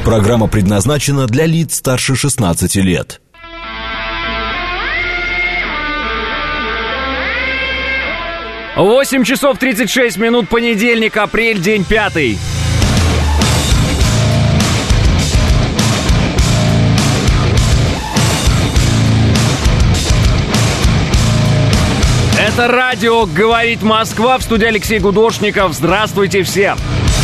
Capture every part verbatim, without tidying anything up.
Программа предназначена для лиц старше шестнадцати лет. восемь часов тридцать шесть минут, понедельник, апрель, день пятый. Это радио «Говорит Москва», в студии Алексей Гудошников. Здравствуйте всем!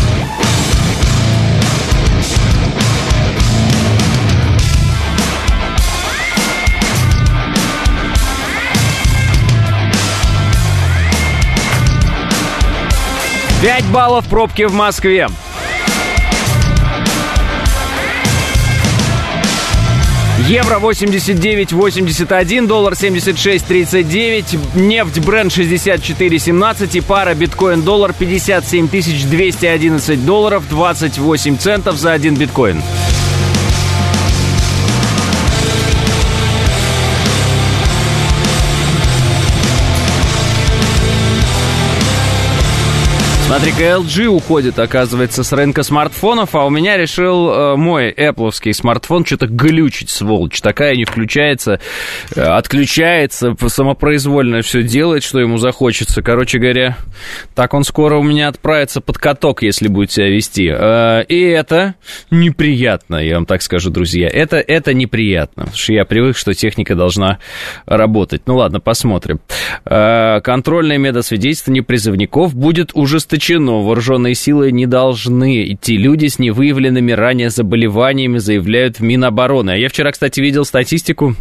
пять баллов пробки в Москве. Евро восемьдесят девять восемьдесят один, доллар семьдесят шесть тридцать девять, нефть Brent шестьдесят четыре семнадцать и пара биткоин-доллар пятьдесят семь тысяч двести одиннадцать долларов двадцать восемь центов за один биткоин. Смотри-ка, эл джи уходит, оказывается, с рынка смартфонов, а у меня решил э, мой Apple'овский смартфон что-то глючить, сволочь. Такая не включается, э, отключается, самопроизвольно все делает, что ему захочется. Короче говоря, так он скоро у меня отправится под каток, если будет себя вести. Э, и это неприятно, я вам так скажу, друзья. Это, это неприятно, потому что я привык, что техника должна работать. Ну ладно, посмотрим. Э, контрольное медосвидетельствование призывников будет ужесточено. Вооруженные силы не должны идти. Люди с невыявленными ранее заболеваниями, заявляют в Минобороны. А я вчера, кстати, видел статистику,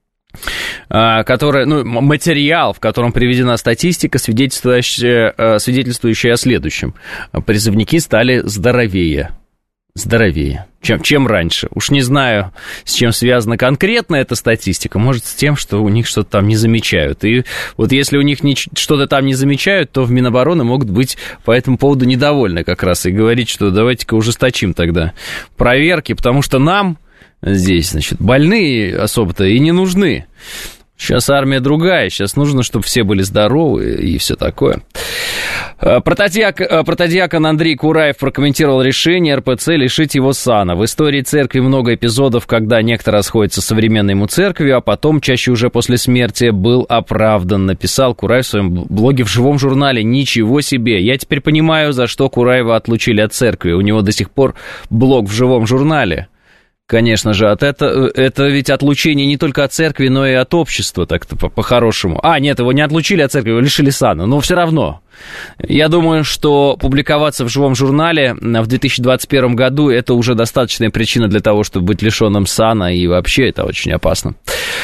которая, ну, материал, в котором приведена статистика, свидетельствующая, свидетельствующая о следующем. Призывники стали здоровее. Здоровее, чем, чем раньше. Уж не знаю, с чем связана конкретно эта статистика. Может, с тем, что у них что-то там не замечают. И вот если у них не, что-то там не замечают, то в Минобороны могут быть по этому поводу недовольны как раз. И говорить, что давайте-ка ужесточим тогда проверки, потому что нам здесь, значит, больные особо-то и не нужны. Сейчас армия другая, сейчас нужно, чтобы все были здоровы и все такое. Протодиак, протодиакон Андрей Кураев прокомментировал решение эр пэ цэ лишить его сана. В истории церкви много эпизодов, когда некто расходится с современной ему церковью, а потом, чаще уже после смерти, был оправдан, написал Кураев в своем блоге в живом журнале. Ничего себе! Я теперь понимаю, за что Кураева отлучили от церкви. У него до сих пор блог в живом журнале. Конечно же, от это, это ведь отлучение не только от церкви, но и от общества, так-то по-хорошему. А, нет, его не отлучили от церкви, его лишили сана, но все равно. Я думаю, что публиковаться в живом журнале в две тысячи двадцать первом году это уже достаточная причина для того, чтобы быть лишенным сана, и вообще это очень опасно.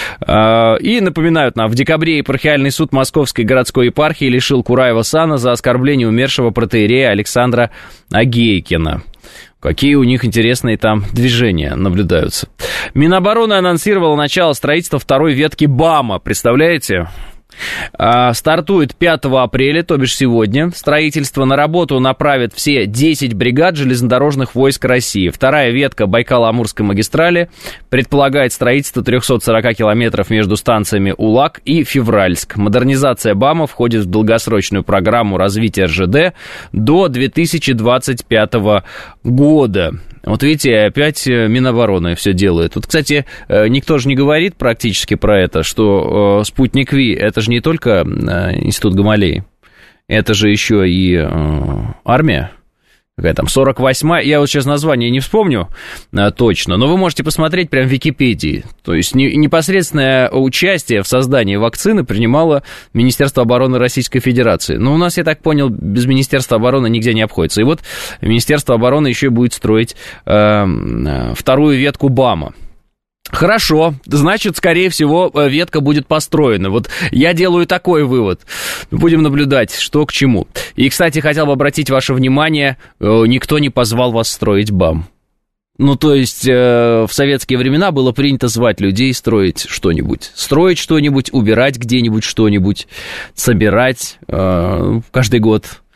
И напоминают нам, в декабре епархиальный суд Московской городской епархии лишил Кураева сана за оскорбление умершего протоиерея Александра Агейкина. Какие у них интересные там движения наблюдаются. Минобороны анонсировала начало строительства второй ветки БАМа. Представляете? Стартует пятого апреля, то бишь сегодня. Строительство на работу направят все десять бригад железнодорожных войск России. Вторая ветка Байкало-Амурской магистрали предполагает строительство триста сорок километров между станциями Улак и Февральск. Модернизация БАМа входит в долгосрочную программу развития эр жэ дэ до две тысячи двадцать пятого года. Вот видите, опять Минобороны все делает. Тут, кстати, никто же не говорит практически про это, что спутник Ви, это же не только институт Гамалеи, это же еще и армия. Какая там, сорок восьмая, я вот сейчас название не вспомню а, точно, но вы можете посмотреть прямо в Википедии. То есть не, непосредственное участие в создании вакцины принимало Министерство обороны Российской Федерации. Но у нас, я так понял, без Министерства обороны нигде не обходится. И вот Министерство обороны еще и будет строить э, вторую ветку БАМа. Хорошо, значит, скорее всего, ветка будет построена. Вот я делаю такой вывод. Будем наблюдать, что к чему. И, кстати, хотел бы обратить ваше внимание, никто не позвал вас строить БАМ. Ну, то есть, э, в советские времена было принято звать людей строить что-нибудь. Строить что-нибудь, убирать где-нибудь что-нибудь, собирать э, каждый год.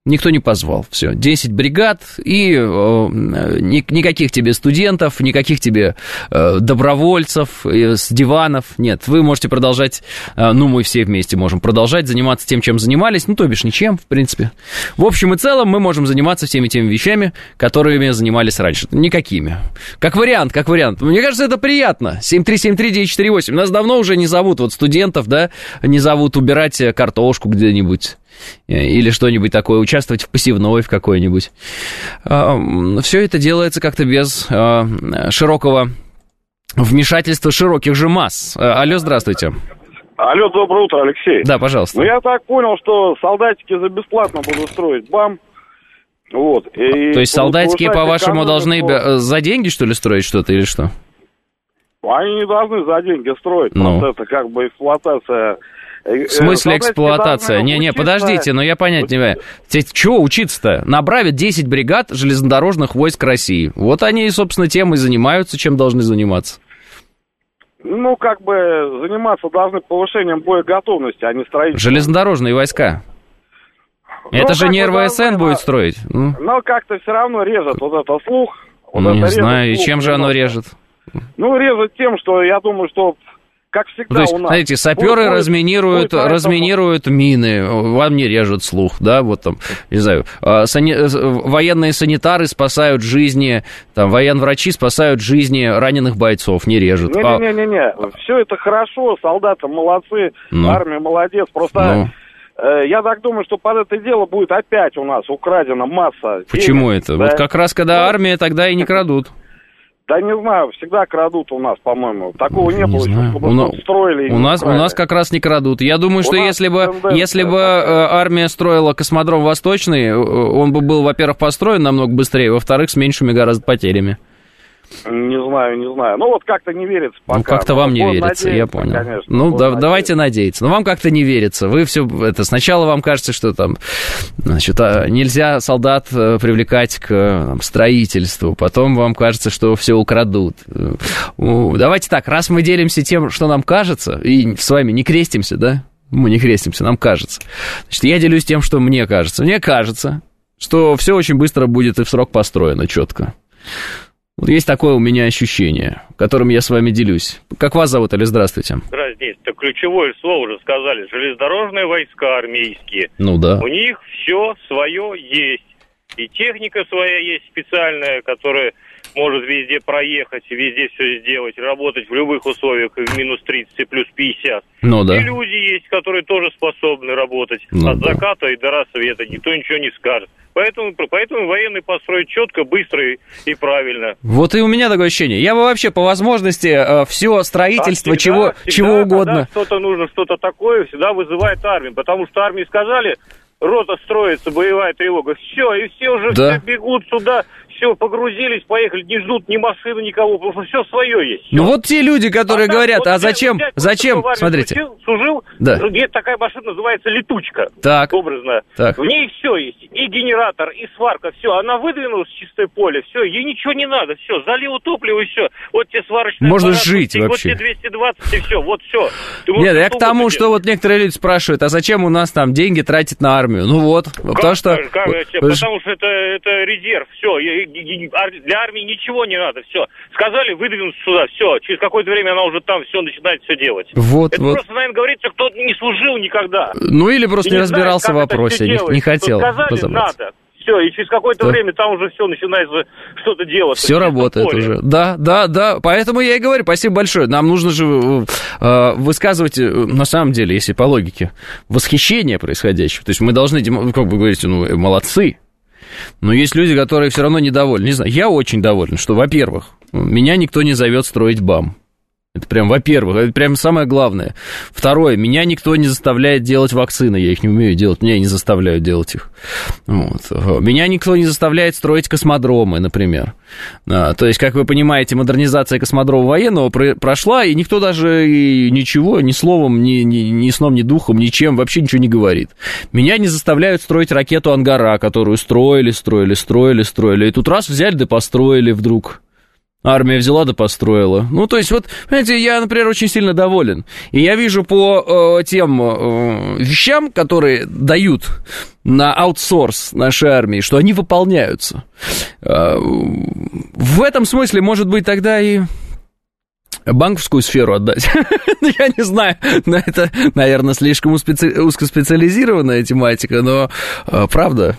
Никто не позвал, все, десять бригад, и э, ни, никаких тебе студентов, никаких тебе э, добровольцев э, с диванов, нет, вы можете продолжать, э, ну, мы все вместе можем продолжать заниматься тем, чем занимались, ну, то бишь ничем, в принципе. В общем и целом мы можем заниматься всеми теми вещами, которыми занимались раньше, никакими. Как вариант, как вариант. Мне кажется, это приятно. семь три семь три девять четыре восемь. Нас давно уже не зовут, вот студентов, да, не зовут убирать картошку где-нибудь. Или что-нибудь такое, участвовать в посевной в какой-нибудь. Все это делается как-то без широкого вмешательства широких же масс. Алло, здравствуйте. Алло, доброе утро, Алексей. Да, пожалуйста. Ну, я так понял, что солдатики за бесплатно будут строить БАМ. Вот. И то есть солдатики, по-вашему, должны по... за деньги, что ли, строить что-то или что? Они не должны за деньги строить. Ну. Просто это как бы эксплуатация... В смысле эксплуатация? Не-не, подождите, но я понять не понимаю. Чего учиться-то? Направят десять бригад железнодорожных войск России. Вот они, собственно, тем и занимаются, чем должны заниматься. Ну, как бы заниматься должны повышением боеготовности, а не строительством. Железнодорожные войска. Ну, это же не РВСН должны, будет строить. Ну, но как-то все равно режет вот это слух. Вот ну, это не знаю, и чем же оно немножко. режет? Ну, режет тем, что я думаю, что... Как всегда, то есть, у нас. знаете, саперы будет, разминируют, будет, разминируют мины, вам не режут слух, да, вот там, не знаю, сани... военные санитары спасают жизни, там, военврачи спасают жизни раненых бойцов, не режут. Не-не-не, а... все это хорошо, солдаты молодцы, ну. армия молодец, просто... Ну. Я так думаю, что под это дело будет опять у нас украдена масса. Почему денег, это? Да? Вот как раз когда армия, тогда и не крадут. Да не знаю, всегда крадут у нас, по-моему. Такого не, не было, знаю. чтобы у, строили. У нас, у нас как раз не крадут. Я думаю, у что если бы, если бы армия строила космодром Восточный, он бы был, во-первых, построен намного быстрее, во-вторых, с меньшими гораздо потерями. Не знаю, не знаю. Ну, вот как-то не верится пока. Ну, как-то вам не верится, я понял. Конечно, ну, да, давайте надеяться. Но вам как-то не верится. Вы все это... Сначала вам кажется, что там, значит, нельзя солдат привлекать к там, строительству. Потом вам кажется, что все украдут. Давайте так, раз мы делимся тем, что нам кажется, и с вами не крестимся, да? Мы не крестимся, нам кажется. Значит, я делюсь тем, что мне кажется. Мне кажется, что все очень быстро будет и в срок построено четко. Вот есть такое у меня ощущение, которым я с вами делюсь. Как вас зовут, или здравствуйте? Здравствуйте. Это ключевое слово уже сказали. Железнодорожные войска армейские. Ну да. У них все свое есть. И техника своя есть специальная, которая может везде проехать, везде все сделать, работать в любых условиях, в минус тридцать и плюс пятьдесят. Ну да. И люди есть, которые тоже способны работать. Ну, от да. заката и до рассвета. Никто ничего не скажет. Поэтому, поэтому военные построят четко, быстро и, и правильно. Вот и у меня такое ощущение. Я бы вообще по возможности э, все строительство, а всегда, чего, всегда, чего угодно. Когда что-то нужно, что-то такое, всегда вызывает армию. Потому что армии сказали, рота строится, боевая тревога. Все, и все уже да. все бегут сюда. Все, погрузились, поехали, не ждут ни машины, никого, потому что все свое есть. Все. Ну вот те люди, которые а говорят, так, вот а зачем, взять, зачем, смотрите. Служил, служил да. Есть такая машина, называется летучка, так. образно. Так. В ней все есть, и генератор, и сварка, все. Она выдвинулась в чистое поле, все, ей ничего не надо, все, залила топливо и все. Вот те сварочные можно аппараты, жить вот вообще. Вот те двести двадцать и все, вот все. Нет, я к тому, что вот некоторые люди спрашивают, а зачем у нас там деньги тратить на армию? Ну вот, как, потому что... Как, потому что это, это резерв, все, для армии ничего не надо, все. Сказали, выдвинуться сюда, все. Через какое-то время она уже там все начинает все делать. Вот, это вот. просто, наверное, говорится, кто не служил никогда. Ну или просто не, не разбирался знает, в вопросе, не, не хотел сказали, надо. Все, и через какое-то да. время там уже все начинается что-то делать. Все работает поле. Уже. Да, да, да. Поэтому я и говорю, спасибо большое. Нам нужно же э, высказывать, на самом деле, если по логике, восхищение происходящим. То есть мы должны, как вы говорите, ну, молодцы. Но есть люди, которые все равно недовольны. Не знаю, я очень доволен, что, во-первых, меня никто не зовет строить БАМ. Это прям, во-первых, это прям самое главное. Второе, меня никто не заставляет делать вакцины, я их не умею делать, меня не заставляют делать их. Вот. Меня никто не заставляет строить космодромы, например. А, то есть, как вы понимаете, модернизация космодрома военного про- прошла, и никто даже и ничего, ни словом, ни, ни, ни сном, ни духом, ничем вообще ничего не говорит. Меня не заставляют строить ракету «Ангара», которую строили, строили, строили, строили, и тут раз взяли да построили вдруг. Армия взяла да построила. Ну, то есть, вот, понимаете, я, например, очень сильно доволен. И я вижу по э, тем э, вещам, которые дают на аутсорс нашей армии, что они выполняются. Э, в этом смысле, может быть, тогда и банковскую сферу отдать. Я не знаю, но это, наверное, слишком узкоспециализированная тематика, но э, правда...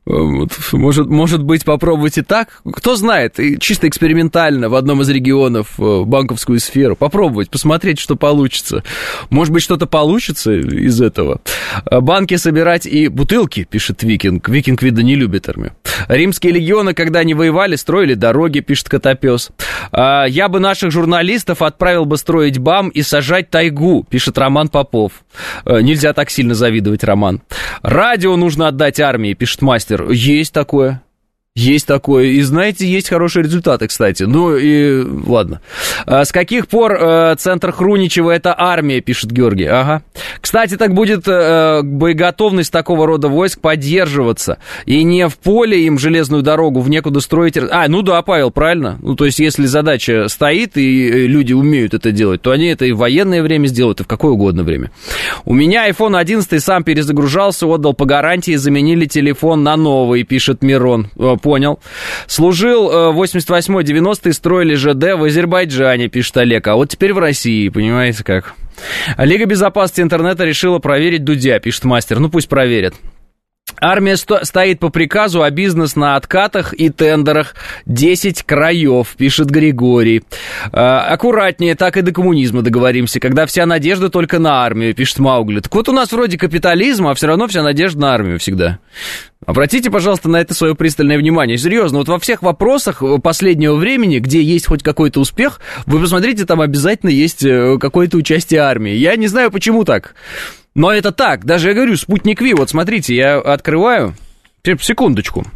Может, может быть, попробовать и так. Кто знает, и чисто экспериментально в одном из регионов банковскую сферу попробовать, посмотреть, что получится. Может быть, что-то получится из этого. Банки собирать и бутылки, пишет Викинг. Викинг, видно, не любит армию. Римские легионы, когда они воевали, строили дороги, пишет Котопес. Я бы наших журналистов отправил бы строить БАМ и сажать тайгу, пишет Роман Попов. Нельзя так сильно завидовать, Роман. Радио нужно отдать армии, пишет Мастер. Есть такое. Есть такое. И, знаете, есть хорошие результаты, кстати. Ну и ладно. С каких пор э, центр Хруничева — это армия, пишет Георгий. Ага. Кстати, так будет э, боеготовность такого рода войск поддерживаться. И не в поле им железную дорогу в некуда строить. А, ну да, Павел, правильно. Ну, то есть, если задача стоит, и люди умеют это делать, то они это и в военное время сделают, и в какое угодно время. У меня айфон одиннадцать сам перезагружался, отдал по гарантии, заменили телефон на новый, пишет Мирон. Понял. Служил в восемьдесят восьмой девяностые, строили ЖД в Азербайджане, пишет Олег. А вот теперь в России, понимаете как. Лига безопасности интернета решила проверить Дудя, пишет Мастер. Ну пусть проверят. Армия сто- стоит по приказу, а бизнес на откатах и тендерах. десять краев, пишет Григорий. А, аккуратнее, так и до коммунизма договоримся, когда вся надежда только на армию, пишет Маугли. Так вот у нас вроде капитализм, а все равно вся надежда на армию всегда. Обратите, пожалуйста, на это свое пристальное внимание. Серьезно, вот во всех вопросах последнего времени, где есть хоть какой-то успех, вы посмотрите, там обязательно есть какое-то участие армии. Я не знаю, почему так. Но это так, даже я говорю, спутник Ви, вот смотрите, я открываю, секундочку,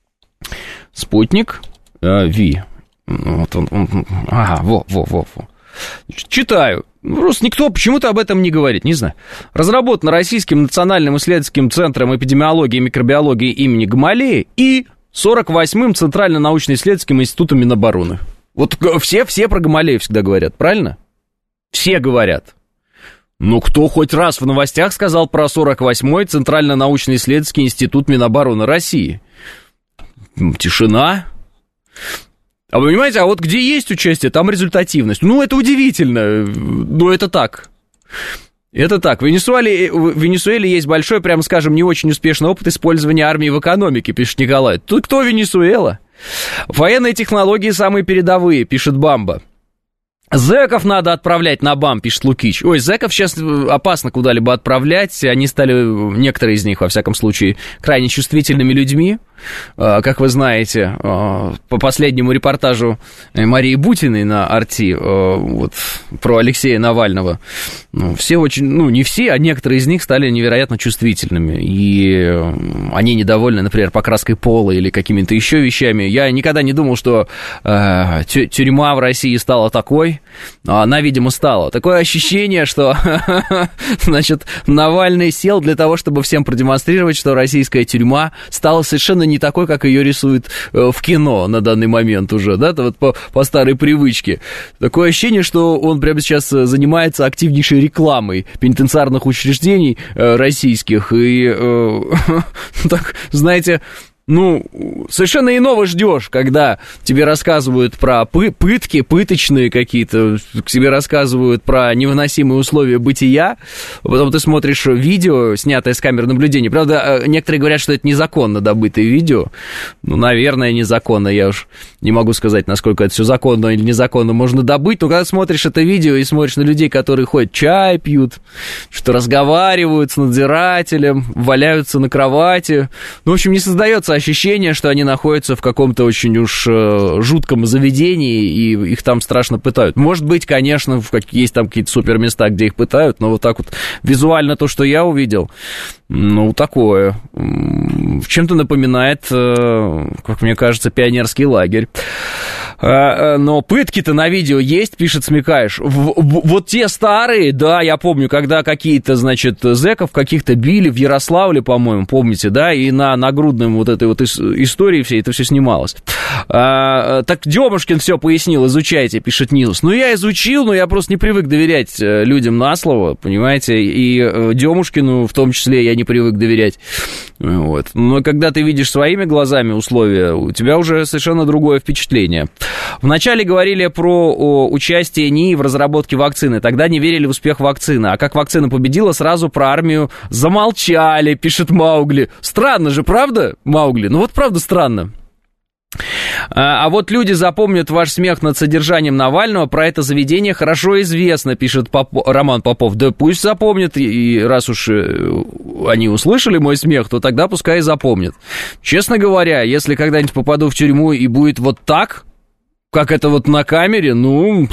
спутник э, Ви, вот он, он, ага, во, во, во, во, читаю, просто никто почему-то об этом не говорит, не знаю. Разработан Российским национальным исследовательским центром эпидемиологии и микробиологии имени Гамалеи и сорок восьмым Центрально-научно-исследовательским институтом Минобороны. Вот все, все про Гамалею всегда говорят, правильно? Все говорят. Ну, кто хоть раз в новостях сказал про сорок восьмой Центрально-научно-исследовательский институт Минобороны России? Тишина. А вы понимаете, а вот где есть участие, там результативность. Ну, это удивительно, но это так. Это так. В Венесуэле, в Венесуэле есть большой, прямо скажем, не очень успешный опыт использования армии в экономике, пишет Николай. Тут кто Венесуэла? Военные технологии самые передовые, пишет Бамба. Зэков надо отправлять на БАМ, пишет Лукич. Ой, зэков сейчас опасно куда-либо отправлять. Они стали, некоторые из них, во всяком случае, крайне чувствительными людьми. Как вы знаете, по последнему репортажу Марии Бутиной на Арти, вот, про Алексея Навального, ну, все очень, ну, не все, а некоторые из них стали невероятно чувствительными. И они недовольны, например, покраской пола или какими-то еще вещами. Я никогда не думал, что э, тюрьма в России стала такой. Она, видимо, стала. Такое ощущение, что, значит, Навальный сел для того, чтобы всем продемонстрировать, что российская тюрьма стала совершенно не такой, как ее рисуют в кино на данный момент уже, да, вот по, по старой привычке. Такое ощущение, что он прямо сейчас занимается активнейшей рекламой пенитенциарных учреждений э, российских, и, э, так, знаете... Ну, совершенно иного ждешь, когда тебе рассказывают про пы- пытки, пыточные какие-то, тебе рассказывают про невыносимые условия бытия, потом ты смотришь видео, снятое с камер наблюдения. Правда, некоторые говорят, что это незаконно добытое видео. Ну, наверное, незаконно, я уж не могу сказать, насколько это все законно или незаконно можно добыть, но когда смотришь это видео и смотришь на людей, которые ходят, чай пьют, что разговаривают с надзирателем, валяются на кровати, ну, в общем, не создается ощущение, что они находятся в каком-то очень уж э, жутком заведении, и их там страшно пытают. Может быть, конечно, в как, есть там какие-то супер места, где их пытают, но вот так вот визуально то, что я увидел, ну, такое. Чем-то напоминает, э, как мне кажется, пионерский лагерь. Но пытки-то на видео есть, пишет Смекаешь. Вот те старые, да, я помню, когда какие-то, значит, зэков каких-то били в Ярославле, по-моему, помните, да, и на нагрудном вот этой вот истории всей это все снималось. А, так Демушкин все пояснил, изучайте, пишет Нилс. Ну, я изучил, но я просто не привык доверять людям на слово, понимаете, и Демушкину в том числе я не привык доверять. Вот. Но когда ты видишь своими глазами условия, у тебя уже совершенно другое впечатление. Вначале говорили про о, участие НИИ в разработке вакцины, тогда не верили в успех вакцины, а как вакцина победила, сразу про армию замолчали, пишет Маугли. Странно же, правда, Маугли? Ну вот правда странно. А, а вот люди запомнят ваш смех над содержанием Навального, про это заведение хорошо известно, пишет Поп... Роман Попов. Да пусть запомнят, и, и раз уж они услышали мой смех, то тогда пускай и запомнят. Честно говоря, если когда-нибудь попаду в тюрьму и будет вот так, как это вот на камере, ну,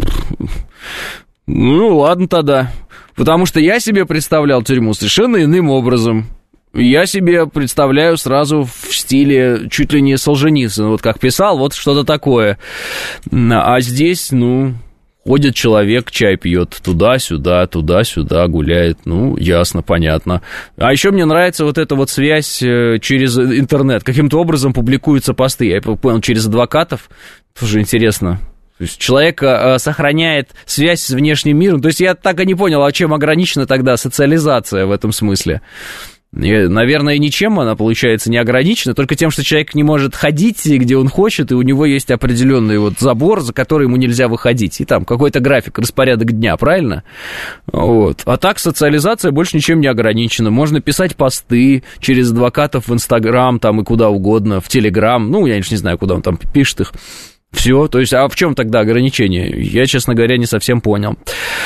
ну ладно тогда. Потому что я себе представлял тюрьму совершенно иным образом. Я себе представляю сразу в стиле чуть ли не Солженицына. Вот как писал, вот что-то такое. А здесь, ну, ходит человек, чай пьет туда-сюда, туда-сюда, гуляет. Ну, ясно, понятно. А еще мне нравится вот эта вот связь через интернет. Каким-то образом публикуются посты. Я понял, через адвокатов. Тоже интересно. То есть человек э, сохраняет связь с внешним миром. То есть я так и не понял, а чем ограничена тогда социализация в этом смысле. И, наверное, ничем она, получается, не ограничена, только тем, что человек не может ходить, где он хочет, и у него есть определенный вот забор, за который ему нельзя выходить. И там какой-то график, распорядок дня, правильно? Вот. А так социализация больше ничем не ограничена. Можно писать посты через адвокатов в Инстаграм, там и куда угодно, в Телеграм. Ну, я не знаю, куда он там пишет их. Все, то есть, а в чем тогда ограничение? Я, честно говоря, не совсем понял.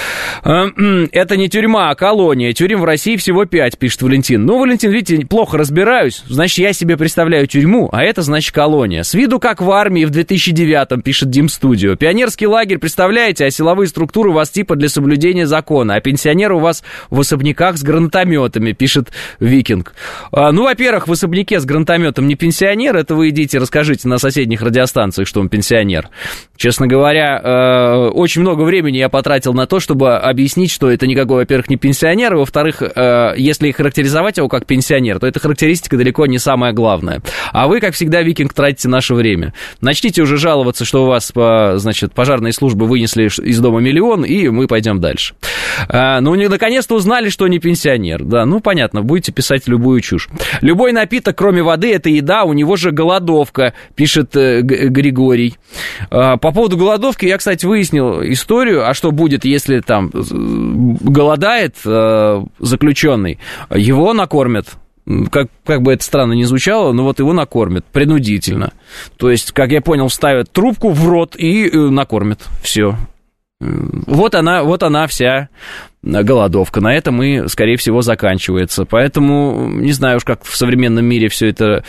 Это не тюрьма, а колония. Тюрем в России всего пять, пишет Валентин. Ну, Валентин, видите, плохо разбираюсь. Значит, я себе представляю тюрьму, а это, значит, колония. С виду как в армии в две тысячи девятом, пишет Дим Студио. Пионерский лагерь, представляете, а силовые структуры у вас типа для соблюдения закона, а пенсионеры у вас в особняках с гранатометами, пишет Викинг. Ну, во-первых, в особняке с гранатометом не пенсионер, это вы идите, расскажите на соседних радиостанциях, что он пенсионер. Честно говоря, очень много времени я потратил на то, чтобы объяснить, что это никакой, во-первых, не пенсионер, и, во-вторых, если характеризовать его как пенсионер, то эта характеристика далеко не самая главная. А вы, как всегда, Викинг, тратите наше время. Начните уже жаловаться, что у вас, значит, пожарные службы вынесли из дома миллион, и мы пойдем дальше. Ну, наконец-то узнали, что не пенсионер. Да, ну, понятно, будете писать любую чушь. Любой напиток, кроме воды, это еда, у него же голодовка, пишет Григорий. По поводу голодовки я, кстати, выяснил историю, а что будет, если там голодает заключенный, его накормят. Как, как бы это странно ни звучало, но вот его накормят принудительно. То есть, как я понял, вставят трубку в рот и накормят. Все. Вот она, вот она вся голодовка. На этом и, скорее всего, заканчивается. Поэтому не знаю уж, как в современном мире все это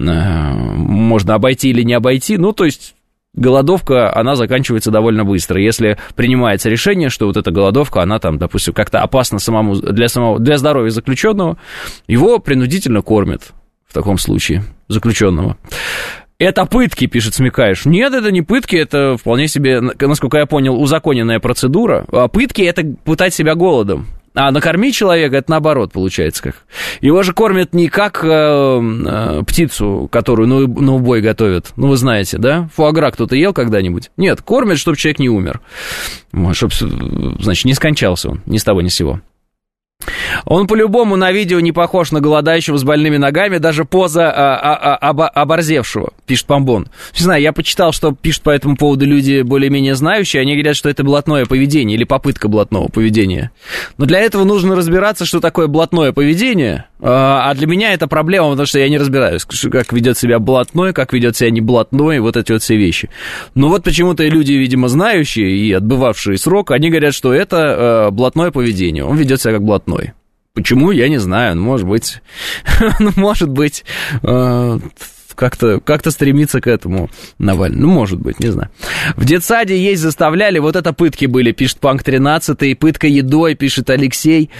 можно обойти или не обойти. Ну, то есть голодовка, она заканчивается довольно быстро. Если принимается решение, что вот эта голодовка, она там, допустим, как-то опасна самому, для, самого, для здоровья заключенного, его принудительно кормят в таком случае заключенного. Это пытки, пишет Смекаешь. Нет, это не пытки, это вполне себе, насколько я понял, узаконенная процедура. А пытки – это пытать себя голодом. А накормить человека, это наоборот получается как. Его же кормят не как э, э, птицу, которую на, на убой готовят. Ну, вы знаете, да? Фуагра кто-то ел когда-нибудь? Нет, кормят, чтобы человек не умер. Чтобы, значит, не скончался он ни с того ни с сего. Он по-любому на видео не похож на голодающего с больными ногами, даже поза а, а, а, оборзевшего, пишет Помбон. Не знаю, я почитал, что пишут по этому поводу люди более-менее знающие, они говорят, что это блатное поведение или попытка блатного поведения. Но для этого нужно разбираться, что такое блатное поведение, а для меня это проблема, потому что я не разбираюсь, как ведет себя блатной, как ведет себя не блатной, вот эти вот все вещи. Но вот почему-то люди, видимо, знающие и отбывавшие срок, они говорят, что это блатное поведение, он ведет себя как блатной. Почему, я не знаю, ну, может быть, ну, может быть, э, как-то, как-то стремиться к этому Навальный, ну, может быть, не знаю. В детсаде есть заставляли, вот это пытки были, пишет Панк тринадцать, пытка едой, пишет Алексей.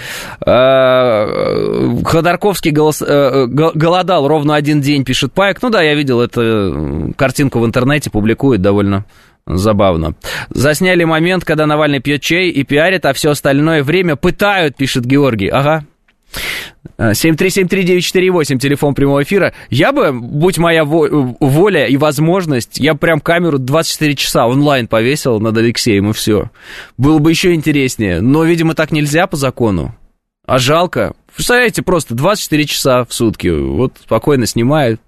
Э, Ходорковский голос, э, голодал ровно один день, пишет Пайк. Ну да, я видел эту картинку в интернете, публикует довольно Забавно. Засняли момент, когда Навальный пьет чай и пиарит, а все остальное время пытают, пишет Георгий. Ага. семь три семь три девять четыре восемь, телефон прямого эфира. Я бы, будь моя воля и возможность, я прям камеру двадцать четыре часа онлайн повесил над Алексеем, и все. Было бы еще интереснее. Но, видимо, так нельзя по закону. А жалко. Представляете, просто двадцать четыре часа в сутки. Вот спокойно снимают.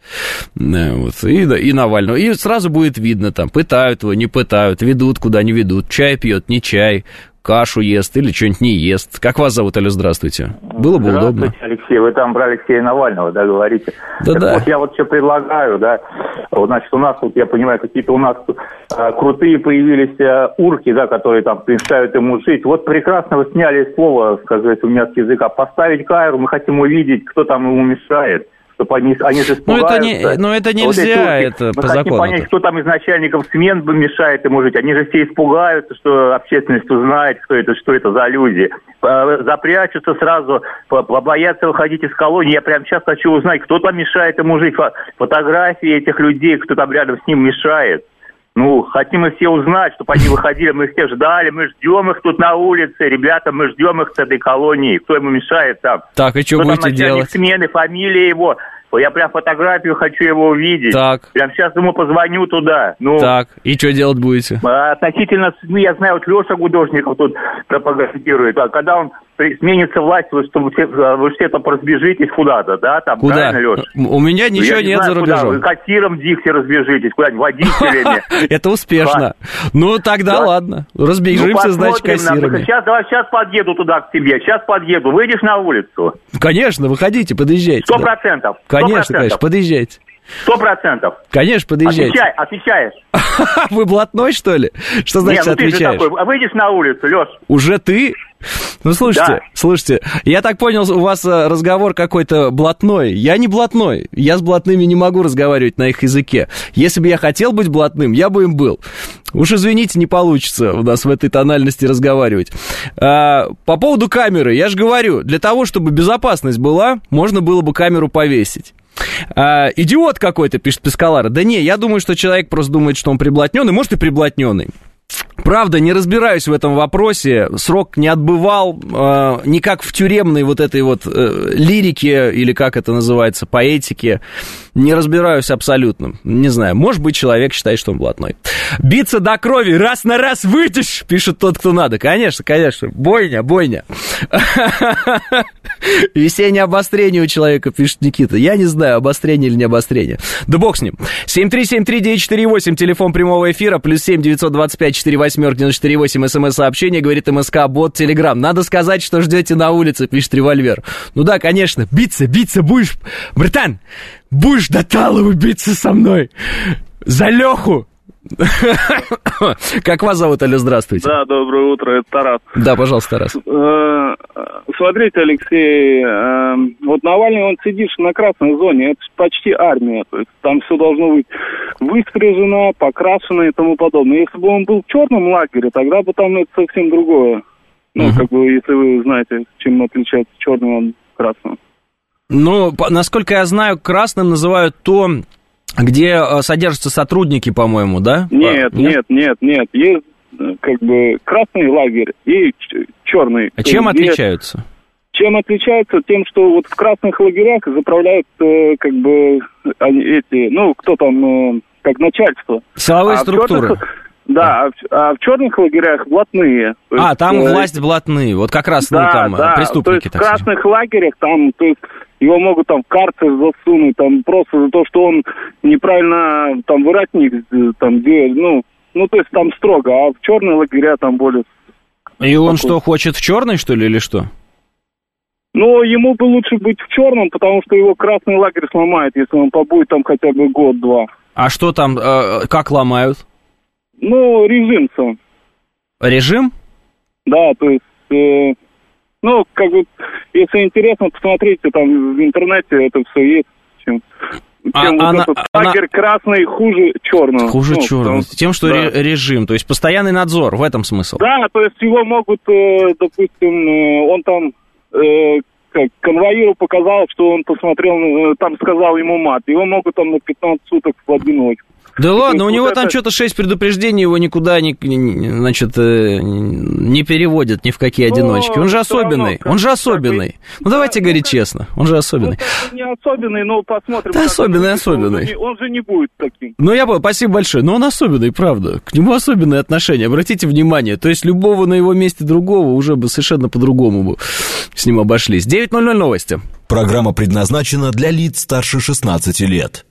Вот, и, и Навального. И сразу будет видно, там, пытают его, не пытают, ведут, куда не ведут. Чай пьет, не чай. Кашу ест или что-нибудь не ест. Как вас зовут, алло, здравствуйте. Было бы удобно. Здравствуйте, Алексей. Вы там про Алексея Навального, да, говорите? Да, да. Вот я вот что предлагаю, да. Вот, значит, у нас, вот я понимаю, какие-то у нас а, крутые появились а, урки, да, которые там мешают ему жить. Вот прекрасно вы сняли слово, как говорится, у меня с языка. Поставить камеру, мы хотим увидеть, кто там ему мешает. Чтобы они, они же ну, это не, ну, это нельзя, вот это по закону. Мы хотим понять, кто там из начальников смен мешает ему жить. Они же все испугаются, что общественность узнает, кто это, что это за люди. Запрячутся сразу, побоятся выходить из колонии. Я прямо сейчас хочу узнать, кто там мешает ему жить. Фотографии этих людей, кто там рядом с ним мешает. Ну, хотим мы все узнать, чтобы они выходили, мы их все ждали, мы ждем их тут на улице, ребята, мы ждем их с этой колонии, кто ему мешает там. Так, и что кто будете там делать? Смены, фамилия его, я прям фотографию хочу его увидеть. Так. Прям сейчас ему позвоню туда. Ну, так, и что делать будете? Относительно, ну, я знаю, вот Леша Гудошников тут пропагандирует, а когда он сменится власть, вы, что, вы, все, вы все там разбежитесь куда-то, да, там, куда? Правильно, Леша? У меня ничего я не нет знаю, за рубежом. Куда? Вы кассиром Дикси разбежитесь, куда-нибудь водителями. Это успешно. Ну, тогда ладно, разбежимся, значит, кассирами. Сейчас, давай, сейчас подъеду туда к тебе, сейчас подъеду. Выйдешь на улицу? Конечно, выходите, подъезжайте. Сто процентов. Конечно, конечно, подъезжайте. Сто процентов. Конечно, подъезжайте. Отвечай, отвечаешь. Вы блатной, что ли? Что значит Нет, ну отвечаешь? Ты же такой, выйдешь на улицу, Леш. Уже ты? Ну, слушайте, да. слушайте, я так понял, у вас разговор какой-то блатной. Я не блатной. Я с блатными не могу разговаривать на их языке. Если бы я хотел быть блатным, я бы им был. Уж извините, не получится у нас в этой тональности разговаривать. А, по поводу камеры, я же говорю, для того, чтобы безопасность была, можно было бы камеру повесить. А, идиот какой-то, пишет Пескалара. Да не, я думаю, что человек просто думает, что он приблотненный, может и приблотненный. Правда, не разбираюсь в этом вопросе, срок не отбывал, э, не как в тюремной вот этой вот э, лирике, или как это называется, поэтике, не разбираюсь абсолютно, не знаю, может быть, человек считает, что он блатной. Биться до крови, раз на раз выйдешь, пишет тот, кто надо, конечно, конечно, бойня, бойня. Весеннее обострение у человека, пишет Никита, я не знаю, обострение или не обострение, да бог с ним. семь три семь три девять четыре восемь, телефон прямого эфира, плюс семь девятьсот двадцать пять четыре восемь девять четыре восемь, смс-сообщение, говорит МСК, бот, Телеграм. Надо сказать, что ждете на улице, пишет Револьвер. Ну да, конечно, биться, биться будешь, братан, будешь до талого биться со мной. За Леху. Как вас зовут, алло, здравствуйте. Да, доброе утро, это Тарас. Да, пожалуйста, Тарас. Смотрите, Алексей, вот Навальный, он сидит на красной зоне, это почти армия, то есть там все должно быть выскрежено, покрашено и тому подобное. Если бы он был в черном лагере, тогда бы там это совсем другое. Ну, uh-huh. как бы, если вы знаете, чем отличается черный от красного. Ну, насколько я знаю, красным называют то, где содержатся сотрудники, по-моему, да? Нет, нет, нет, нет. Есть как бы красный лагерь и черный. А чем отличаются? Чем отличаются? Тем, что вот в красных лагерях заправляют э, как бы они, эти, ну, кто там, э, как начальство. Силовые а структуры. Черных, да, а, а в черных лагерях блатные. А, есть, там э, власть блатные, вот как раз, да, ну, там, да, преступники. То есть так в красных сказать. лагерях там, то есть его могут там в карцер засунуть, там просто за то, что он неправильно там воротник там делает, ну, ну, то есть там строго, а в черные лагеря там более... И он что, хочет в черный, что ли, или что? Ну, ему бы лучше быть в черном, потому что его красный лагерь сломает, если он побудет там хотя бы год-два. А что там, э, как ломают? Ну, режим сам. Режим? Да, то есть, э, ну, как бы, если интересно, посмотрите, там в интернете это все есть, чем... Чем а, вот она, этот она... лагерь красный хуже черного. Хуже ну, черного. Потому... Тем, что да. режим, то есть постоянный надзор, в этом смысл. Да, то есть его могут, э, допустим, э, он там э, как, конвоиру показал, что он посмотрел, э, там сказал ему мат. Его могут там на пятнадцать суток в одиночку. Да ладно, у него вот там это... что-то шесть предупреждений, его никуда не, значит, не переводят ни в какие Но одиночки. Он же особенный, равно, он же особенный. Как... Ну, давайте да, говорить ну, честно, он же особенный. Ну, не особенный, но посмотрим. Да, особенный, особенный. Он же, не, он же не будет таким. Ну, я понял, спасибо большое, но он особенный, правда. К нему особенное отношение, обратите внимание. То есть, любого на его месте другого уже бы совершенно по-другому бы с ним обошлись. девять ноль ноль новости. Программа предназначена для лиц старше шестнадцати лет.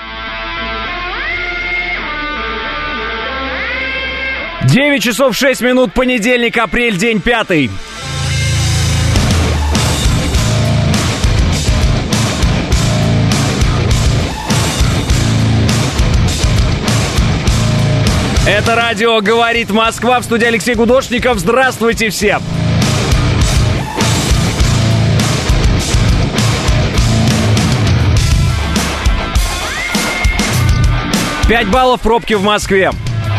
девять часов шесть минут, понедельник, апрель, день пятый. Это радио «Говорит Москва», в студии Алексей Гудошников. Здравствуйте всем! Пять баллов пробки в Москве.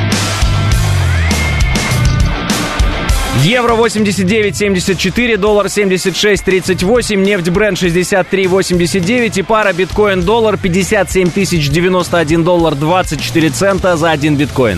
Евро восемьдесят девять семьдесят четыре, доллар семьдесят шесть тридцать восемь, нефть Брент шестьдесят три восемьдесят девять и пара биткоин-доллар пятьдесят семь тысяч девяносто один доллар двадцать четыре цента за один биткоин.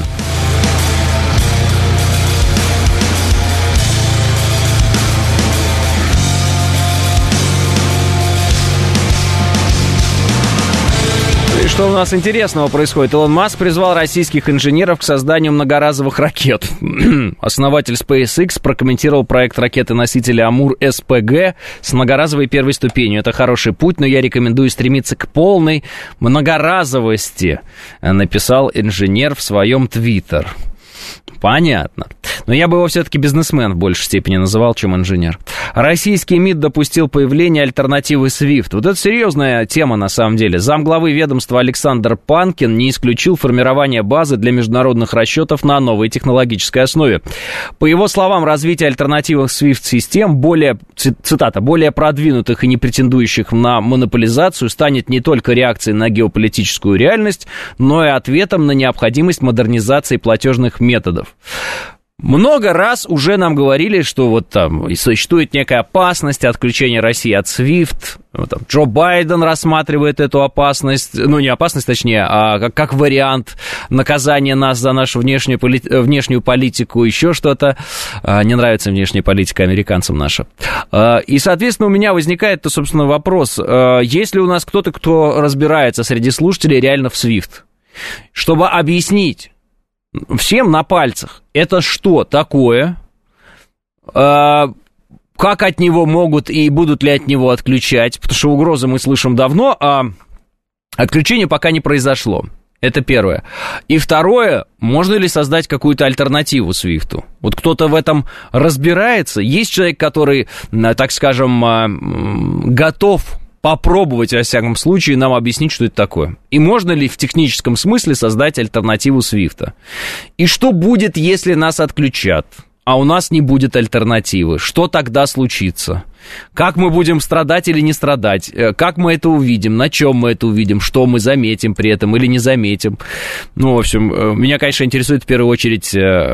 Что у нас интересного происходит? Илон Маск призвал российских инженеров к созданию многоразовых ракет. Основатель SpaceX прокомментировал проект ракеты-носителя Амур-эс пэ гэ с многоразовой первой ступенью. Это хороший путь, но я рекомендую стремиться к полной многоразовости, написал инженер в своем твиттер. Понятно. Но я бы его все-таки бизнесмен в большей степени называл, чем инженер. Российский МИД допустил появление альтернативы свифт. Вот это серьезная тема на самом деле. Замглавы ведомства Александр Панкин не исключил формирование базы для международных расчетов на новой технологической основе. По его словам, развитие альтернативных свифт-систем, более, цитата, более продвинутых и не претендующих на монополизацию, станет не только реакцией на геополитическую реальность, но и ответом на необходимость модернизации платежных методов. Много раз уже нам говорили, что вот там существует некая опасность отключения России от свифт. Вот там Джо Байден рассматривает эту опасность, ну не опасность, точнее, а как, как вариант наказания нас за нашу внешнюю, поли, внешнюю политику, еще что-то. Не нравится внешняя политика американцам наша. И, соответственно, у меня возникает, собственно, вопрос, есть ли у нас кто-то, кто разбирается среди слушателей реально в свифт, чтобы объяснить всем на пальцах, это что такое, а, как от него могут и будут ли от него отключать, потому что угрозы мы слышим давно, а отключение пока не произошло. Это первое. И второе, можно ли создать какую-то альтернативу свифту? Вот кто-то в этом разбирается? Есть человек, который, так скажем, готов попробовать, во всяком случае, нам объяснить, что это такое. И можно ли в техническом смысле создать альтернативу свифта? И что будет, если нас отключат, а у нас не будет альтернативы? Что тогда случится? Как мы будем страдать или не страдать? Как мы это увидим? На чем мы это увидим? Что мы заметим при этом или не заметим? Ну, в общем, меня, конечно, интересует в первую очередь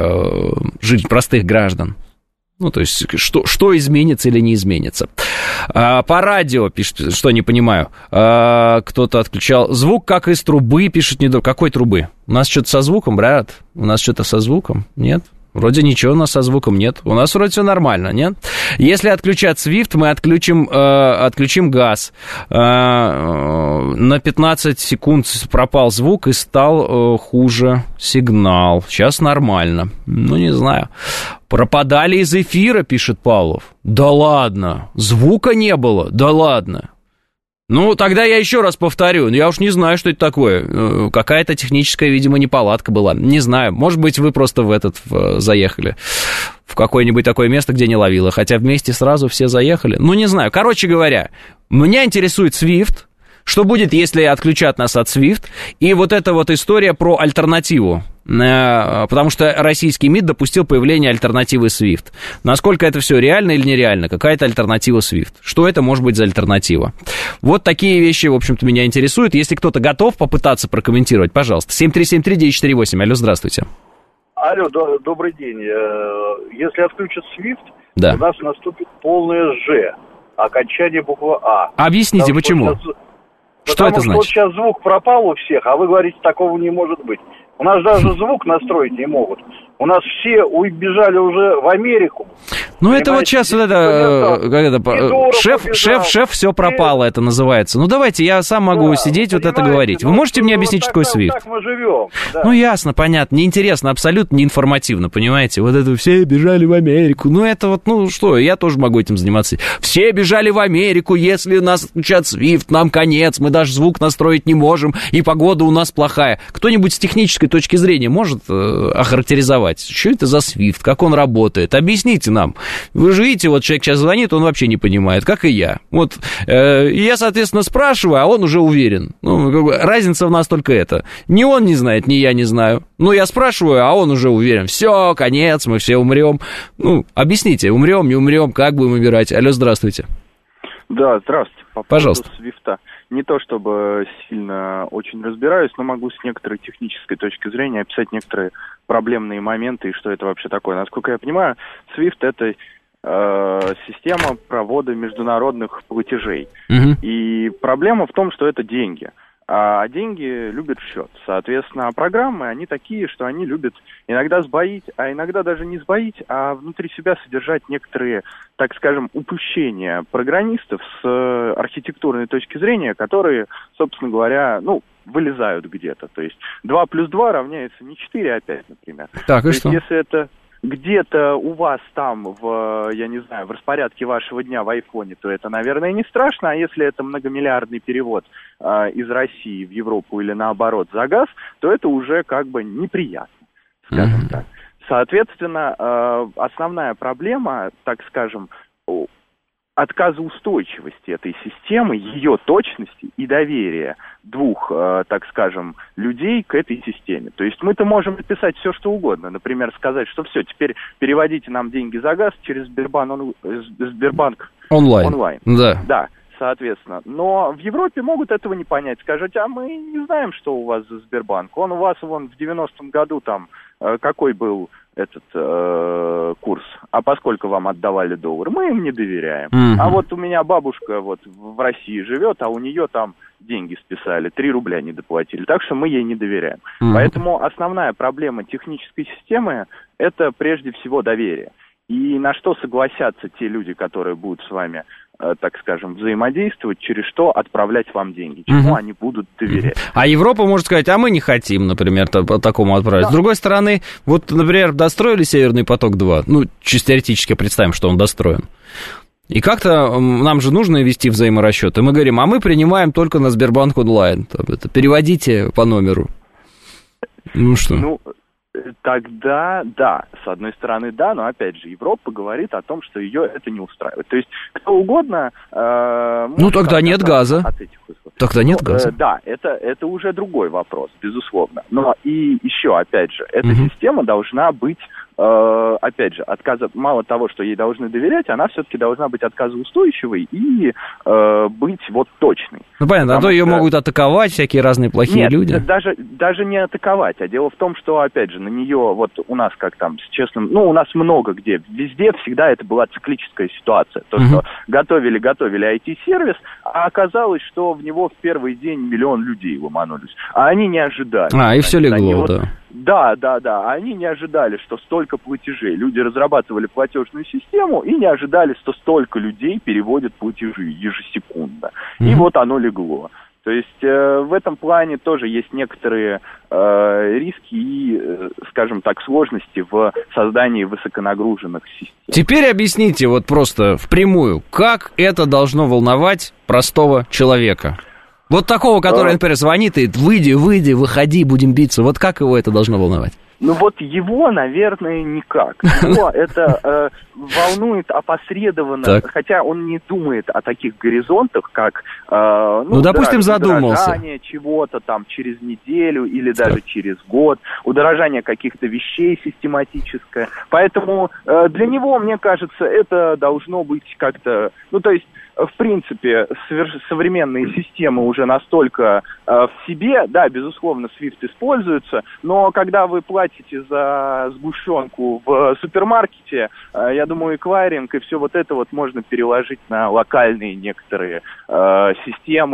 жизнь простых граждан. Ну, то есть, что, что изменится или не изменится. А, по радио, пишет, что не понимаю, а, кто-то отключал. Звук как из трубы, пишет недорого. Какой трубы? У нас что-то со звуком, брат? У нас что-то со звуком? Нет? Вроде ничего у нас со звуком нет. У нас вроде все нормально, нет? Если отключат свифт, мы отключим, э, отключим газ. Э, э, на пятнадцать секунд пропал звук и стал э, хуже сигнал. Сейчас нормально. Ну, не знаю. Пропадали из эфира, пишет Павлов. Да ладно. Звука не было? Да ладно. Ну, тогда я еще раз повторю, я уж не знаю, что это такое. Какая-то техническая, видимо, неполадка была. Не знаю, может быть, вы просто в этот в, заехали, в какое-нибудь такое место, где не ловило, хотя вместе сразу все заехали. Ну, не знаю. Короче говоря, меня интересует свифт. Что будет, если отключат нас от свифт? И вот эта вот история про альтернативу. Потому что российский МИД допустил появление альтернативы свифт. Насколько это все реально или нереально? Какая-то альтернатива свифт. Что это может быть за альтернатива? Вот такие вещи, в общем-то, меня интересуют. Если кто-то готов попытаться прокомментировать, пожалуйста. семь три семь три девять четыре восемь. Алло, здравствуйте. Алло, до, добрый день. Если отключат свифт, да, у нас наступит полное Ж. Окончание буквы А. Объясните, почему? Сейчас... Что это значит? Потому что вот сейчас звук пропал у всех, а вы говорите, такого не может быть. У нас даже звук настроить не могут. У нас все убежали уже в Америку. Ну, это вот сейчас вот это, как это шеф, шеф, шеф, все пропало, это называется. Ну, давайте, я сам могу да, сидеть вот это говорить. Вы можете ну, мне объяснить, что такое свифт? Так мы живем. Да. Ну, ясно, понятно, неинтересно, абсолютно неинформативно, понимаете? Вот это все бежали в Америку. Ну, это вот, ну, что, я тоже могу этим заниматься. Все бежали в Америку, если нас отключат свифт, нам конец, мы даже звук настроить не можем, и погода у нас плохая. Кто-нибудь с технической точки зрения может э, охарактеризовать? Что это за свифт? Как он работает? Объясните нам. Вы же видите, вот человек сейчас звонит, он вообще не понимает, как и я. Вот э, я, соответственно, спрашиваю, а он уже уверен. Ну, как бы, разница в нас только это. Ни он не знает, ни я не знаю. Ну, я спрашиваю, а он уже уверен. Все, конец, мы все умрем. Ну, объясните, умрем, не умрем, как будем умирать? Алло, здравствуйте. Да, здравствуйте. По Пожалуйста. поводу свифта. Не то чтобы сильно очень разбираюсь, но могу с некоторой технической точки зрения описать некоторые проблемные моменты и что это вообще такое. Насколько я понимаю, свифт это э, система провода международных платежей. Угу. И проблема в том, что это деньги. А деньги любят в счет. Соответственно, программы, они такие, что они любят иногда сбоить, а иногда даже не сбоить, а внутри себя содержать некоторые, так скажем, упущения программистов с архитектурной точки зрения, которые, собственно говоря, ну, вылезают где-то. То есть два плюс два равняется не четыре, а пять, например. Так, и То что? есть, если это где-то у вас там, в, я не знаю, в распорядке вашего дня в айфоне, то это, наверное, не страшно, а если это многомиллиардный перевод э, из России в Европу или наоборот за газ, то это уже как бы неприятно, скажем mm-hmm. так. Соответственно, э, основная проблема, так скажем, отказоустойчивости этой системы, ее точности и доверия двух, э, так скажем, людей к этой системе. То есть мы-то можем написать все, что угодно. Например, сказать, что все, теперь переводите нам деньги за газ через Сбербанк, он, Сбербанк онлайн. онлайн. Да. Да, соответственно. Но в Европе могут этого не понять. Скажут, а мы не знаем, что у вас за Сбербанк. Он у вас вон в девяностом году там э, какой был этот э, курс, а поскольку вам отдавали доллар, мы им не доверяем. Mm-hmm. А вот у меня бабушка вот в России живет, а у нее там деньги списали, три рубля не доплатили, так что мы ей не доверяем. Mm-hmm. Поэтому основная проблема технической системы – это прежде всего доверие. И на что согласятся те люди, которые будут с вами, э, так скажем, взаимодействовать, через что отправлять вам деньги, чему mm-hmm. они будут доверять. А Европа может сказать, а мы не хотим, например, по такому отправить. Да. С другой стороны, вот, например, достроили Северный поток-два, ну, чисто теоретически представим, что он достроен. И как-то нам же нужно вести взаиморасчеты. Мы говорим, а мы принимаем только на Сбербанк онлайн. Это переводите по номеру. Ну что? Ну, тогда да, с одной стороны да, но опять же Европа говорит о том, что ее это не устраивает. То есть кто угодно... Э, ну тогда нет газа. От этих тогда нет ну, газа. Э, да, это, это уже другой вопрос, безусловно. Но и еще, опять же, эта угу. система должна быть... опять же, отказа, мало того, что ей должны доверять, она все-таки должна быть отказоустойчивой и э, быть вот точной. Ну, понятно, а то ее что... могут атаковать всякие разные плохие Нет, люди. Даже, даже не атаковать, а дело в том, что, опять же, на нее, вот у нас как там, с честным, ну, у нас много где, везде всегда это была циклическая ситуация. То, угу. что готовили-готовили ай ти-сервис, а оказалось, что в него в первый день миллион людей ломанулись. А они не ожидали. А, и все легло, они, да. Вот, да, да, да. Они не ожидали, что столько платежей. Люди разрабатывали платежную систему и не ожидали, что столько людей переводят платежи ежесекундно. Mm-hmm. И вот оно легло. То есть э, в этом плане тоже есть некоторые э, риски и, э, скажем так, сложности в создании высоконагруженных систем. Теперь объясните вот просто впрямую, как это должно волновать простого человека? Вот такого, который, например, звонит и выйди, выйди, выходи, будем биться. Вот как его это должно волновать? Ну вот его, наверное, никак. Его это э, волнует опосредованно, так. Хотя он не думает о таких горизонтах, как... Э, ну, ну, допустим, задумался. Удорожание чего-то там через неделю или даже так. через год, удорожание каких-то вещей систематическое. Поэтому э, для него, мне кажется, это должно быть как-то... Ну, то есть... В принципе, современные системы уже настолько э, в себе, да, безусловно, свифт используется, но когда вы платите за сгущенку в супермаркете, э, я думаю, эквайринг и все вот это вот можно переложить на локальные некоторые э, системы,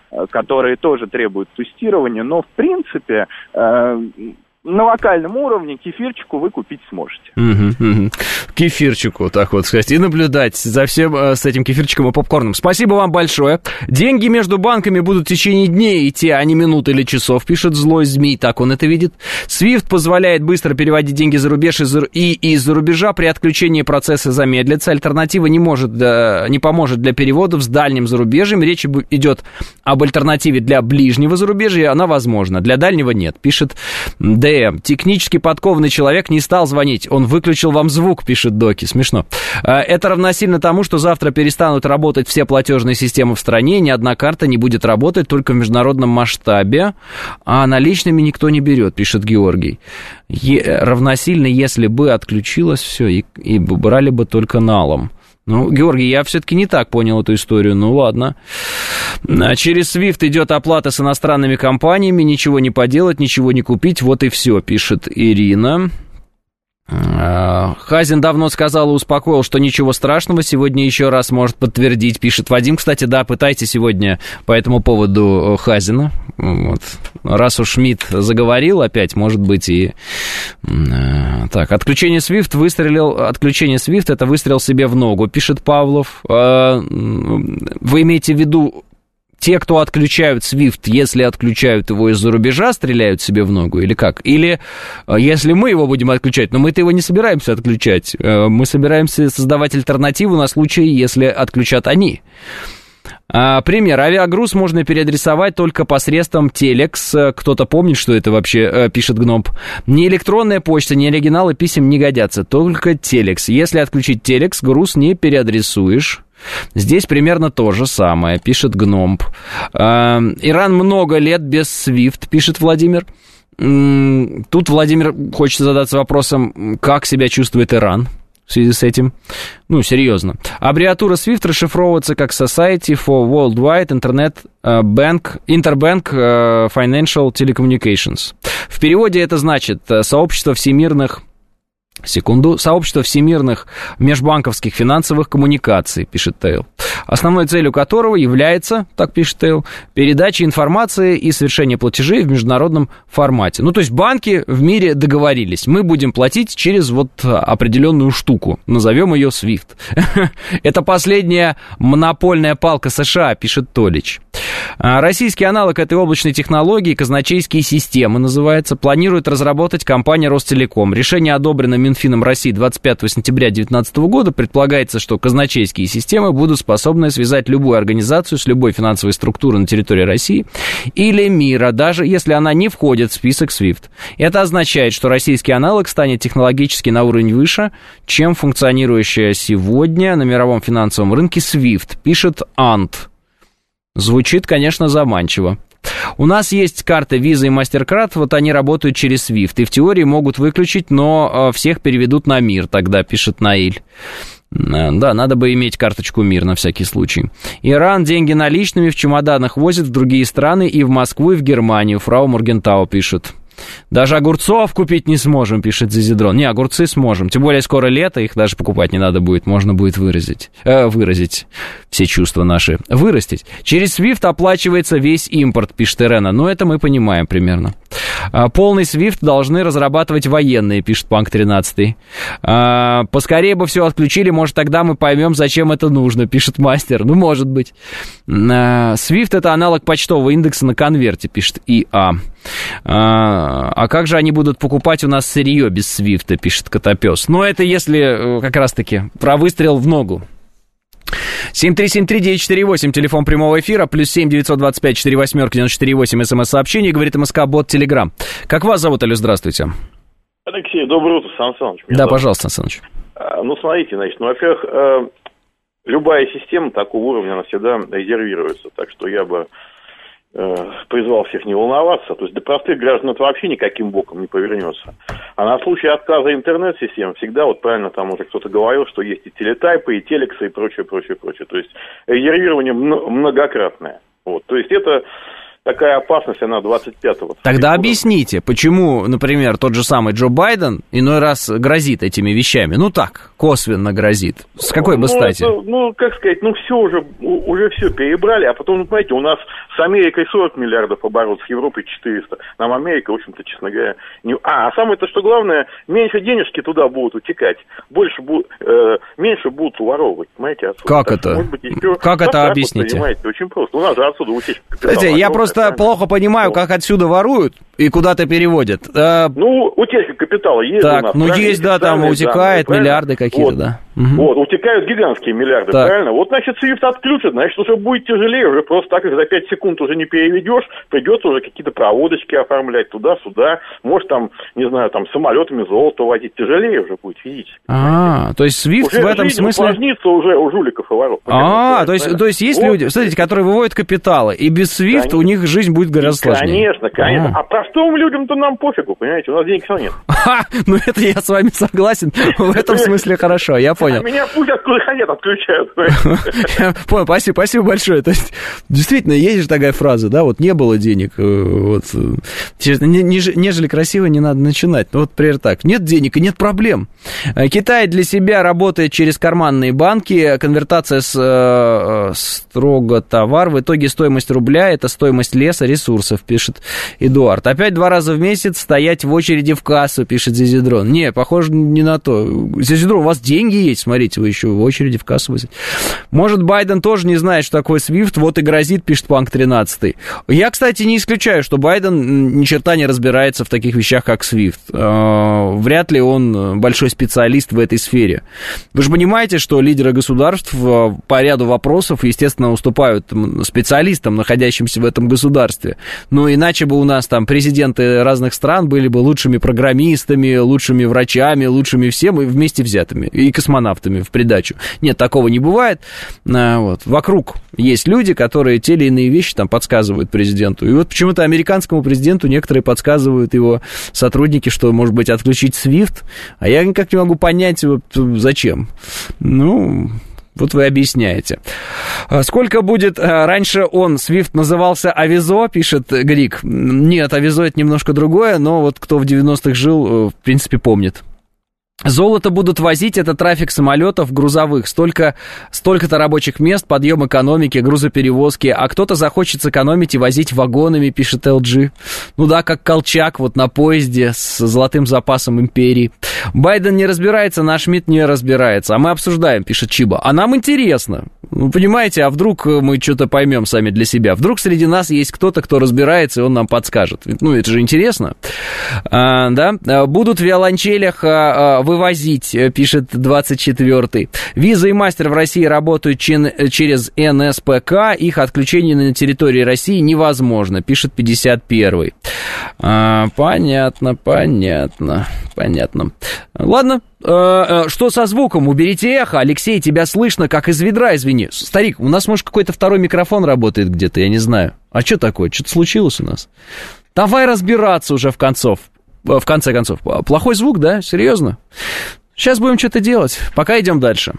которые тоже требуют тестирования, но в принципе на локальном уровне кефирчику вы купить сможете. Угу, угу. Кефирчику, так вот сказать, и наблюдать за всем с этим кефирчиком и попкорном. Спасибо вам большое. Деньги между банками будут в течение дней идти, а не минут или часов, пишет злой змей, так он это видит. свифт позволяет быстро переводить деньги за рубеж и из-за рубежа. При отключении процессы замедлятся. Альтернатива не, может, не поможет для переводов с дальним зарубежьем. Речь идет об альтернативе для ближнего зарубежья, она возможна. Для дальнего нет, пишет ДМ. Технически подкованный человек не стал звонить, он выключил вам звук, пишет Доки, смешно. Это равносильно тому, что завтра перестанут работать все платежные системы в стране, ни одна карта не будет работать только в международном масштабе, а наличными никто не берет, пишет Георгий. Е- равносильно, если бы отключилось все и, и брали бы только налом. Ну, Георгий, я все-таки не так понял эту историю, ну ладно. Через свифт идет оплата с иностранными компаниями, ничего не поделать, ничего не купить, вот и все, пишет Ирина. Хазин давно сказал и успокоил, что ничего страшного, сегодня еще раз может подтвердить, пишет Вадим. Кстати, да, пытайте сегодня по этому поводу Хазина. Вот. Раз уж МИД заговорил опять, может быть и... Так, отключение свифт выстрелил... Отключение свифт это выстрел себе в ногу, пишет Павлов. Вы имеете в виду... Те, кто отключают свифт, если отключают его из-за рубежа, стреляют себе в ногу или как? Или если мы его будем отключать, но мы-то его не собираемся отключать, мы собираемся создавать альтернативу на случай, если отключат они. Пример. Авиагруз можно переадресовать только посредством телекс. Кто-то помнит, что это вообще, пишет Гномп. Ни электронная почта, ни оригиналы писем не годятся, только телекс. Если отключить телекс, груз не переадресуешь. Здесь примерно то же самое, пишет Гномп. Иран много лет без свифт, пишет Владимир. Тут Владимир хочет задаться вопросом, как себя чувствует Иран в связи с этим. Ну, серьезно. Аббревиатура свифт расшифровывается как Society for Worldwide Internet Bank, Interbank Financial Telecommunications. В переводе это значит сообщество всемирных Секунду. Сообщество всемирных межбанковских финансовых коммуникаций, пишет Тейл. Основной целью которого является, так пишет Тейл, передача информации и совершение платежей в международном формате. Ну, то есть банки в мире договорились. Мы будем платить через вот определенную штуку. Назовем ее свифт. Это последняя монопольная палка США, пишет Толич. Российский аналог этой облачной технологии, казначейские системы называется, планирует разработать компания Ростелеком. Решение одобрено Минфином России двадцать пятого сентября две тысячи девятнадцатого года. Предполагается, что казначейские системы будут способны связать любую организацию с любой финансовой структурой на территории России или мира, даже если она не входит в список свифт. Это означает, что российский аналог станет технологически на уровень выше, чем функционирующая сегодня на мировом финансовом рынке свифт, пишет Ант. Звучит, конечно, заманчиво. У нас есть карты Visa и MasterCard, вот они работают через свифт, и в теории могут выключить, но всех переведут на мир, тогда, пишет Наиль. Да, надо бы иметь карточку МИР на всякий случай. Иран деньги наличными в чемоданах возит в другие страны, и в Москву, и в Германию, фрау Моргентау пишет. Даже огурцов купить не сможем, пишет Зизидрон. Не, огурцы сможем. Тем более скоро лето, их даже покупать не надо будет. Можно будет выразить, э, выразить все чувства наши. Вырастить. Через свифт оплачивается весь импорт, пишет Ирена. Но это мы понимаем примерно. А, полный свифт должны разрабатывать военные, пишет Панк тринадцать. А, поскорее бы все отключили, может тогда мы поймем, зачем это нужно, пишет Мастер. Ну, может быть. свифт это аналог почтового индекса на конверте, пишет ИА. А, а как же они будут покупать у нас сырье без свифта, пишет Котопес. Но это если как раз-таки про выстрел в ногу. семь три семь три девять четыре восемь, телефон прямого эфира, плюс семь девятьсот двадцать пять четыре восемь девяносто четыре восемь, смс-сообщение, говорит МСК-бот Телеграм. Как вас зовут, Алло, здравствуйте. Алексей, доброе утро, Сан Саныч. Да, зовут. Пожалуйста, Сан Саныч. А, ну, смотрите, значит, ну, во-первых, э, любая система такого уровня, она всегда резервируется, так что я бы э, призвал всех не волноваться, то есть до простых граждан это вообще никаким боком не повернется. А на случай отказа интернет-систем всегда, вот правильно там уже кто-то говорил, что есть и телетайпы, и телексы, и прочее, прочее, прочее. То есть резервирование многократное. Вот. То есть это такая опасность, она двадцать пятого. Тогда объясните, почему, например, тот же самый Джо Байден иной раз грозит этими вещами? Ну так, косвенно грозит. С какой бы ну, стати? Это, ну, как сказать, ну все уже, уже все перебрали, а потом, ну, понимаете, у нас с Америкой сорок миллиардов оборот, с Европой четыреста. Нам Америка, в общем-то, честно говоря, не... А, а самое-то, что главное, меньше денежки туда будут утекать, больше будут, э, меньше будут воровывать, понимаете, отсюда. Как так, это? Может быть, еще... Как так, это так, объясните? Вот, понимаете, очень просто. У нас же отсюда утечка капитала. Знаете, я просто правильно? плохо понимаю, как отсюда воруют и куда-то переводят. А... Ну, утечка капитала есть так, у нас. ну есть, да, там утекает данные, миллиарды какие-то, вот, да. Угу. Вот, утекают гигантские миллиарды, так. Правильно? Вот, значит, свифт отключат, значит, уже будет тяжелее, уже просто так их за пять секунд уже не переведешь, придется уже какие-то проводочки оформлять туда-сюда, может, там, не знаю, там, самолетами золото возить, тяжелее уже будет физически. А, то есть свифт в этом смысле... усложнится уже у жуликов и воров. А, то есть, то есть есть вот люди, смотрите, которые выводят капиталы, и без свифта у них жизнь будет гораздо сложнее. Конечно, конечно. А, а простым людям-то нам пофигу, понимаете, у нас денег все нет. Ха, ну это я с вами согласен, в этом смысле хорошо, я понял. Меня пусть откуда хотят отключают. Понял, спасибо, спасибо большое. То есть, действительно, есть же такая фраза, да, вот не было денег, вот, нежели красиво не надо начинать. Ну, вот, например, так, нет денег и нет проблем. Китай для себя работает через карманные банки, конвертация с э, строго товар, в итоге стоимость рубля – это стоимость леса, ресурсов, пишет Эдуард. Опять два раза в месяц стоять в очереди в кассу, пишет Зизидрон. Не, похоже, не на то. Зизидрон, у вас деньги есть, смотрите, вы еще в очереди в кассу высадите. Может, Байден тоже не знает, что такое свифт, вот и грозит, пишет Панк тринадцатый. Я, кстати, не исключаю, что Байден ни черта не разбирается в таких вещах, как свифт. Вряд ли он большой специалист в этой сфере. Вы же понимаете, что лидеры государств по ряду вопросов, естественно, уступают специалистам, находящимся в этом государстве. Но иначе бы у нас там президенты разных стран были бы лучшими программистами, лучшими врачами, лучшими всем и вместе взятыми, и космонавтами в придачу. Нет, такого не бывает. Вот. Вокруг есть люди, которые те или иные вещи там подсказывают президенту. И вот почему-то американскому президенту некоторые подсказывают его сотрудники, что, может быть, отключить свифт, а я никак не могу понять, вот, зачем. Ну... Вот вы объясняете. Сколько будет... Раньше он, свифт, назывался Авизо, пишет Грик. Нет, Авизо это немножко другое, но вот кто в девяностых жил, в принципе, помнит. Золото будут возить, это трафик самолетов грузовых, столько, столько-то рабочих мест, подъем экономики, грузоперевозки, а кто-то захочет сэкономить и возить вагонами, пишет эл джи. Ну да, как Колчак вот на поезде с золотым запасом империи. Байден не разбирается, наш МИД не разбирается, а мы обсуждаем, пишет Чиба. А нам интересно. Ну, понимаете, а вдруг мы что-то поймем сами для себя? Вдруг среди нас есть кто-то, кто разбирается, и он нам подскажет. Ну, это же интересно. А, да? Будут в виолончелях а, вывозить, пишет двадцать четвёртый. Виза и мастер в России работают через эн эс пэ ка. Их отключение на территории России невозможно, пишет пятьдесят первый. А, понятно, понятно, понятно. Ладно. Что со звуком? Уберите эхо. Алексей, тебя слышно, как из ведра, извини. Старик, у нас, может, какой-то второй микрофон работает где-то, я не знаю. А что такое? Что-то случилось у нас? Давай разбираться уже в концов. В конце концов. Плохой звук, да? Серьезно? Сейчас будем что-то делать. Пока идем дальше.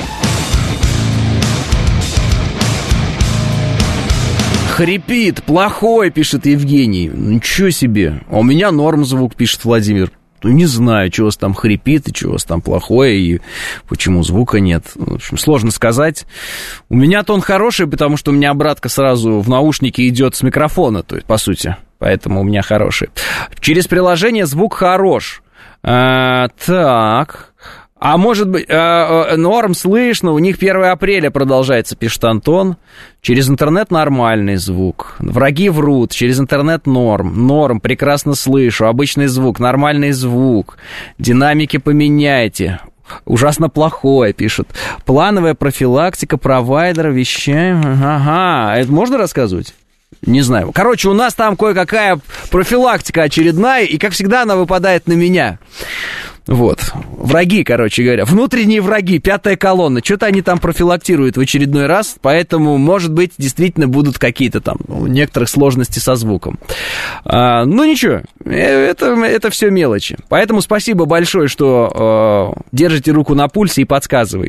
Хрипит, плохой, пишет Евгений. Ничего себе. А у меня норм звук, пишет Владимир. Ну, не знаю, чего у вас там хрипит, и чего у вас там плохое, и почему звука нет. В общем, сложно сказать. У меня-то он хороший, потому что у меня обратка сразу в наушнике идет с микрофона, то есть, по сути. Поэтому у меня хороший. Через приложение звук хорош. А, так... А может быть, э, норм слышно, у них первое апреля продолжается, пишет Антон. Через интернет нормальный звук. Враги врут, через интернет норм. Норм, прекрасно слышу, обычный звук, нормальный звук. Динамики поменяйте. Ужасно плохое, пишут. Плановая профилактика провайдера, вещаем. Ага, это можно рассказывать? Не знаю. Короче, у нас там кое-какая профилактика очередная, и, как всегда, она выпадает на меня. Вот. Враги, короче говоря. Внутренние враги, пятая колонна. Что-то они там профилактируют в очередной раз, поэтому, может быть, действительно будут какие-то там ну, некоторых сложности со звуком. А, ну, ничего. Это, это все мелочи. Поэтому спасибо большое, что э, держите руку на пульсе и подсказываете.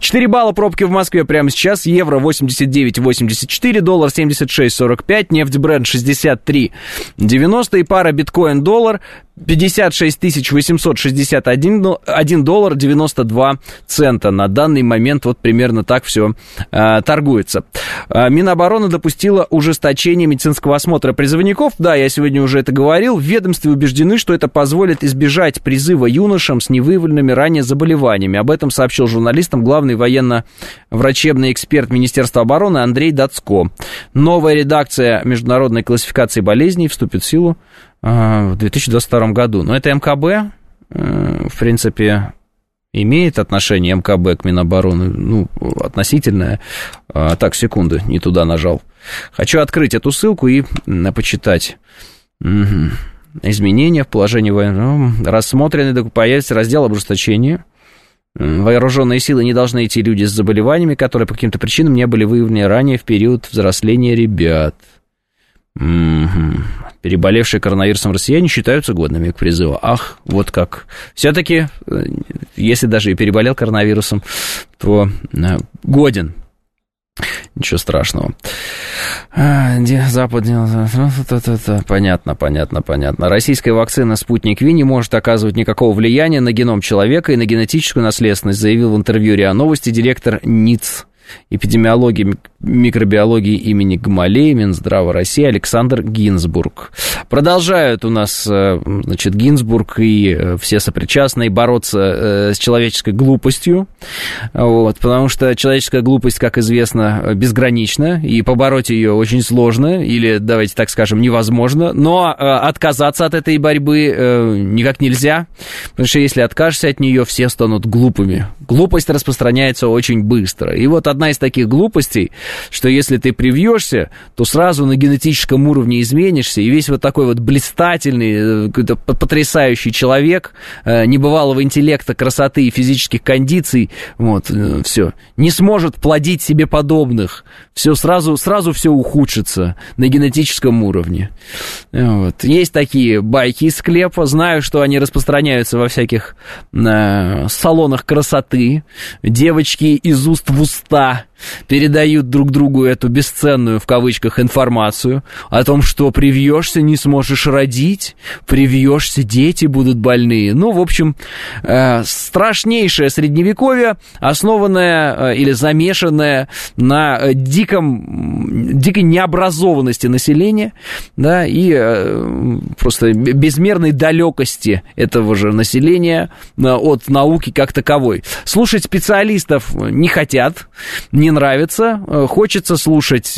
четыре балла пробки в Москве прямо сейчас. Евро восемьдесят девять восемьдесят четыре, доллар семьдесят шесть сорок пять, нефть Brent шестьдесят три девяносто и пара биткоин-доллар пятьдесят шесть тысяч восемьсот шестьдесят один доллар девяносто два цента. На данный момент вот примерно так все э, торгуется. Э, Минобороны допустила ужесточение медицинского осмотра призывников. Да, я сегодня уже это говорил. В ведомстве убеждены, что это позволит избежать призыва юношам с невыявленными ранее заболеваниями. Об этом сообщил журналистам главный военно-врачебный эксперт Министерства обороны Андрей Дацко. Новая редакция международной классификации болезней вступит в силу в две тысячи двадцать втором году. Но это МКБ, в принципе, имеет отношение МКБ к Минобороны, ну, относительное. Так, секунду, не туда нажал. Хочу открыть эту ссылку и почитать. Угу. Изменения в положении военного. Рассмотрены, появится раздел об ужесточении. Вооруженные силы не должны идти люди с заболеваниями, которые по каким-то причинам не были выявлены ранее в период взросления ребят. Угу. Переболевшие коронавирусом россияне считаются годными к призыву. Ах, вот как. Все-таки, если даже и переболел коронавирусом, то годен. Ничего страшного. Запад... Понятно, понятно, понятно. Российская вакцина «Спутник Ви» не может оказывать никакого влияния на геном человека и на генетическую наследственность, заявил в интервью РИА Новости директор НИЦ эпидемиологии, микробиологии имени Гамалеи Минздрава России Александр Гинзбург. Продолжают у нас, значит, Гинзбург и все сопричастные бороться с человеческой глупостью, вот, потому что человеческая глупость, как известно, безгранична, и побороть ее очень сложно, или, давайте так скажем, невозможно, но отказаться от этой борьбы никак нельзя, потому что если откажешься от нее, все станут глупыми. Глупость распространяется очень быстро, и вот одна из таких глупостей, что если ты привьешься, то сразу на генетическом уровне изменишься, и весь вот такой вот блистательный, потрясающий человек, небывалого интеллекта, красоты и физических кондиций, вот, все, не сможет плодить себе подобных, все сразу, сразу все ухудшится на генетическом уровне. Вот. Есть такие байки из склепа, знаю, что они распространяются во всяких э, салонах красоты, девочки из уст в уста передают друг другу эту бесценную, в кавычках, информацию о том, что привьешься, не сможешь родить, привьешься, дети будут больные. Ну, в общем, э, страшнейшее средневековье, основанное э, или замешанное на диком, дикой необразованности населения, да, и э, просто безмерной далекости этого же населения э, от науки как таковой. Слушать специалистов не хотят, не нравится, хочется слушать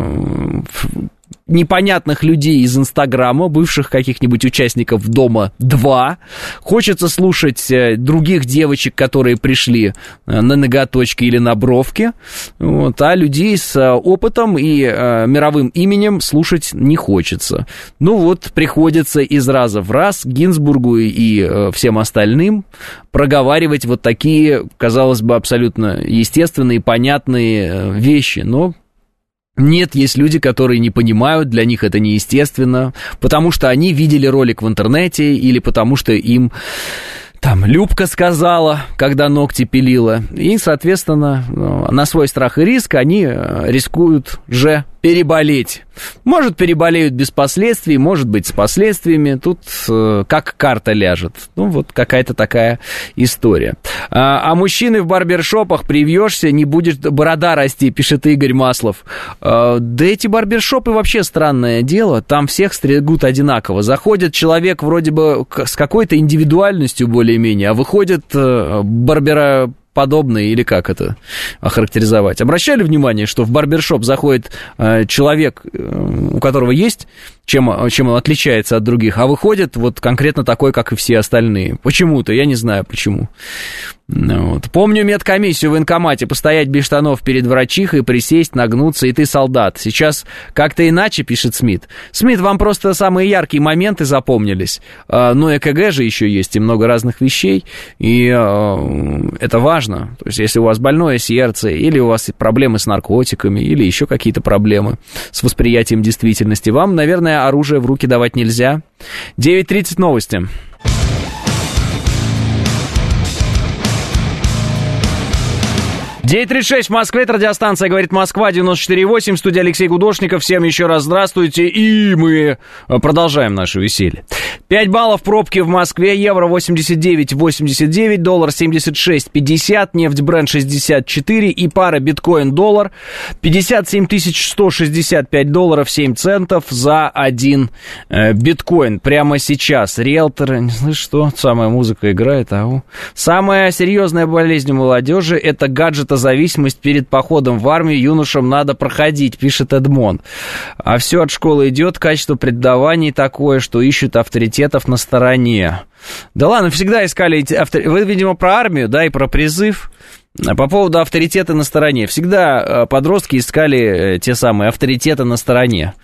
непонятных людей из Инстаграма, бывших каких-нибудь участников Дома-два. Хочется слушать других девочек, которые пришли на ноготочки или на бровки. Вот, а людей с опытом и э, мировым именем слушать не хочется. Ну вот, приходится из раза в раз Гинзбургу и э, всем остальным проговаривать вот такие, казалось бы, абсолютно естественные, понятные вещи, но... Нет, есть люди, которые не понимают, для них это неестественно, потому что они видели ролик в интернете или потому что им там Любка сказала, когда ногти пилила, и, соответственно, на свой страх и риск они рискуют же переболеть. Может, переболеют без последствий, может быть, с последствиями. Тут э, как карта ляжет. Ну, вот какая-то такая история. А, а мужчины в барбершопах привьешься, не будет борода расти, пишет Игорь Маслов. А, да эти барбершопы вообще странное дело. Там всех стригут одинаково. Заходит человек вроде бы с какой-то индивидуальностью более-менее, а выходит э, барбера... подобные, или как это охарактеризовать. Обращали внимание, что в барбершоп заходит э, человек, э, у которого есть, чем, чем он отличается от других, а выходит вот конкретно такой, как и все остальные. Почему-то, я не знаю почему. Вот. Помню медкомиссию в военкомате, постоять без штанов перед врачихой, присесть, нагнуться, и ты солдат. Сейчас как-то иначе, пишет Смит. Смит, вам просто самые яркие моменты запомнились. А, ну, ЭКГ же еще есть, и много разных вещей, и а, это важно. То есть, если у вас больное сердце, или у вас проблемы с наркотиками, или еще какие-то проблемы с восприятием действительности, вам, наверное, оружие в руки давать нельзя. девять тридцать новости. девять тридцать шесть в Москве, это радиостанция «Говорит Москва», девяносто четыре восемь, студия Алексей Гудошников. Всем еще раз здравствуйте, и мы продолжаем наше веселье. пять баллов пробки в Москве, евро восемьдесят девять восемьдесят девять, доллар семьдесят шесть пятьдесят, нефть Brent шестьдесят четыре и пара биткоин-доллар пятьдесят семь тысяч сто шестьдесят пять долларов семь центов за один э, биткоин. Прямо сейчас риэлторы, не знаю что, самая музыка играет, ау. Самая серьезная болезнь у молодежи — это гаджетозависимость. Перед походом в армию юношам надо проходить, пишет Эдмон. А все от школы идет, качество преподаваний такое, что ищут авторитетов на стороне. Да ладно, всегда искали эти авторитеты. Вы, видимо, про армию, да, и про призыв. По поводу авторитета на стороне. Всегда подростки искали те самые авторитеты на стороне.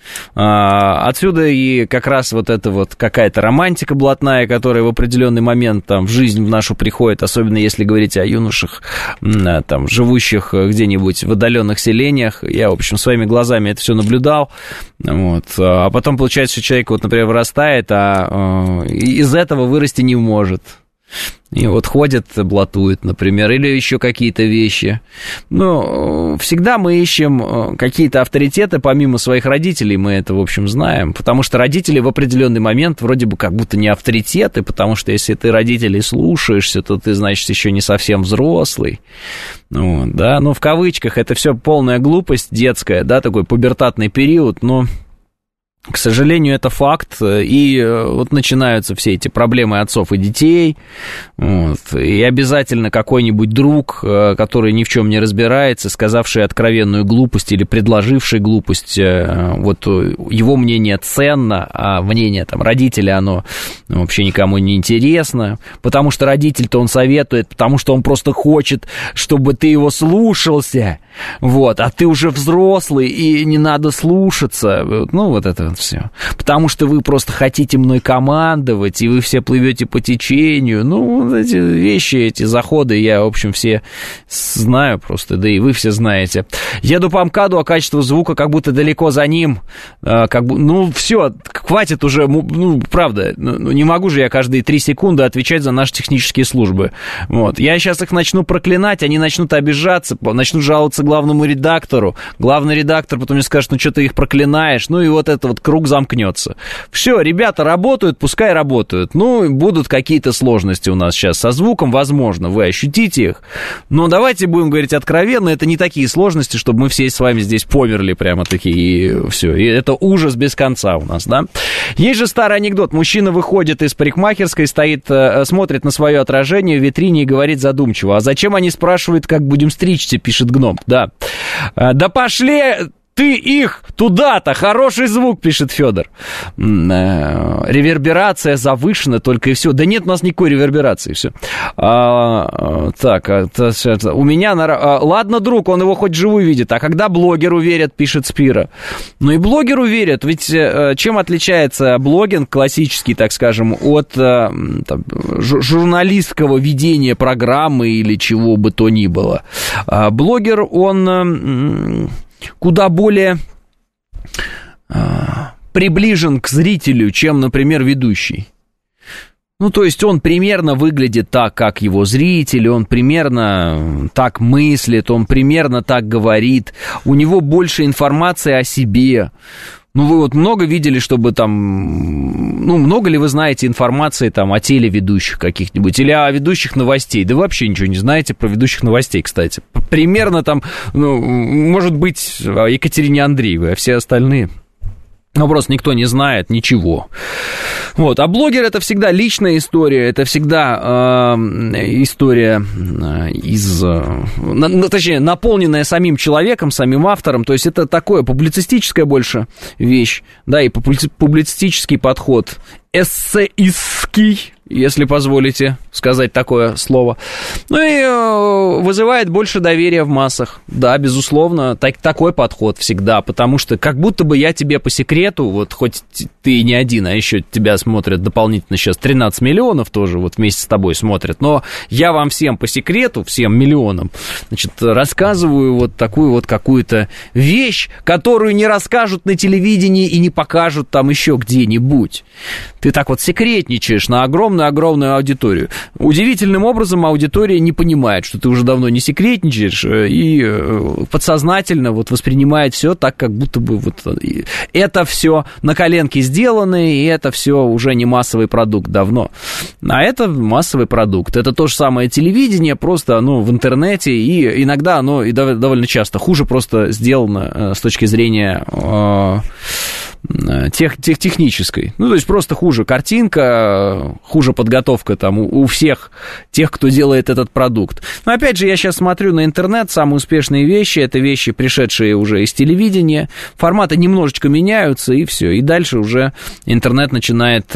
Отсюда и как раз вот эта вот какая-то романтика блатная, которая в определенный момент там в жизнь в нашу приходит, особенно если говорить о юношах, там, живущих где-нибудь в отдаленных селениях. Я, в общем, своими глазами это все наблюдал. Вот. А потом получается, что человек, вот, например, вырастает, а из этого вырасти не может. И вот ходит, блатует, например, или еще какие-то вещи. Ну, всегда мы ищем какие-то авторитеты, помимо своих родителей, мы это, в общем, знаем. Потому что родители в определенный момент вроде бы как будто не авторитеты, потому что если ты родителей слушаешься, то ты, значит, еще не совсем взрослый. Вот, да, ну, в кавычках, это все полная глупость детская, да, такой пубертатный период, но... К сожалению, это факт, и вот начинаются все эти проблемы отцов и детей, вот, и обязательно какой-нибудь друг, который ни в чем не разбирается, сказавший откровенную глупость или предложивший глупость, вот его мнение ценно, а мнение там родителя, оно вообще никому не интересно, потому что родитель-то он советует, потому что он просто хочет, чтобы ты его слушался, вот, а ты уже взрослый, и не надо слушаться, ну, вот это все. Потому что вы просто хотите мной командовать, и вы все плывете по течению. Ну, эти вещи, эти заходы я, в общем, все знаю просто, да и вы все знаете. Еду по МКАДу, а качество звука как будто далеко за ним. Как бы, ну, все, хватит уже, ну, правда, ну, не могу же я каждые три секунды отвечать за наши технические службы. Вот. Я сейчас их начну проклинать, они начнут обижаться, начнут жаловаться главному редактору. Главный редактор потом мне скажет, ну, что ты их проклинаешь, ну, и вот это вот круг замкнется. Все, ребята работают, пускай работают. Ну, будут какие-то сложности у нас сейчас со звуком, возможно, вы ощутите их. Но давайте будем говорить откровенно, это не такие сложности, чтобы мы все с вами здесь померли прямо-таки, и все. И это ужас без конца у нас, да? Есть же старый анекдот. Мужчина выходит из парикмахерской, стоит, смотрит на свое отражение в витрине и говорит задумчиво. А зачем они спрашивают, как будем стричься, пишет гном. Да. Да пошли... Ты их туда-то, хороший звук, пишет Федор. Реверберация завышена только и все. Да нет у нас никакой реверберации, все. А, так, это, это, у меня... На... Ладно, друг, он его хоть живую видит. А когда блогеру верят, пишет Спира. Ну и блогеру верят. Ведь чем отличается блогинг классический, так скажем, от там, журналистского ведения программы или чего бы то ни было? Блогер, он... куда более э, приближен к зрителю, чем, например, ведущий. Ну, то есть он примерно выглядит так, как его зритель, он примерно так мыслит, он примерно так говорит, у него больше информации о себе. Ну, вы вот много видели, чтобы там... Ну, много ли вы знаете информации там о телеведущих каких-нибудь или о ведущих новостей? Да вы вообще ничего не знаете про ведущих новостей, кстати. Примерно там, ну, может быть, о Екатерине Андреевой, а все остальные... Ну, просто никто не знает ничего. Вот. А блогер — это всегда личная история, это всегда э, история из... Э, на, точнее, наполненная самим человеком, самим автором. То есть это такое публицистическая больше вещь, да, и публицистический подход. Эссеистский, если позволите сказать такое слово. Ну и э, вызывает больше доверия в массах. Да, безусловно, так, такой подход всегда, потому что как будто бы я тебе по секрету, вот хоть ты не один, а еще тебя смотрят дополнительно сейчас тринадцать миллионов тоже, вот вместе с тобой смотрят, но я вам всем по секрету, всем миллионам, значит, рассказываю вот такую вот какую-то вещь, которую не расскажут на телевидении и не покажут там еще где-нибудь. Ты так вот секретничаешь на огромном огромную аудиторию. Удивительным образом аудитория не понимает, что ты уже давно не секретничаешь, и подсознательно вот воспринимает все так, как будто бы вот это все на коленке сделано, и это все уже не массовый продукт давно. А это массовый продукт. Это то же самое телевидение, просто оно в интернете, и иногда оно и довольно часто хуже просто сделано с точки зрения тех, тех, технической. Ну, то есть просто хуже картинка, хуже подготовка там у, у всех тех, кто делает этот продукт. Но опять же, я сейчас смотрю на интернет, самые успешные вещи, это вещи, пришедшие уже из телевидения, форматы немножечко меняются, и все. И дальше уже интернет начинает...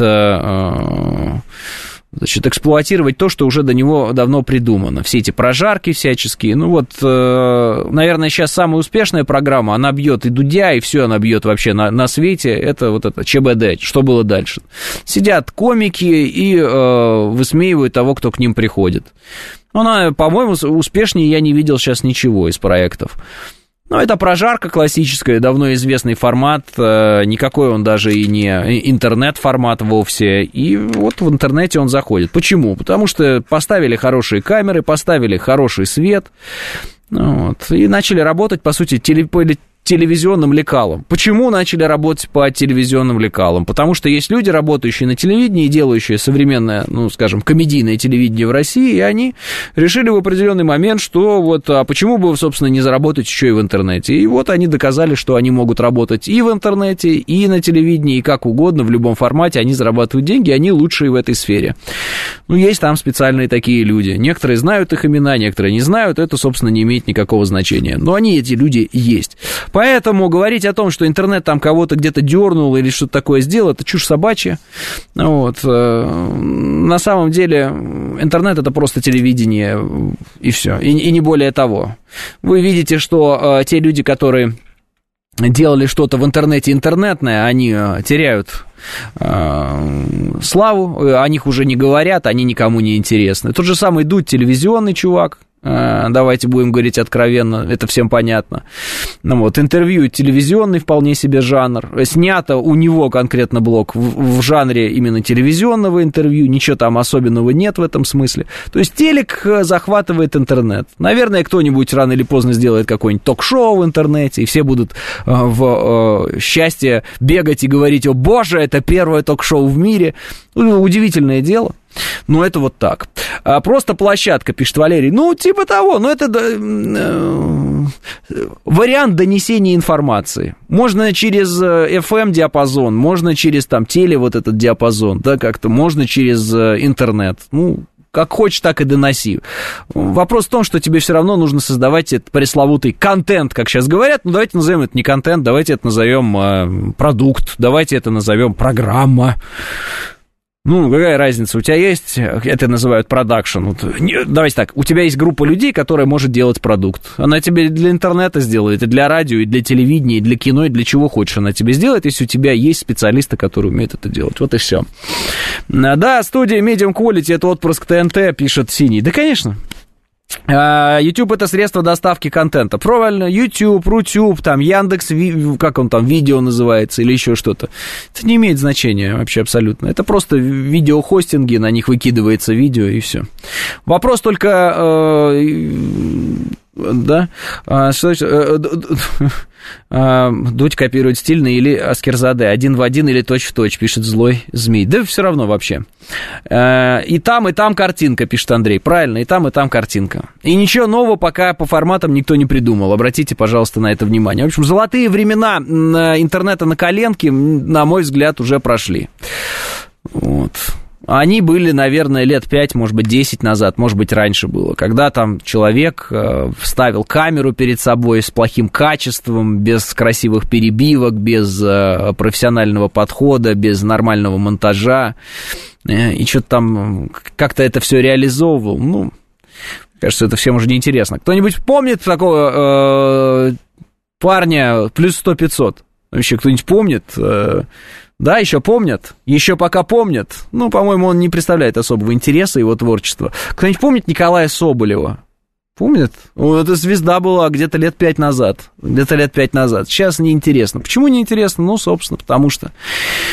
Значит, эксплуатировать то, что уже до него давно придумано. Все эти прожарки всяческие. Ну вот, э, наверное, сейчас самая успешная программа, она бьет и Дудя, и все она бьет вообще на, на свете. Это вот это ЧБД. Что было дальше? Сидят комики и э, высмеивают того, кто к ним приходит. Она, по-моему, успешнее я не видел сейчас ничего из проектов. Ну, это прожарка классическая, давно известный формат, никакой он даже и не интернет-формат вовсе, и вот в интернете он заходит. Почему? Потому что поставили хорошие камеры, поставили хороший свет, вот, и начали работать, по сути, теле... телевизионным лекалом. Почему начали работать по телевизионным лекалам? Потому что есть люди, работающие на телевидении, делающие современное, ну, скажем, комедийное телевидение в России, и они решили в определенный момент, что вот, а почему бы, собственно, не заработать еще и в интернете? И вот они доказали, что они могут работать и в интернете, и на телевидении, и как угодно, в любом формате, они зарабатывают деньги, они лучшие в этой сфере. Ну, есть там специальные такие люди. Некоторые знают их имена, некоторые не знают, это, собственно, не имеет никакого значения. Но они, эти люди, есть. Поэтому говорить о том, что интернет там кого-то где-то дернул или что-то такое сделал, это чушь собачья. Вот. На самом деле интернет — это просто телевидение, и все, и, и не более того. Вы видите, что те люди, которые делали что-то в интернете интернетное, они теряют славу, о них уже не говорят, они никому не интересны. Тот же самый Дудь, телевизионный чувак. Давайте будем говорить откровенно, это всем понятно. Ну, вот, интервью телевизионный, вполне себе жанр. Снято у него конкретно блок в, в жанре именно телевизионного интервью, ничего там особенного нет в этом смысле. То есть телек захватывает интернет. Наверное, кто-нибудь рано или поздно сделает какое-нибудь ток-шоу в интернете, и все будут в э, счастье бегать и говорить: о боже, это первое ток-шоу в мире. Ну, удивительное дело. Но это вот так. А просто площадка, пишет Валерий. Ну, типа того. Ну, это э, вариант донесения информации. Можно через эф эм-диапазон, можно через там теле вот этот диапазон, да, как-то, можно через интернет. Ну, как хочешь, так и доноси. Вопрос в том, что тебе все равно нужно создавать этот пресловутый контент, как сейчас говорят. Ну, давайте назовем это не контент, давайте это назовем э, продукт, давайте это назовем программа. Ну, какая разница? У тебя есть, это называют продакшн. Вот, давайте так, у тебя есть группа людей, которая может делать продукт. Она тебе для интернета сделает, и для радио, и для телевидения, и для кино, и для чего хочешь она тебе сделает, если у тебя есть специалисты, которые умеют это делать. Вот и все. Да, студия Medium Quality — это отпрыск ТНТ, пишет Синий. Да, конечно. YouTube — это средство доставки контента. Правильно, YouTube, Рутюб, там, Яндекс, ви, как он там, видео называется, или еще что-то. Это не имеет значения вообще абсолютно. Это просто видеохостинги, на них выкидывается видео, и все. Вопрос только... Э, да, а, что, э, э, Дудь копирует стильно или Аскерзаде, один в один или точь в точь, пишет Злой Змей. Да все равно вообще. э, И там, и там картинка, пишет Андрей. Правильно, и там, и там картинка. И ничего нового пока по форматам никто не придумал. Обратите, пожалуйста, на это внимание. В общем, золотые времена интернета на коленке, на мой взгляд, уже прошли. Вот. Они были, наверное, лет пять, может быть, десять назад, может быть, раньше было, когда там человек э, вставил камеру перед собой с плохим качеством, без красивых перебивок, без э, профессионального подхода, без нормального монтажа, э, и что-то там как-то это все реализовывал. Ну, кажется, это всем уже неинтересно. Кто-нибудь помнит такого э, парня плюс сто пятьсот? Вообще, кто-нибудь помнит? Э, Да, еще помнят, еще пока помнят. Ну, по-моему, он не представляет особого интереса его творчества. Кто-нибудь помнит Николая Соболева? Помнит? Это звезда была где-то лет пять назад. Где-то лет пять назад. Сейчас неинтересно. Почему неинтересно? Ну, собственно, потому что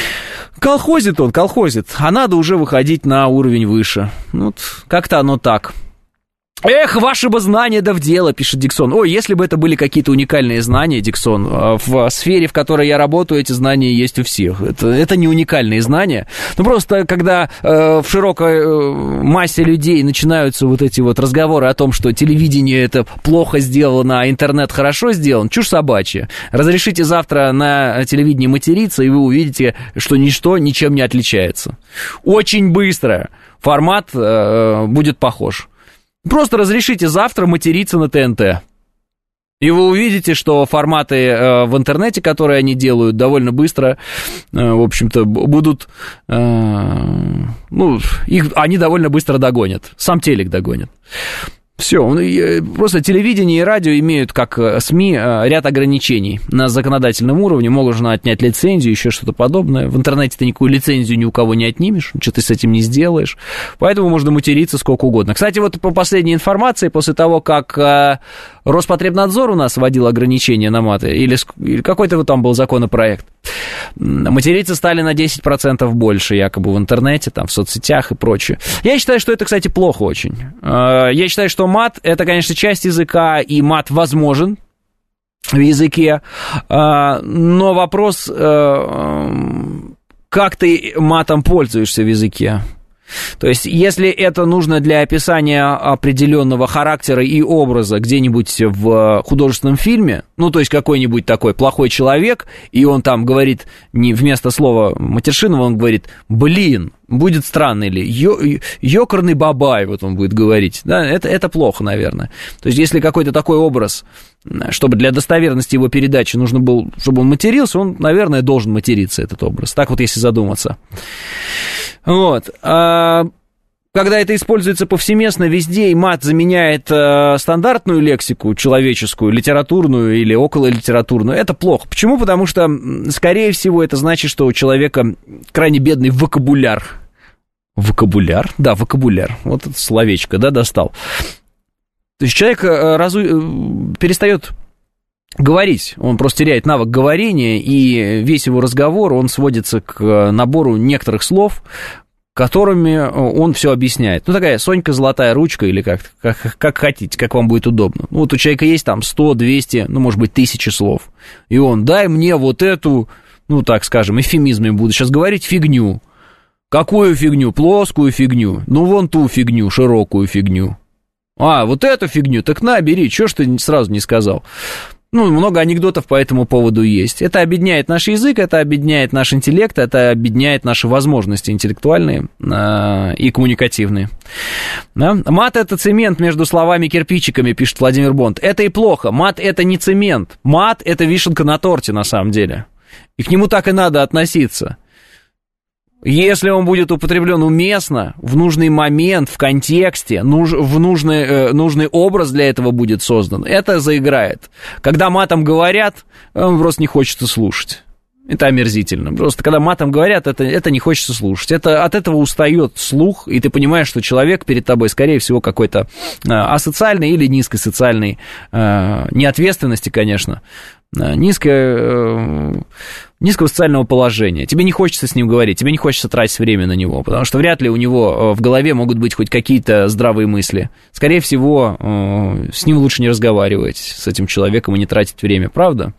Колхозит он, колхозит, а надо уже выходить на уровень выше. Вот как-то оно так. Эх, ваши бы знания да в дело, пишет Диксон. Ой, если бы это были какие-то уникальные знания, Диксон, в сфере, в которой я работаю, эти знания есть у всех. Это, это не уникальные знания. Ну, просто, когда э, в широкой э, массе людей начинаются вот эти вот разговоры о том, что телевидение это плохо сделано, а интернет хорошо сделан, чушь собачья. Разрешите завтра на телевидении материться, и вы увидите, что ничто ничем не отличается. Очень быстро формат э, будет похож. Просто разрешите завтра материться на ТНТ. И вы увидите, что форматы э, в интернете, которые они делают, довольно быстро, э, в общем-то, будут... Э, ну, их, они довольно быстро догонят. Сам телек догонит. Все, просто телевидение и радио имеют, как СМИ, ряд ограничений на законодательном уровне. Можно отнять лицензию, еще что-то подобное. В интернете ты никакую лицензию ни у кого не отнимешь, что ты с этим не сделаешь. Поэтому можно материться сколько угодно. Кстати, вот по последней информации, после того, как Роспотребнадзор у нас вводил ограничения на маты, или, или какой-то вот там был законопроект, материться стали на десять процентов больше, якобы в интернете, там, в соцсетях и прочее. Я считаю, что это, кстати, плохо очень. Я считаю, что мат — это, конечно, часть языка, и мат возможен в языке, но вопрос, как ты матом пользуешься в языке. То есть, если это нужно для описания определенного характера и образа где-нибудь в художественном фильме, ну, то есть, какой-нибудь такой плохой человек, и он там говорит, не вместо слова матершинного, он говорит, блин, будет странно, или ё, ёкарный бабай, вот он будет говорить, да, это, это плохо, наверное. То есть, если какой-то такой образ, чтобы для достоверности его передачи нужно было, чтобы он матерился, он, наверное, должен материться, этот образ. Так вот, если задуматься. Вот. А когда это используется повсеместно везде, и мат заменяет а, стандартную лексику, человеческую, литературную или окололитературную, это плохо. Почему? Потому что, скорее всего, это значит, что у человека крайне бедный вокабуляр. Вокабуляр? Да, вокабуляр. Вот это словечко, да, достал. То есть человек разу... перестает говорить, он просто теряет навык говорения, и весь его разговор, он сводится к набору некоторых слов, которыми он все объясняет. Ну, такая Сонька золотая ручка, или как, как, как хотите, как вам будет удобно. Ну, вот у человека есть там сто, двести, ну, может быть, тысячи слов, и он, дай мне вот эту, ну, так скажем, эвфемизмами буду сейчас говорить, фигню. Какую фигню? Плоскую фигню. Ну, вон ту фигню, широкую фигню. А, вот эту фигню, так на, бери, чё ж ты сразу не сказал? Ну, много анекдотов по этому поводу есть. Это обедняет наш язык, это обедняет наш интеллект, это обедняет наши возможности интеллектуальные э, и коммуникативные. Да? Мат — это цемент между словами-кирпичиками, пишет Владимир Бонд. Это и плохо. Мат — это не цемент. Мат — это вишенка на торте, на самом деле. И к нему так и надо относиться. Если он будет употреблен уместно, в нужный момент, в контексте, нуж, в нужный, э, нужный образ для этого будет создан, это заиграет. Когда матом говорят, он просто не хочется слушать. Это омерзительно. Просто когда матом говорят, это, это не хочется слушать. Это, от этого устает слух, и ты понимаешь, что человек перед тобой, скорее всего, какой-то э, асоциальный или низкосоциальной э, неответственности, конечно, э, низкое... Э, низкого социального положения. Тебе не хочется с ним говорить, тебе не хочется тратить время на него, потому что вряд ли у него в голове могут быть хоть какие-то здравые мысли. Скорее всего, с ним лучше не разговаривать, с этим человеком, и не тратить время, правда?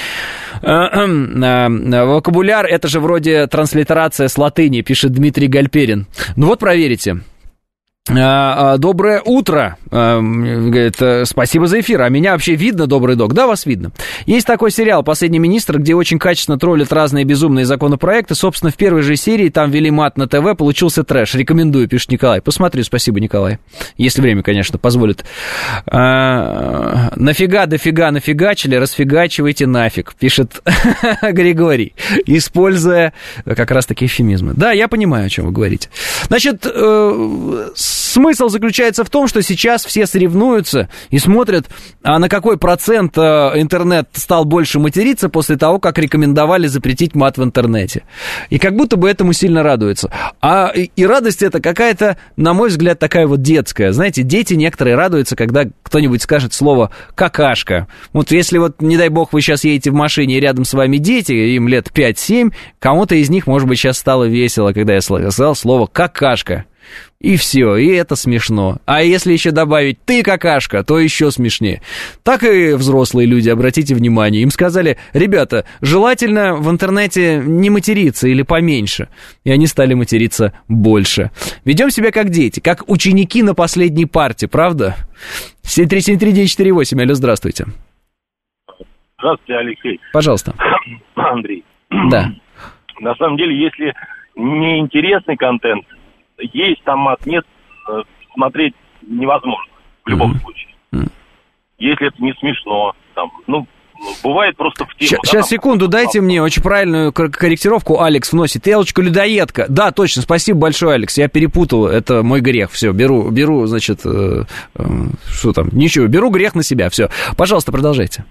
Вокабуляр — это же вроде транслитерация с латыни, пишет Дмитрий Гальперин. Ну вот, проверите. Доброе утро, говорит, спасибо за эфир, а меня вообще видно, добрый док? Да, вас видно. Есть такой сериал «Последний министр», где очень качественно троллят разные безумные законопроекты. Собственно, в первой же серии там ввели мат на ТВ, получился трэш. Рекомендую, пишет Николай. Посмотрю, спасибо, Николай. Если время, конечно, позволит. А, нафига, дофига, нафигачили, расфигачивайте нафиг, пишет Григорий, используя как раз-таки эвфемизмы. Да, я понимаю, о чем вы говорите. Значит, с смысл заключается в том, что сейчас все соревнуются и смотрят, а на какой процент интернет стал больше материться после того, как рекомендовали запретить мат в интернете. И как будто бы этому сильно радуются. А и радость эта какая-то, на мой взгляд, такая вот детская. Знаете, дети некоторые радуются, когда кто-нибудь скажет слово «какашка». Вот если вот, не дай бог, вы сейчас едете в машине, и рядом с вами дети, им лет пять-семь, кому-то из них, может быть, сейчас стало весело, когда я сказал слово «какашка». И все, и это смешно. А если еще добавить «ты какашка», то еще смешнее. Так и взрослые люди, обратите внимание. Им сказали: ребята, желательно в интернете не материться или поменьше. И они стали материться больше. Ведем себя как дети, как ученики на последней парте, правда? семь три семь три девять четыре восемь, алло, здравствуйте. Здравствуйте, Алексей. Пожалуйста. Андрей. Да. На самом деле, если неинтересный контент, есть там мат, нет, смотреть невозможно в любом mm-hmm. случае. Mm-hmm. Если это не смешно, там, ну, бывает просто в тему. Сейчас, да, сейчас там, секунду, дайте там, мне очень правильную корректировку. Алекс вносит. Элочка-людоедка. Да, точно, спасибо большое, Алекс. Я перепутал, это мой грех. Все, беру, беру, значит, э, э, что там, ничего, беру грех на себя. Все, пожалуйста, продолжайте.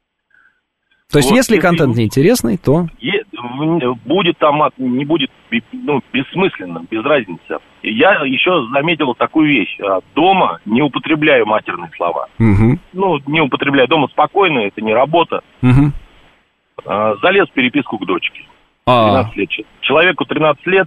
То есть, вот, если контент неинтересный, то... Будет там мат, не будет, ну, бессмысленно, без разницы. Я еще заметил такую вещь. Дома не употребляю матерные слова. Угу. Ну, не употребляю. Дома спокойно, это не работа. Угу. Залез в переписку к дочке. А. тринадцать лет. Человеку тринадцать лет,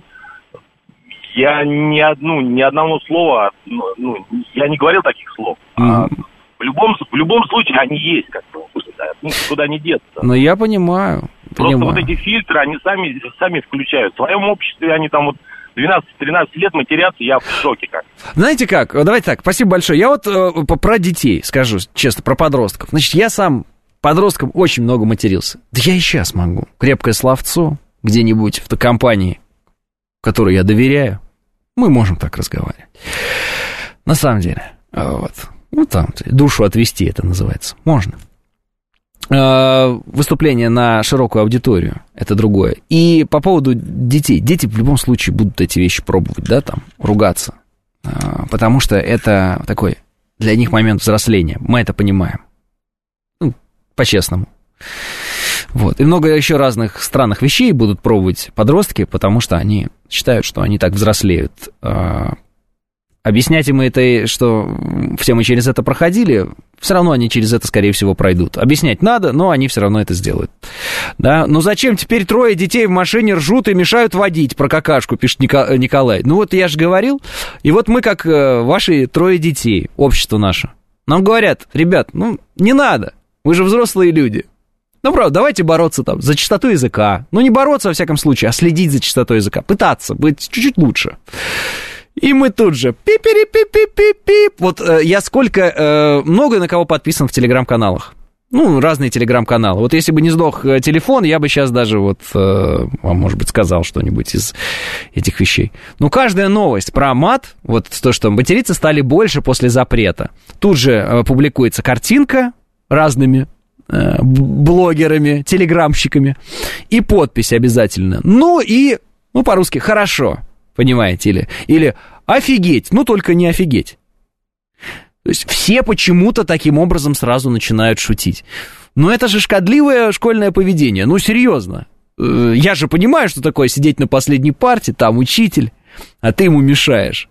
я ни, одну, ни одного слова, ну, я не говорил таких слов. Угу. А в любом, в любом случае они есть, как бы, ну, куда не деться. Ну, я понимаю. Просто понимаю. вот эти фильтры, они сами, сами включают. В своем обществе они там вот двенадцать-тринадцать лет матерятся, я в шоке как. Знаете как, давайте так, спасибо большое. Я вот э, про детей скажу честно, про подростков. Значит, я сам подростком очень много матерился. Да я и сейчас могу. Крепкое словцо где-нибудь в той компании, которой я доверяю, мы можем так разговаривать. На самом деле, вот. Ну, там, душу отвести это называется. Можно. Выступление на широкую аудиторию, это другое. И по поводу детей. Дети в любом случае будут эти вещи пробовать, да, там, ругаться. Потому что это такой для них момент взросления. Мы это понимаем. Ну, по-честному. Вот. И много еще разных странных вещей будут пробовать подростки, потому что они считают, что они так взрослеют. Объяснять им это, что все мы через это проходили, все равно они через это, скорее всего, пройдут. Объяснять надо, но они все равно это сделают. Да? Ну зачем теперь трое детей в машине ржут и мешают водить? Про какашку, пишет Николай. Ну вот я же говорил. И вот мы, как ваши трое детей, общество наше, нам говорят: ребят, ну не надо, вы же взрослые люди. Ну, правда, давайте бороться там за чистоту языка. Ну, не бороться, во всяком случае, а следить за чистотой языка. Пытаться быть чуть-чуть лучше. И мы тут же пип-пип-пип-пип-пип. Вот э, я сколько, э, много на кого подписан в телеграм-каналах. Ну, разные телеграм-каналы. Вот если бы не сдох телефон, я бы сейчас даже вот, э, вам, может быть, сказал что-нибудь из этих вещей. Ну, каждая новость про мат, вот то, что материться стали больше после запрета. Тут же э, публикуется картинка разными э, блогерами, телеграмщиками и подпись обязательно. Ну и, ну, по-русски, хорошо. Понимаете, или, или офигеть, ну только не офигеть. То есть все почему-то таким образом сразу начинают шутить. Но это же шкодливое школьное поведение, ну серьезно. Я же понимаю, что такое сидеть на последней парте, там учитель, а ты ему мешаешь.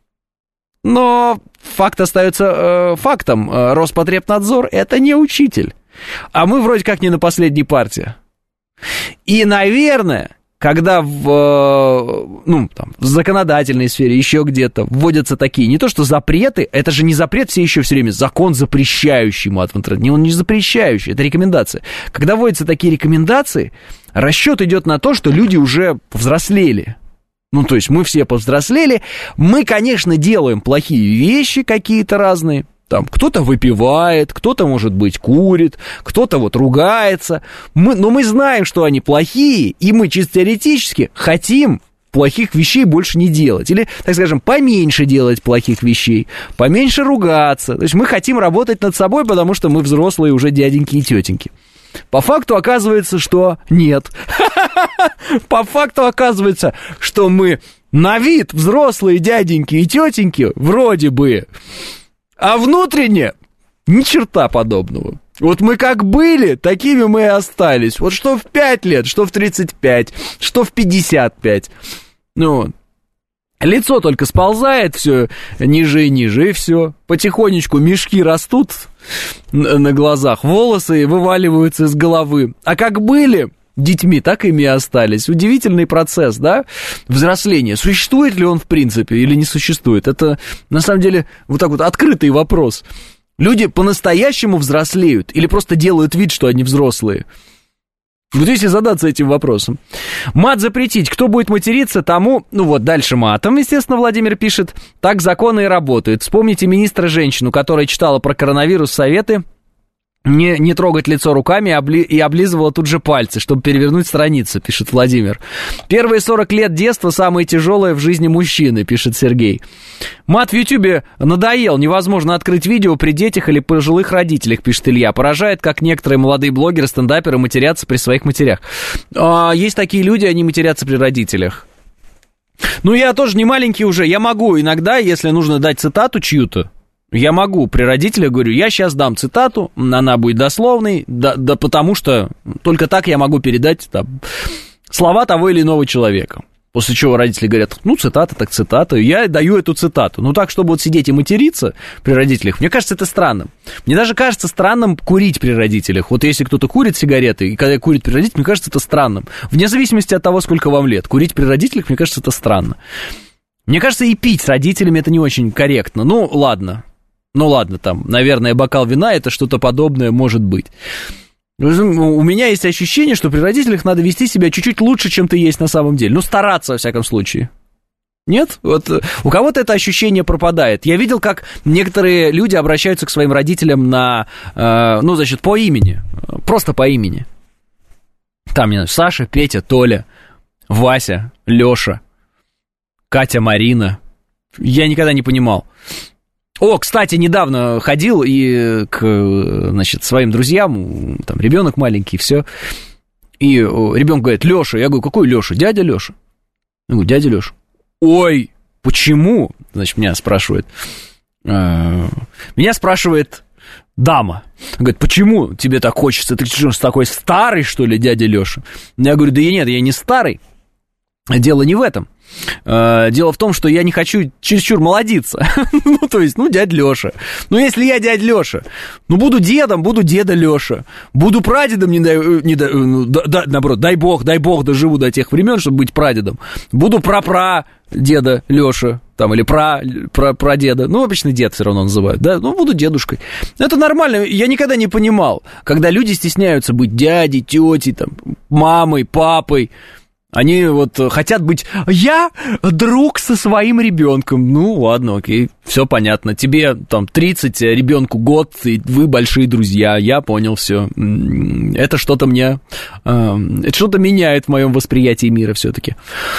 Но факт остается э, фактом. Роспотребнадзор — это не учитель. А мы вроде как не на последней парте. И, наверное... Когда в, ну, там, в законодательной сфере, еще где-то вводятся такие, не то что запреты, это же не запрет, все еще все время закон, запрещающий мат в интернете, он не запрещающий, это рекомендация. Когда вводятся такие рекомендации, расчет идет на то, что люди уже повзрослели. Ну, то есть мы все повзрослели, мы, конечно, делаем плохие вещи какие-то разные. Там кто-то выпивает, кто-то, может быть, курит, кто-то вот ругается. Мы, но мы знаем, что они плохие, и мы чисто теоретически хотим плохих вещей больше не делать. Или, так скажем, поменьше делать плохих вещей, поменьше ругаться. То есть мы хотим работать над собой, потому что мы взрослые уже дяденьки и тетеньки. По факту оказывается, что нет. По факту оказывается, что мы На вид взрослые дяденьки и тетеньки вроде бы, а внутренне ни черта подобного. Вот мы как были, такими мы и остались. Вот что в пять лет, что в тридцать пять, что в пятьдесят пять. Ну, лицо только сползает все ниже и ниже, и все. Потихонечку мешки растут на глазах, волосы вываливаются из головы. А как были детьми, так ими и остались. Удивительный процесс, да, взросления. Существует ли он в принципе или не существует? Это, на самом деле, вот так вот открытый вопрос. Люди по-настоящему взрослеют или просто делают вид, что они взрослые? Вот если задаться этим вопросом. Мат запретить. Кто будет материться, тому... Ну вот, дальше матом, естественно, Владимир пишет. Так законы и работают. Вспомните министра-женщину, которая читала про коронавирус советы. Не, не трогать лицо руками и, обли, и облизывала тут же пальцы, чтобы перевернуть страницу, пишет Владимир. Первые сорок лет детства самые тяжелые в жизни мужчины, пишет Сергей. Мат в Ютьюбе надоел, невозможно открыть видео при детях или пожилых родителях, пишет Илья. Поражает, как некоторые молодые блогеры, стендаперы матерятся при своих матерях. А, есть такие люди, они матерятся при родителях. Ну, я тоже не маленький уже, я могу иногда, если нужно дать цитату чью-то, я могу при родителях, говорю, я сейчас дам цитату, она будет дословной, да, да потому что только так я могу передать там, слова того или иного человека. После чего родители говорят, ну, цитата, так цитата, я даю эту цитату. Ну, так, чтобы вот сидеть и материться при родителях, мне кажется, это странным. Мне даже кажется странным курить при родителях. Вот если кто-то курит сигареты, и когда курит при родителях, мне кажется, это странным. Вне зависимости от того, сколько вам лет. Курить при родителях, мне кажется, это странно. Мне кажется, и пить с родителями это не очень корректно. Ну, ладно. Ну ладно, там, наверное, бокал вина, это что-то подобное может быть. У меня есть ощущение, что при родителях надо вести себя чуть-чуть лучше, чем ты есть на самом деле. Ну, стараться, во всяком случае. Нет? Вот у кого-то это ощущение пропадает. Я видел, как некоторые люди обращаются к своим родителям на, э, ну, значит, по имени. Просто по имени. Там, не знаю, Саша, Петя, Толя, Вася, Леша, Катя, Марина. Я никогда не понимал. О, кстати, недавно ходил и к, значит, своим друзьям, там, ребенок маленький, все. И ребенок говорит, Леша. Я говорю, какой Леша? Дядя Леша. Я говорю, дядя Леша. Ой, почему? Значит, меня спрашивает. Меня спрашивает дама. Говорит, почему тебе так хочется? Ты что, такой старый, что ли, дядя Леша? Я говорю, да нет, я не старый. Дело не в этом. Дело в том, что я не хочу чересчур молодиться. Ну, то есть, ну, дядя Леша. Ну, если я дядя Леша, ну, буду дедом, буду деда Леша. Буду прадедом, не дай, не дай, ну, да, наоборот, дай бог, дай бог доживу до тех времен, чтобы быть прадедом. Буду пра-пра деда Леша, там, или пра, пра, прадеда. Ну, обычно дед все равно называют, да? Ну, буду дедушкой. Это нормально. Я никогда не понимал, когда люди стесняются быть дядей, тетей, там, мамой, папой. Они вот хотят быть, я друг со своим ребенком. Ну, ладно, окей, все понятно. Тебе там тридцать, ребенку год, и вы большие друзья. Я понял, все. Это что-то мне, это что-то меняет в моем восприятии мира все-таки.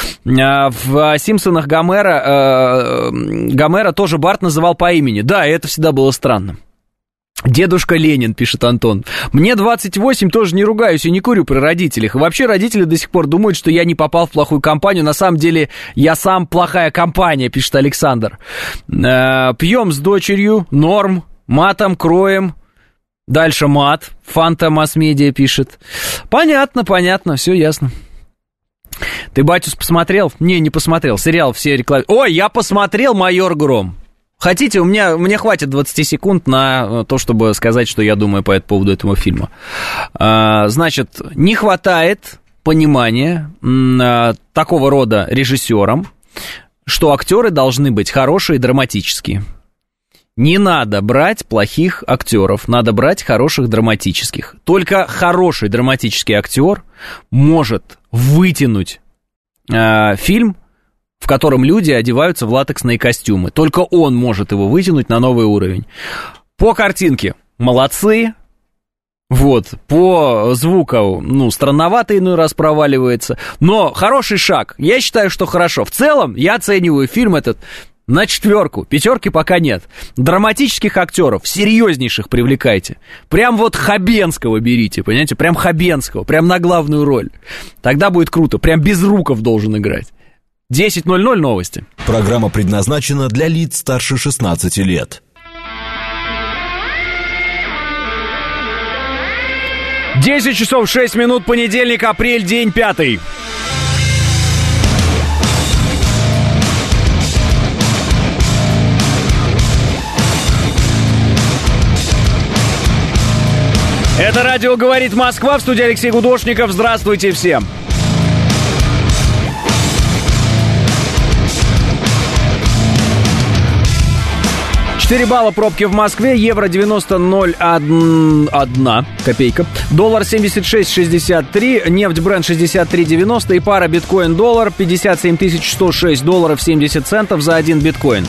В «Симпсонах» Гомера, Гомера тоже Барт называл по имени. Да, это всегда было странно. Дедушка Ленин, пишет Антон. Мне двадцать восемь, тоже не ругаюсь и не курю при родителях. И вообще родители до сих пор думают, что я не попал в плохую компанию. На самом деле я сам плохая компания, пишет Александр. Э, пьем с дочерью, норм, матом кроем. Дальше мат. Фанта Масс-медиа пишет. Понятно, понятно, все ясно. Ты, батюс, посмотрел? Не, не посмотрел. Сериал все рекламы. Ой, я посмотрел «Майор Гром». Хотите, у меня, мне хватит двадцать секунд на то, чтобы сказать, что я думаю по поводу этого фильма. Значит, не хватает понимания такого рода режиссерам, что актеры должны быть хорошие и драматические. Не надо брать плохих актеров, надо брать хороших драматических. Только хороший драматический актер может вытянуть э, фильм, в котором люди одеваются в латексные костюмы. Только он может его вытянуть на новый уровень. По картинке молодцы. Вот, по звуку, ну, странновато иной раз проваливается. Но хороший шаг. Я считаю, что хорошо. В целом, я оцениваю фильм этот на четверку. Пятерки пока нет. Драматических актеров, серьезнейших привлекайте. Прям вот Хабенского берите, понимаете? Прям Хабенского, прям на главную роль. Тогда будет круто. Прям Безруков должен играть. десять ноль ноль новости. Программа предназначена для лиц старше шестнадцати лет. десять часов шесть минут, понедельник, апрель, день пятый. Это радио «Говорит Москва», в студии Алексей Гудошников. Здравствуйте всем. четыре балла пробки в Москве, евро девяносто ноль одна копейка, доллар семьдесят шесть шестьдесят три, нефть Brent шестьдесят три девяносто и пара биткоин-доллар пятьдесят семь тысяч сто шесть долларов семьдесят центов за один биткоин.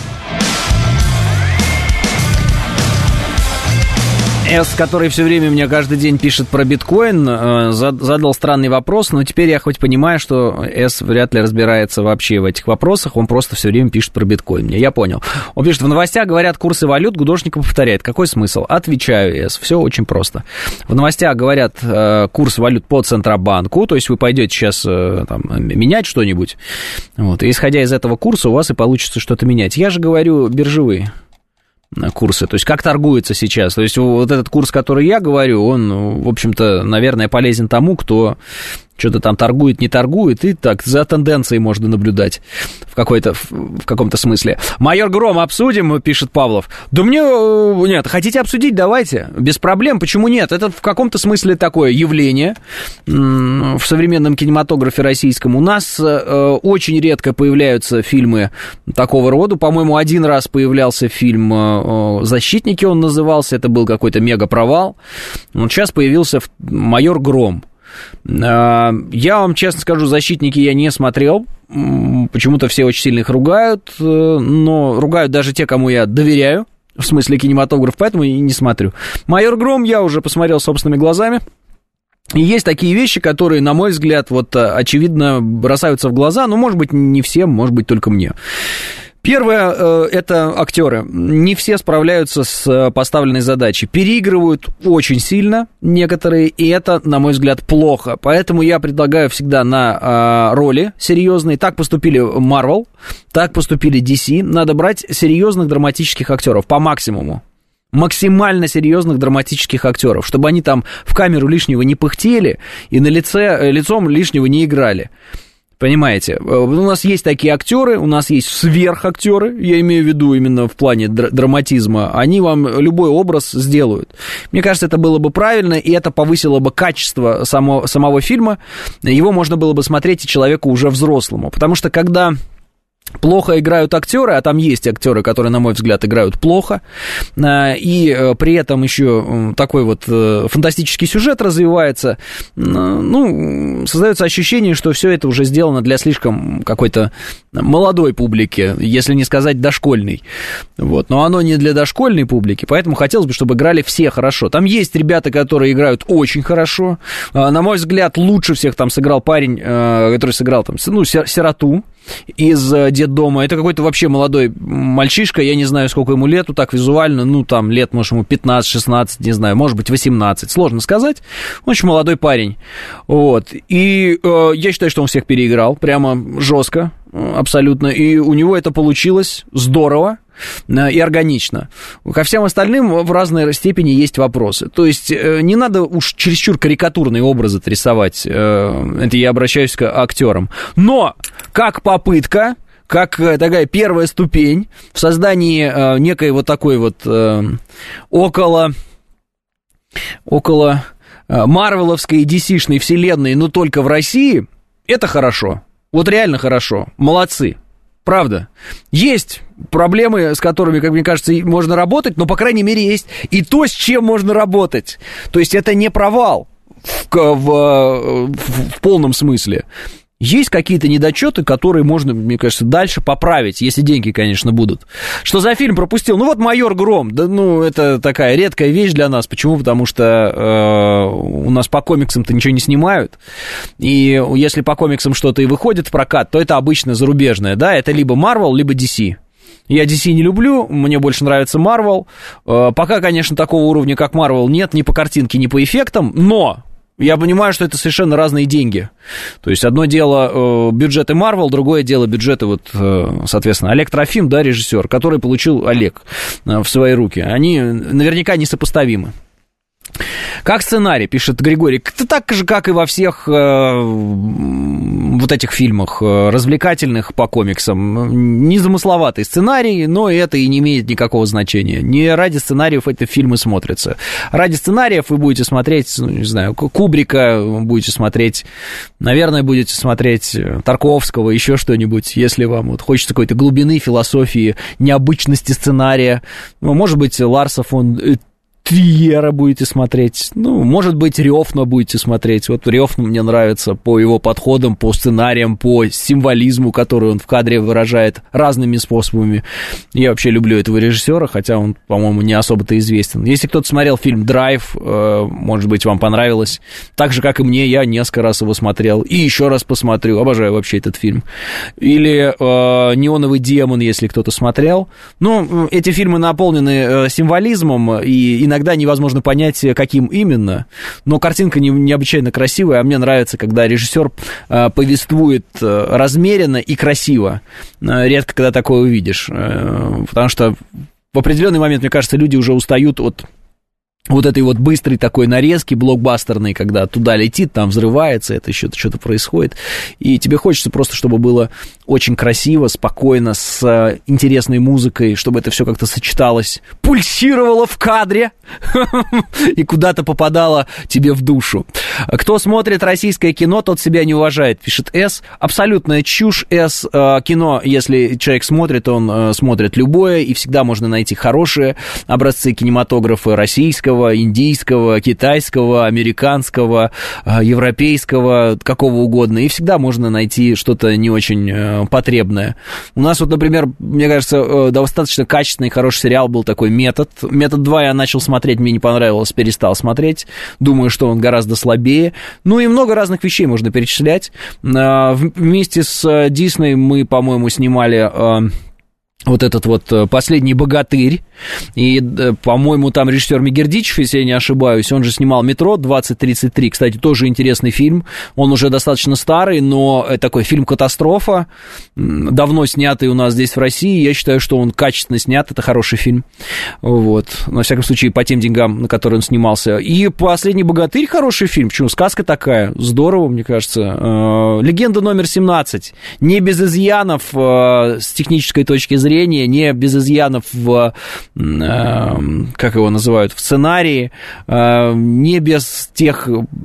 С, который все время мне каждый день пишет про биткоин, задал странный вопрос, но теперь я хоть понимаю, что С вряд ли разбирается вообще в этих вопросах, он просто все время пишет про биткоин. Мне, я понял. Он пишет, в новостях говорят курсы валют, Гудошников повторяет. Какой смысл? Отвечаю, С, все очень просто. В новостях говорят курс валют по Центробанку, то есть вы пойдете сейчас там, менять что-нибудь, вот, и исходя из этого курса у вас и получится что-то менять. Я же говорю биржевые курсы, то есть как торгуется сейчас. То есть вот этот курс, который я говорю, он, в общем-то, наверное, полезен тому, кто что-то там торгует, не торгует, и так за тенденцией можно наблюдать в, какой-то, в каком-то смысле. Майор Гром обсудим, пишет Павлов. Да мне... Нет, хотите обсудить, давайте, без проблем, почему нет? Это в каком-то смысле такое явление в современном кинематографе российском. У нас очень редко появляются фильмы такого рода. По-моему, один раз появлялся фильм «Защитники», он назывался, это был какой-то мега-провал. Вот сейчас появился «Майор Гром». Я вам честно скажу, «Защитники» я не смотрел. Почему-то все очень сильно их ругают, но ругают даже те, кому я доверяю, в смысле кинематограф, поэтому и не смотрю. «Майор Гром» я уже посмотрел собственными глазами. И есть такие вещи, которые, на мой взгляд, вот очевидно бросаются в глаза, но, может быть, не всем, может быть, только мне. Первое, это актеры. Не все справляются с поставленной задачей. Переигрывают очень сильно некоторые, и это, на мой взгляд, плохо. Поэтому я предлагаю всегда на роли серьезные. Так поступили Marvel, так поступили ди си. Надо брать серьезных драматических актеров по максимуму. Максимально серьезных драматических актеров, чтобы они там в камеру лишнего не пыхтели и на лице, лицом лишнего не играли. Понимаете, у нас есть такие актеры, у нас есть сверхактеры, я имею в виду именно в плане др- драматизма, они вам любой образ сделают. Мне кажется, это было бы правильно, и это повысило бы качество само, самого фильма, его можно было бы смотреть и человеку уже взрослому, потому что когда... плохо играют актеры, а там есть актеры, которые, на мой взгляд, играют плохо, и при этом еще такой вот фантастический сюжет развивается, ну, создается ощущение, что все это уже сделано для слишком какой-то молодой публики, если не сказать дошкольной, вот, но оно не для дошкольной публики, поэтому хотелось бы, чтобы играли все хорошо. Там есть ребята, которые играют очень хорошо, на мой взгляд, лучше всех там сыграл парень, который сыграл там, ну, сироту из детдома. Это какой-то вообще молодой мальчишка, я не знаю, сколько ему лет, так визуально, ну, там, лет, может, ему пятнадцать-шестнадцать, не знаю, может быть, восемнадцать, сложно сказать. Очень молодой парень, вот, и э, я считаю, что он всех переиграл, прямо жестко, абсолютно, и у него это получилось здорово и органично. Ко всем остальным в разной степени есть вопросы. То есть не надо уж чересчур карикатурные образы рисовать. Это я обращаюсь к актерам. Но как попытка, как такая первая ступень в создании некой вот такой вот около около марвеловской и ди си-шной вселенной, но только в России, это хорошо. Вот реально хорошо. Молодцы. Правда. Есть проблемы, с которыми, как мне кажется, можно работать, но, по крайней мере, есть и то, с чем можно работать. То есть это не провал в, в, в, в полном смысле. Есть какие-то недочеты, которые можно, мне кажется, дальше поправить, если деньги, конечно, будут. Что за фильм пропустил? Ну вот «Майор Гром». Да, ну, это такая редкая вещь для нас. Почему? Потому что э, у нас по комиксам-то ничего не снимают. И если по комиксам что-то и выходит в прокат, то это обычно зарубежное, да? Это либо Marvel, либо ди си. Я ди си не люблю, мне больше нравится Marvel. Э, пока, конечно, такого уровня, как Marvel, нет ни по картинке, ни по эффектам, но... Я понимаю, что это совершенно разные деньги. То есть одно дело э, бюджеты Marvel, другое дело бюджеты, вот, э, соответственно, Олег Трофим, да, режиссер, который получил Олег э, в свои руки. Они наверняка несопоставимы. Как сценарий, пишет Григорий, это так же, как и во всех э, вот этих фильмах э, развлекательных по комиксам. Незамысловатый сценарий, но это и не имеет никакого значения. Не ради сценариев эти фильмы смотрятся. Ради сценариев вы будете смотреть, ну, не знаю, Кубрика, будете смотреть, наверное, будете смотреть Тарковского, еще что-нибудь, если вам вот хочется какой-то глубины, философии, необычности сценария. Ну, может быть, Ларса фон Триера будете смотреть, ну, может быть, Рёфна будете смотреть. Вот Рёфна мне нравится по его подходам, по сценариям, по символизму, который он в кадре выражает разными способами. Я вообще люблю этого режиссера, хотя он, по-моему, не особо-то известен. Если кто-то смотрел фильм «Драйв», может быть, вам понравилось. Так же, как и мне, я несколько раз его смотрел. И еще раз посмотрю. Обожаю вообще этот фильм. Или э, «Неоновый демон», если кто-то смотрел. Ну, эти фильмы наполнены символизмом, и иногда невозможно понять, каким именно, но картинка не, необычайно красивая, а мне нравится, когда режиссер э, повествует э, размеренно и красиво. Э, редко когда такое увидишь, э, потому что в определенный момент, мне кажется, люди уже устают от вот этой вот быстрой такой нарезки блокбастерной, когда туда летит, там взрывается, это еще что-то происходит, и тебе хочется просто, чтобы было очень красиво, спокойно, с интересной музыкой, чтобы это все как-то сочеталось, пульсировало в кадре и куда-то попадало тебе в душу. Кто смотрит российское кино, тот себя не уважает, пишет С. Абсолютная чушь, С. Кино, если человек смотрит, он смотрит любое, и всегда можно найти хорошие образцы кинематографа российского, индийского, китайского, американского, европейского, какого угодно. И всегда можно найти что-то не очень потребное. У нас вот, например, мне кажется, достаточно качественный, хороший сериал был такой «Метод». «Метод два» я начал смотреть, мне не понравилось, перестал смотреть. Думаю, что он гораздо слабее. Ну и много разных вещей можно перечислять. Вместе с Дисней мы, по-моему, снимали вот этот вот «Последний богатырь», и, по-моему, там режиссер Мегердичев, если я не ошибаюсь, он же снимал «Метро двадцать тридцать три», кстати, тоже интересный фильм, он уже достаточно старый, но такой фильм-катастрофа, давно снятый у нас здесь в России, я считаю, что он качественно снят, это хороший фильм, вот, на всяком случае, по тем деньгам, на которые он снимался, и «Последний богатырь» хороший фильм, почему, сказка такая, здорово, мне кажется, «Легенда номер семнадцать», не без изъянов с технической точки зрения, не без изъянов в, как его называют, в сценарии, не без тех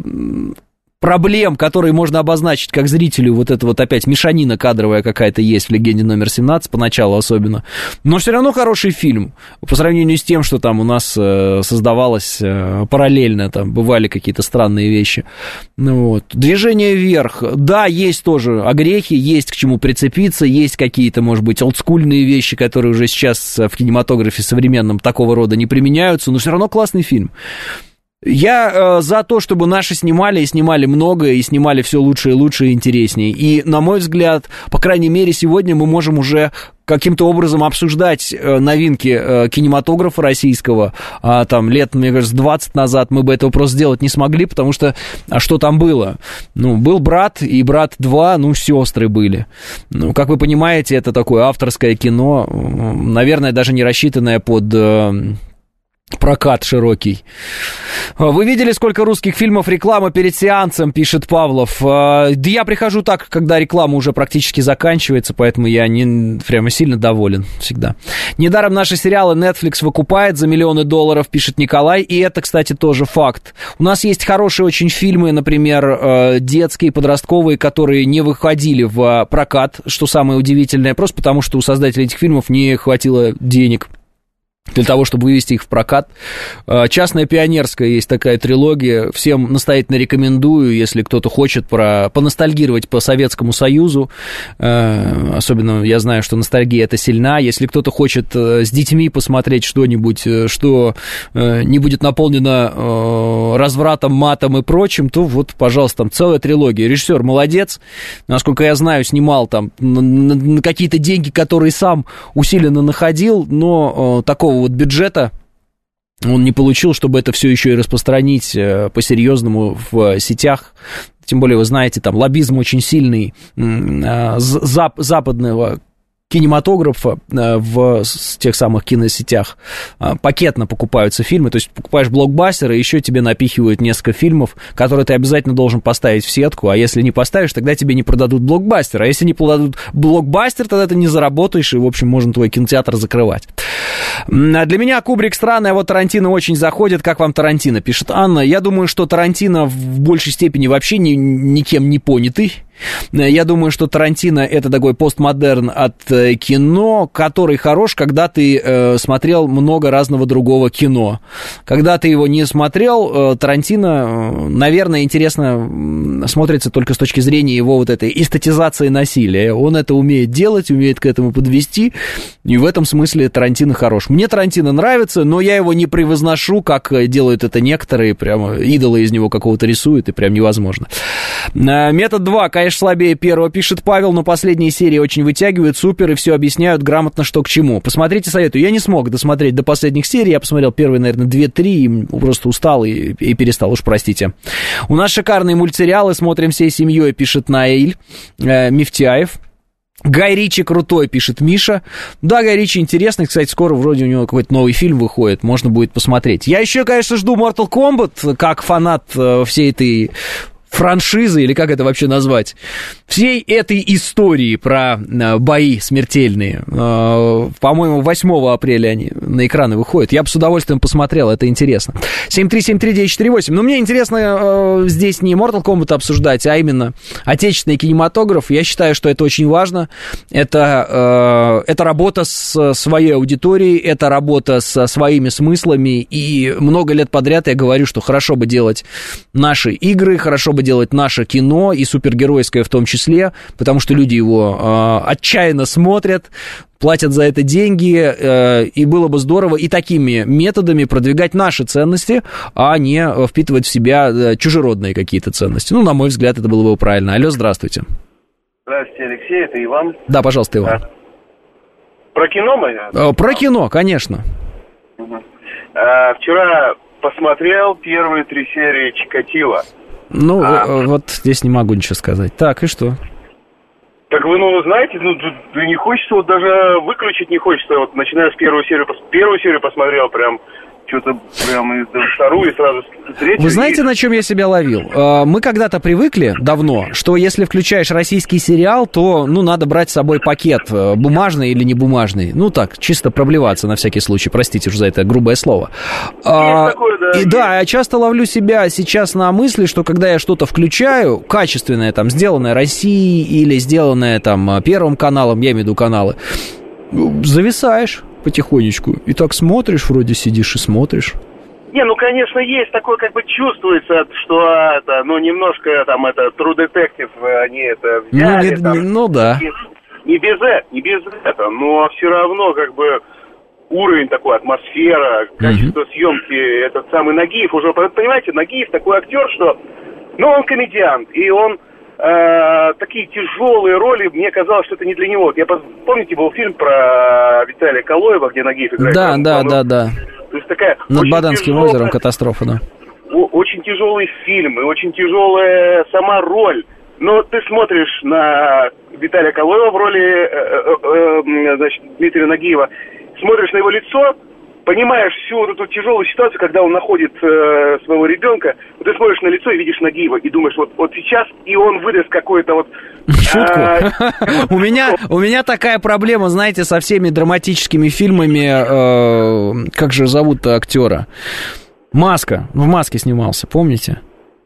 проблем, которые можно обозначить как зрителю, вот это вот опять мешанина кадровая какая-то есть в «Легенде номер семнадцать», поначалу особенно, но все равно хороший фильм, по сравнению с тем, что там у нас создавалось параллельно, там бывали какие-то странные вещи. Ну, вот. «Движение вверх», да, есть тоже огрехи, есть к чему прицепиться, есть какие-то, может быть, олдскульные вещи, которые уже сейчас в кинематографе современном такого рода не применяются, но все равно классный фильм. Я э, за то, чтобы наши снимали, и снимали много, и снимали все лучше и лучше, и интереснее. И, на мой взгляд, по крайней мере, сегодня мы можем уже каким-то образом обсуждать э, новинки э, кинематографа российского. А там лет, мне кажется, двадцать назад мы бы этого просто сделать не смогли, потому что, а что там было? Ну, был «Брат» и «Брат два», ну, сестры были. Ну, как вы понимаете, это такое авторское кино, наверное, даже не рассчитанное под... Э, прокат широкий. Вы видели, сколько русских фильмов реклама перед сеансом, пишет Павлов. Да я прихожу так, когда реклама уже практически заканчивается, поэтому я не прямо сильно доволен всегда. Недаром наши сериалы Netflix выкупает за миллионы долларов, пишет Николай, и это, кстати, тоже факт. У нас есть хорошие очень фильмы, например, детские, подростковые, которые не выходили в прокат, что самое удивительное, просто потому, что у создателей этих фильмов не хватило денег для того, чтобы вывести их в прокат. «Частная пионерская» есть такая трилогия. Всем настоятельно рекомендую, если кто-то хочет про... поностальгировать по Советскому Союзу. Особенно я знаю, что ностальгия это сильна. Если кто-то хочет с детьми посмотреть что-нибудь, что не будет наполнено развратом, матом и прочим, то вот, пожалуйста, там целая трилогия. Режиссер молодец. Насколько я знаю, снимал там на какие-то деньги, которые сам усиленно находил, но такого вот бюджета он не получил, чтобы это все еще и распространить по-серьезному в сетях. Тем более, вы знаете, там лоббизм очень сильный зап- западного кинематографа в тех самых киносетях. Пакетно покупаются фильмы, то есть покупаешь блокбастер, и еще тебе напихивают несколько фильмов, которые ты обязательно должен поставить в сетку, а если не поставишь, тогда тебе не продадут блокбастер, а если не продадут блокбастер, тогда ты не заработаешь, и, в общем, можно твой кинотеатр закрывать. Для меня Кубрик странный, а вот Тарантино очень заходит. Как вам Тарантино? Пишет Анна. Я думаю, что Тарантино в большей степени вообще ни, никем не понятый. Я думаю, что Тарантино — это такой постмодерн от кино, который хорош, когда ты э, смотрел много разного другого кино. Когда ты его не смотрел, э, Тарантино, э, наверное, интересно смотрится только с точки зрения его вот этой эстетизации насилия. Он это умеет делать, умеет к этому подвести, и в этом смысле Тарантино хорош. Мне Тарантино нравится, но я его не превозношу, как делают это некоторые, прямо идолы из него какого-то рисуют, и прям невозможно. Метод два, конечно, слабее первого, пишет Павел, но последние серии очень вытягивают, супер, и все объясняют грамотно, что к чему. Посмотрите, советую. Я не смог досмотреть до последних серий, я посмотрел первые, наверное, две-три, и просто устал и, и перестал, уж простите. У нас шикарные мультсериалы, смотрим всей семьей, пишет Наиль э, Мифтяев. Гай Ричи крутой, пишет Миша. Да, Гай Ричи интересный, кстати, скоро вроде у него какой-то новый фильм выходит, можно будет посмотреть. Я еще, конечно, жду Mortal Kombat, как фанат э, всей этой франшизы, или как это вообще назвать, всей этой истории про э, бои смертельные. Э, по-моему, восьмого апреля они на экраны выходят. Я бы с удовольствием посмотрел, это интересно. семь три семь три девять четыре восемь. Но мне интересно э, здесь не Mortal Kombat обсуждать, а именно отечественный кинематограф. Я считаю, что это очень важно. Это, э, это работа с своей аудиторией, это работа со своими смыслами. И много лет подряд я говорю, что хорошо бы делать наши игры, хорошо бы делать наше кино, и супергеройское в том числе, потому что люди его э, отчаянно смотрят, платят за это деньги, э, и было бы здорово и такими методами продвигать наши ценности, а не впитывать в себя э, чужеродные какие-то ценности. Ну, на мой взгляд, это было бы правильно. Алло, здравствуйте. Здравствуйте, Алексей, это Иван. Да, пожалуйста, Иван. А, про кино мы? Э, про кино, конечно. Угу. А, вчера посмотрел первые три серии «Чикатило». Ну, а, вот здесь не могу ничего сказать. Так, и что? Так вы, ну, знаете, ну, не хочется, вот даже выключить не хочется. Вот начиная с первой серии, первую серию посмотрел, прям что-то прям и вторую, и сразу третью. Вы знаете, и... на чем я себя ловил? Мы когда-то привыкли давно, что если включаешь российский сериал, то, ну, надо брать с собой пакет, бумажный или не бумажный. Ну, так, чисто проблеваться на всякий случай. Простите уж за это грубое слово. А, такое, да, и да, я часто ловлю себя сейчас на мысли, что когда я что-то включаю, качественное, там, сделанное Россией или сделанное, там, Первым каналом, я имею в виду каналы, зависаешь потихонечку. И так смотришь, вроде сидишь и смотришь. Не, ну, конечно, есть такое, как бы чувствуется, что это, ну, немножко, там, это, True Detective, они это взяли. Ну, не, там, ну да. Не, не без этого, не без этого, но все равно, как бы, уровень такой, атмосфера, качество mm-hmm. съемки, этот самый Нагиев уже, понимаете, Нагиев такой актер, что, ну, он комедиант, и он Э, такие тяжелые роли, мне казалось, что это не для него. Я помните, был фильм про Виталия Калоева, где Нагиев играет? Да, там, да, ну, да, да. То есть такая над Баданским тяжелая, озером катастрофа, да. Очень тяжелый фильм и очень тяжелая сама роль. Но ты смотришь на Виталия Калоева в роли э, э, э, значит, Дмитрия Нагиева, смотришь на его лицо, понимаешь всю вот эту тяжелую ситуацию, когда он находит э, своего ребенка, вот ты смотришь на лицо и видишь Нагиева, и думаешь, вот, вот сейчас и он выдаст какой-то вот... Шутку. У меня, у меня такая проблема, знаете, со всеми драматическими фильмами, э, как же зовут-то актера? Маска, в «Маске» снимался, помните?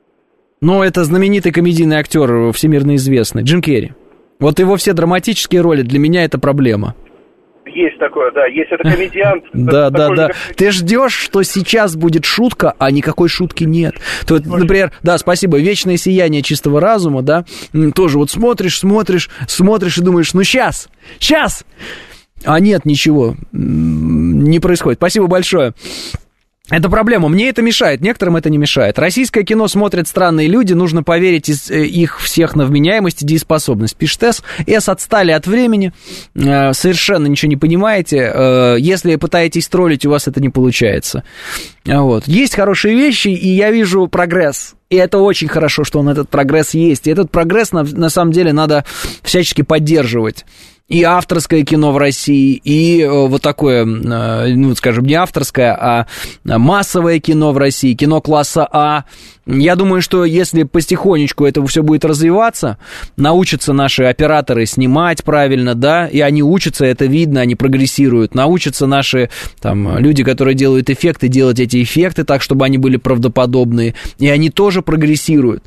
Ну, это знаменитый комедийный актер, всемирно известный, Джим Керри. Вот его все драматические роли, для меня это проблема. Есть такое, да, есть это комедиант. Да, да, да. Ты ждешь, что сейчас будет шутка, а никакой шутки нет. То, например, да, спасибо, «Вечное сияние чистого разума», да, тоже вот смотришь, смотришь, смотришь и думаешь, ну сейчас, сейчас, а нет, ничего, не происходит. Спасибо большое. Это проблема. Мне это мешает, некоторым это не мешает. Российское кино смотрят странные люди, нужно поверить из их всех на вменяемость и дееспособность. Пишет С. С отстали от времени, совершенно ничего не понимаете. Если пытаетесь троллить, у вас это не получается. Вот. Есть хорошие вещи, и я вижу прогресс. И это очень хорошо, что он, этот прогресс есть. И этот прогресс, на, на самом деле, надо всячески поддерживать. И авторское кино в России, и вот такое, ну, скажем, не авторское, а массовое кино в России, кино класса А. Я думаю, что если потихонечку это все будет развиваться, научатся наши операторы снимать правильно, да, и они учатся, это видно, они прогрессируют, научатся наши там люди, которые делают эффекты, делать эти эффекты так, чтобы они были правдоподобные, и они тоже прогрессируют.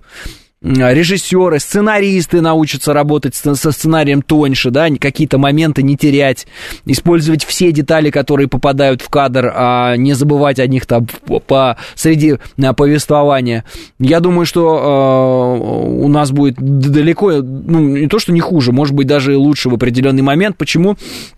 Режиссеры, сценаристы научатся работать со сценарием тоньше, да, какие-то моменты не терять, использовать все детали, которые попадают в кадр, а не забывать о них там по, среди повествования. Я думаю, что э, у нас будет далеко, ну, не то, что не хуже, может быть, даже и лучше в определенный момент. Почему?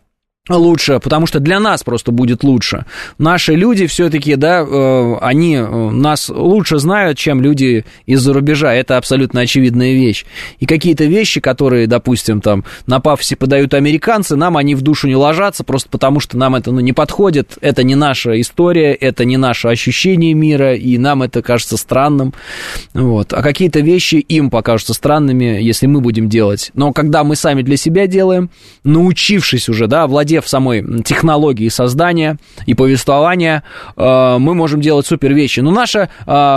Лучше, потому что для нас просто будет лучше. Наши люди все-таки, да, э, они нас лучше знают, чем люди из-за рубежа. Это абсолютно очевидная вещь. И какие-то вещи, которые, допустим, там на пафосе подают американцы, нам они в душу не ложатся, просто потому что нам это, ну, не подходит. Это не наша история, это не наше ощущение мира, и нам это кажется странным. Вот. А какие-то вещи им покажутся странными, если мы будем делать. Но когда мы сами для себя делаем, научившись уже, да, владеть в самой технологии создания и повествования, мы можем делать супер вещи. Но наша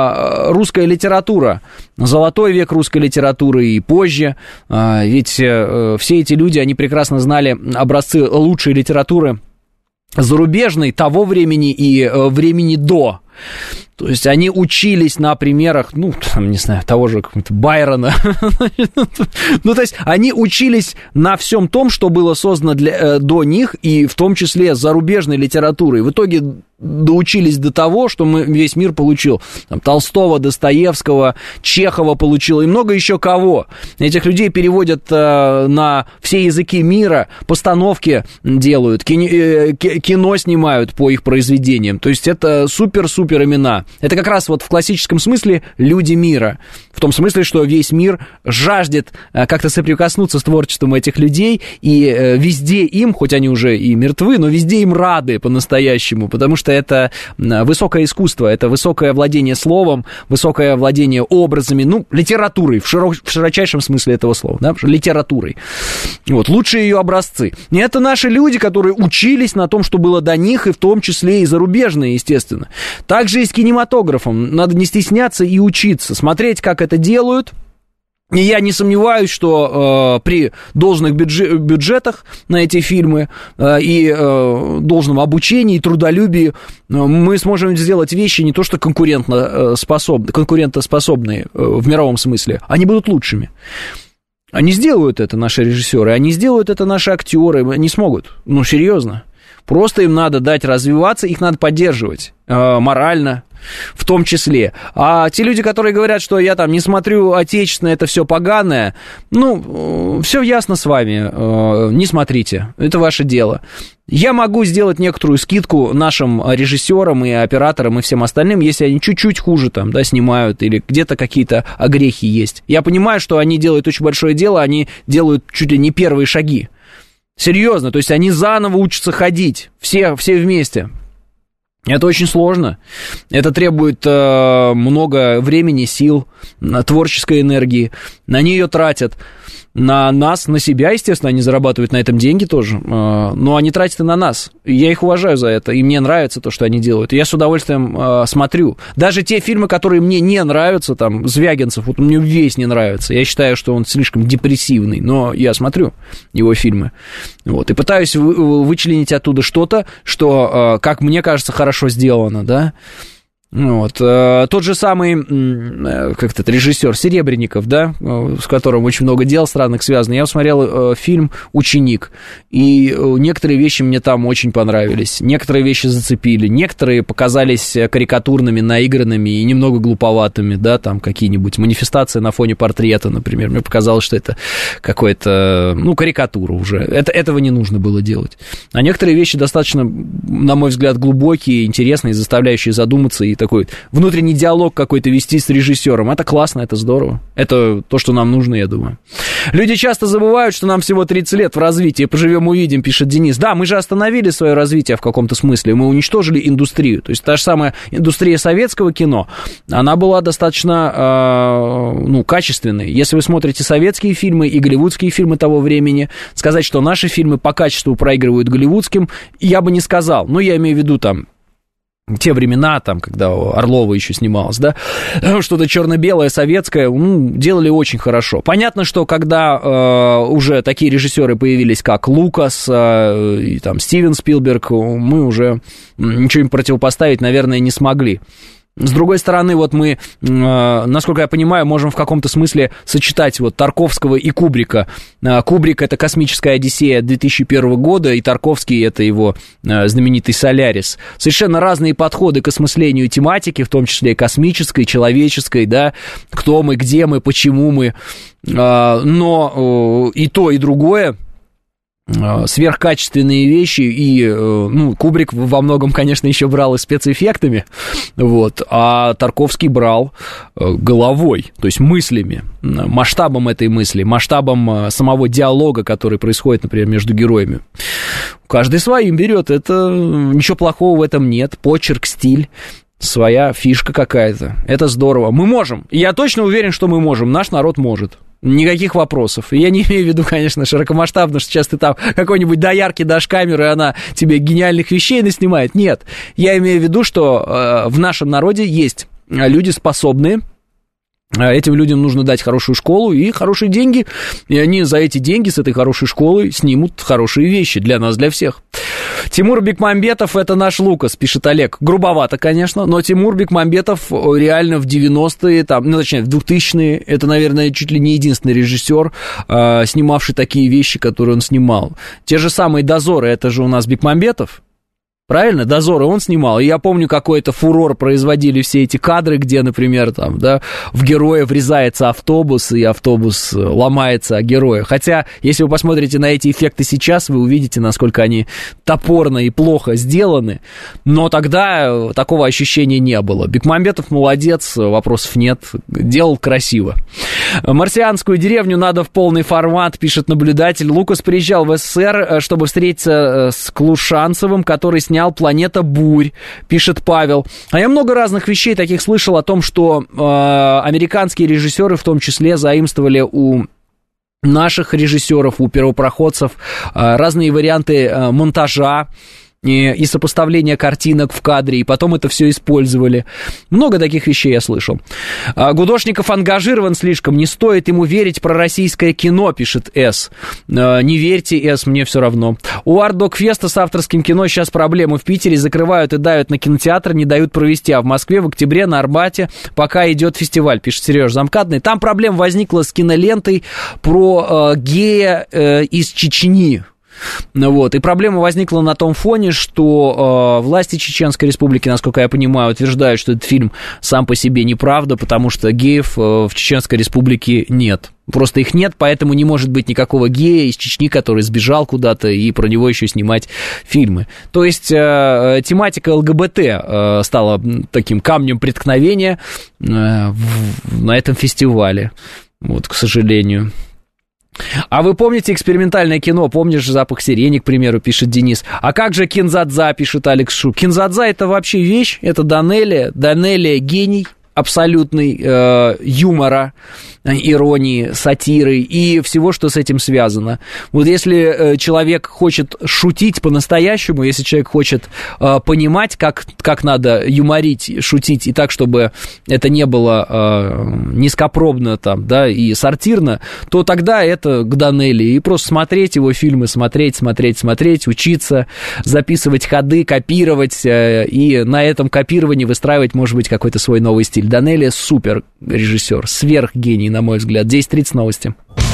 русская литература, золотой век русской литературы и позже, ведь все эти люди, они прекрасно знали образцы лучшей литературы зарубежной того времени и времени до. То есть они учились на примерах, ну, там, не знаю, того же какого-то Байрона. Ну, то есть они учились на всем том, что было создано для, до них, и в том числе зарубежной литературой. В итоге доучились до того, что мы, весь мир получил. Там, Толстого, Достоевского, Чехова получил, и много еще кого. Этих людей переводят э, на все языки мира, постановки делают, кино, э, кино снимают по их произведениям. То есть это супер-супер имена. Это как раз вот в классическом смысле люди мира. В том смысле, что весь мир жаждет как-то соприкоснуться с творчеством этих людей, и везде им, хоть они уже и мертвы, но везде им рады по-настоящему, потому что это высокое искусство, это высокое владение словом, высокое владение образами, ну, литературой, в, широ- в широчайшем смысле этого слова, да, литературой. Вот, лучшие ее образцы. И это наши люди, которые учились на том, что было до них, и в том числе и зарубежные, естественно. Также и с кинематографом. Надо не стесняться и учиться, смотреть, как это делают. И я не сомневаюсь, что э, при должных бюджет, бюджетах на эти фильмы э, и э, должном обучении и трудолюбии э, мы сможем сделать вещи не то что конкурентно способны, конкурентоспособные э, в мировом смысле, они будут лучшими. Они сделают это, наши режиссеры, они сделают это, наши актеры, они смогут, ну, серьезно. Просто им надо дать развиваться, их надо поддерживать э, морально, в том числе. А те люди, которые говорят, что я там не смотрю отечественное, это все поганое, ну, все ясно с вами, э, не смотрите, это ваше дело. Я могу сделать некоторую скидку нашим режиссерам и операторам и всем остальным, если они чуть-чуть хуже там, да, снимают или где-то какие-то огрехи есть. Я понимаю, что они делают очень большое дело, они делают чуть ли не первые шаги. Серьезно, то есть они заново учатся ходить, все, все вместе. Это очень сложно. Это требует э, много времени, сил, творческой энергии. На нее тратят. На нас, на себя, естественно, они зарабатывают на этом деньги тоже, но они тратят и на нас. Я их уважаю за это, и мне нравится то, что они делают. И я с удовольствием э, смотрю. Даже те фильмы, которые мне не нравятся, там, Звягинцев, вот мне весь не нравится. Я считаю, что он слишком депрессивный, но я смотрю его фильмы. Вот, и пытаюсь вы, вычленить оттуда что-то, что, э, как мне кажется, хорошо сделано, да. Вот. Тот же самый, как это, режиссер Серебренников, да, с которым очень много дел странных связано. Я смотрел фильм «Ученик», и некоторые вещи мне там очень понравились, некоторые вещи зацепили, некоторые показались карикатурными, наигранными и немного глуповатыми, да, там какие-нибудь манифестации на фоне портрета, например. Мне показалось, что это какое-то, ну, карикатура уже. Это, этого не нужно было делать. А некоторые вещи достаточно, на мой взгляд, глубокие, интересные, заставляющие задуматься и такой внутренний диалог какой-то вести с режиссером. Это классно, это здорово. Это то, что нам нужно, я думаю. Люди часто забывают, что нам всего тридцать лет в развитии. Поживем, увидим, пишет Денис. Да, мы же остановили свое развитие в каком-то смысле. Мы уничтожили индустрию. То есть та же самая индустрия советского кино, она была достаточно, э, ну, качественной. Если вы смотрите советские фильмы и голливудские фильмы того времени, сказать, что наши фильмы по качеству проигрывают голливудским, я бы не сказал. Но я имею в виду там те времена, там, когда Орлова еще снималась, да, что-то черно-белое, советское, ну, делали очень хорошо. Понятно, что когда э, уже такие режиссеры появились, как Лукас э, и там Стивен Спилберг, мы уже ничего им противопоставить, наверное, не смогли. С другой стороны, вот мы, э, насколько я понимаю, можем в каком-то смысле сочетать вот Тарковского и Кубрика. Э, Кубрик — это «Космическая Одиссея» две тысячи первого года, и Тарковский — это его э, знаменитый «Солярис». Совершенно разные подходы к осмыслению тематики, в том числе космической, человеческой, да, кто мы, где мы, почему мы. Э, но э, и то, и другое сверхкачественные вещи, и, ну, Кубрик во многом, конечно, еще брал и спецэффектами, вот, а Тарковский брал головой, то есть мыслями, масштабом этой мысли, масштабом самого диалога, который происходит, например, между героями. Каждый своим берет, это ничего плохого в этом нет, почерк, стиль, своя фишка какая-то, это здорово. Мы можем, я точно уверен, что мы можем, наш народ может. Никаких вопросов. Я не имею в виду, конечно, широкомасштабно, что сейчас ты там какой-нибудь доярки дашь камеру, и она тебе гениальных вещей наснимает. Нет. Я имею в виду, что э, в нашем народе есть люди способные. Этим людям нужно дать хорошую школу и хорошие деньги, и они за эти деньги с этой хорошей школой снимут хорошие вещи для нас, для всех. Тимур Бекмамбетов — это наш Лукас, пишет Олег. Грубовато, конечно, но Тимур Бекмамбетов реально в девяностые, там, ну, точнее, в двухтысячные, это, наверное, чуть ли не единственный режиссер, э, снимавший такие вещи, которые он снимал. Те же самые «Дозоры», это же у нас Бекмамбетов. Правильно? «Дозоры» он снимал. И я помню, какой-то фурор производили все эти кадры, где, например, там, да, в героя врезается автобус, и автобус ломается о героя. Хотя, если вы посмотрите на эти эффекты сейчас, вы увидите, насколько они топорно и плохо сделаны. Но тогда такого ощущения не было. Бекмамбетов молодец, вопросов нет, делал красиво. «Марсианскую деревню надо в полный формат», пишет наблюдатель. Лукас приезжал в СССР, чтобы встретиться с Клушанцевым, который снял «Планета бурь», пишет Павел. А я много разных вещей таких слышал о том, что э, американские режиссеры в том числе заимствовали у наших режиссеров, у первопроходцев э, разные варианты э, монтажа и, и сопоставления картинок в кадре, и потом это все использовали. Много таких вещей я слышал. Гудошников ангажирован слишком, не стоит ему верить про российское кино, пишет С. Не верьте, С, мне все равно. У Арт-Док-феста с авторским кино сейчас проблемы. В Питере закрывают и давят на кинотеатр, не дают провести, а в Москве в октябре на Арбате пока идет фестиваль, пишет Сережа Замкадный. Там проблема возникла с кинолентой про э, гея э, из Чечни. Вот. И проблема возникла на том фоне, что э, власти Чеченской Республики, насколько я понимаю, утверждают, что этот фильм сам по себе неправда, потому что геев э, в Чеченской Республике нет. Просто их нет, поэтому не может быть никакого гея из Чечни, который сбежал куда-то, и про него еще снимать фильмы. То есть э, тематика ЛГБТ э, стала таким камнем преткновения э, в, на этом фестивале. Вот, к сожалению. А вы помните экспериментальное кино? Помнишь «Запах сирени», к примеру, пишет Денис. А как же Кинзадза, пишет Алекс Шуб. Кинзадза — это вообще вещь, это Данелия. Данелия — гений. абсолютный э, юмора, иронии, сатиры и всего, что с этим связано. Вот если э, человек хочет шутить по-настоящему, если человек хочет э, понимать, как, как надо юморить, шутить, и так, чтобы это не было э, низкопробно там, да, и сортирно, то тогда это к Данелли. И просто смотреть его фильмы, смотреть, смотреть, смотреть, учиться, записывать ходы, копировать, э, и на этом копировании выстраивать, может быть, какой-то свой новый стиль. Данелли супер режиссер, сверхгений, на мой взгляд. десять тридцать новости.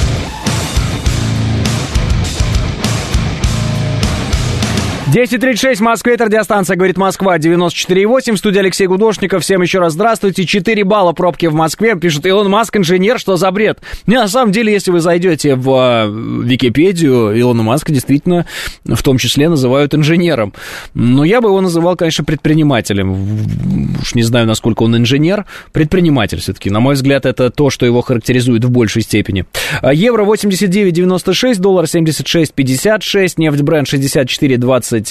десять тридцать шесть в Москве, это радиостанция «Говорит Москва», девяносто четыре и восемь, в студии Алексей Гудошников. Всем еще раз здравствуйте. четыре балла пробки в Москве, пишет Илон Маск, инженер, что за бред? Не, на самом деле, если вы зайдете в Википедию, Илона Маска действительно в том числе называют инженером. Но я бы его называл, конечно, предпринимателем. Уж не знаю, насколько он инженер. Предприниматель все-таки. На мой взгляд, это то, что его характеризует в большей степени. Евро восемьдесят девять девяносто шесть, доллар семьдесят шесть пятьдесят шесть, нефть Brent шестьдесят четыре двадцать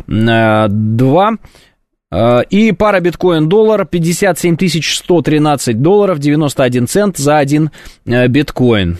два. И пара биткоин-доллар пятьдесят семь тысяч сто тринадцать долларов девяносто один цент за один биткоин.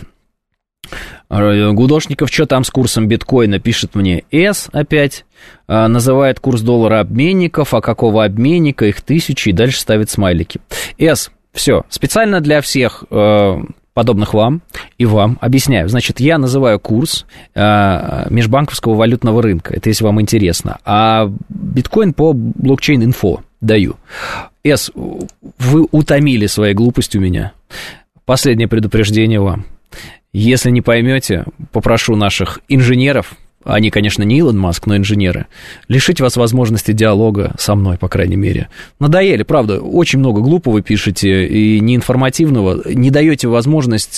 Гудошников, что там с курсом биткоина, пишет мне С опять, называет курс доллара обменников, а какого обменника, их тысячи, и дальше ставит смайлики. С, все, специально для всех подобных вам и вам объясняю. Значит, я называю курс э, межбанковского валютного рынка. Это если вам интересно. А биткоин по блокчейн-инфо даю. С, вы утомили своей глупостью меня. Последнее предупреждение вам. Если не поймете, попрошу наших инженеров, они, конечно, не Илон Маск, но инженеры, лишить вас возможности диалога со мной, по крайней мере. Надоели, правда, очень много глупого пишете и неинформативного, не даете возможность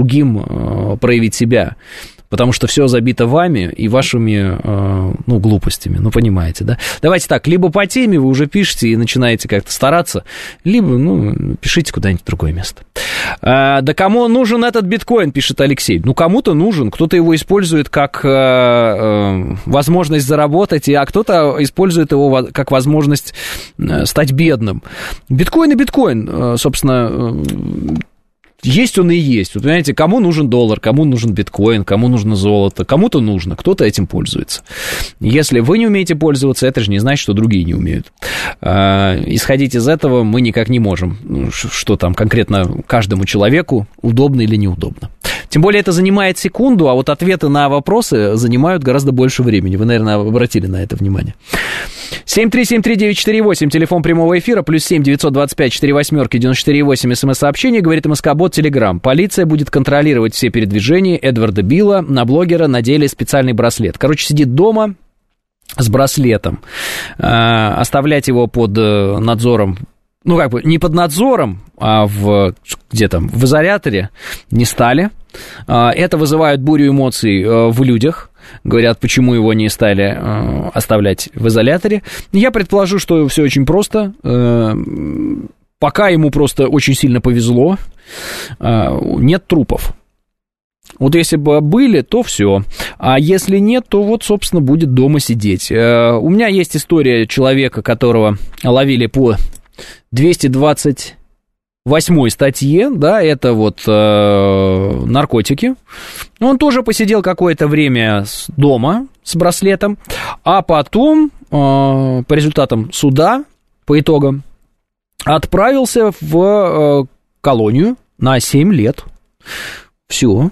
другим проявить себя. Потому что все забито вами и вашими, э, ну, глупостями, ну, понимаете, да? Давайте так, либо по теме вы уже пишете и начинаете как-то стараться, либо, ну, пишите куда-нибудь в другое место. Э, да кому нужен этот биткоин, пишет Алексей? Ну, кому-то нужен, кто-то его использует как э, э, возможность заработать, а кто-то использует его как возможность э, стать бедным. Биткоин и биткоин, э, собственно... Э, есть он и есть. Вы понимаете, кому нужен доллар, кому нужен биткоин, кому нужно золото, кому-то нужно, кто-то этим пользуется. Если вы не умеете пользоваться, это же не значит, что другие не умеют. Исходить из этого мы никак не можем, что там конкретно каждому человеку удобно или неудобно. Тем более это занимает секунду, а вот ответы на вопросы занимают гораздо больше времени. Вы, наверное, обратили на это внимание. семь три семь три девять четыре восемь, телефон прямого эфира, плюс семь девятьсот двадцать пять сорок восемь девяносто четыре восемь, смс-сообщение, говорит МСК-бот, Телеграм. Полиция будет контролировать все передвижения Эдварда Билла. На блогера надели специальный браслет. Короче, сидит дома с браслетом. Оставлять его под надзором, ну, как бы, не под надзором, а в, где там, в изоляторе не стали. Это вызывает бурю эмоций в людях. Говорят, почему его не стали оставлять в изоляторе. Я предположу, что все очень просто. Пока ему просто очень сильно повезло. Нет трупов. Вот если бы были, то все. А если нет, то вот, собственно, будет дома сидеть. У меня есть история человека, которого ловили по двести двадцать восьмой статье, да, это вот э, наркотики. Он тоже посидел какое-то время дома с браслетом, а потом, э, по результатам суда, по итогам, отправился в э, колонию на семь лет. Все.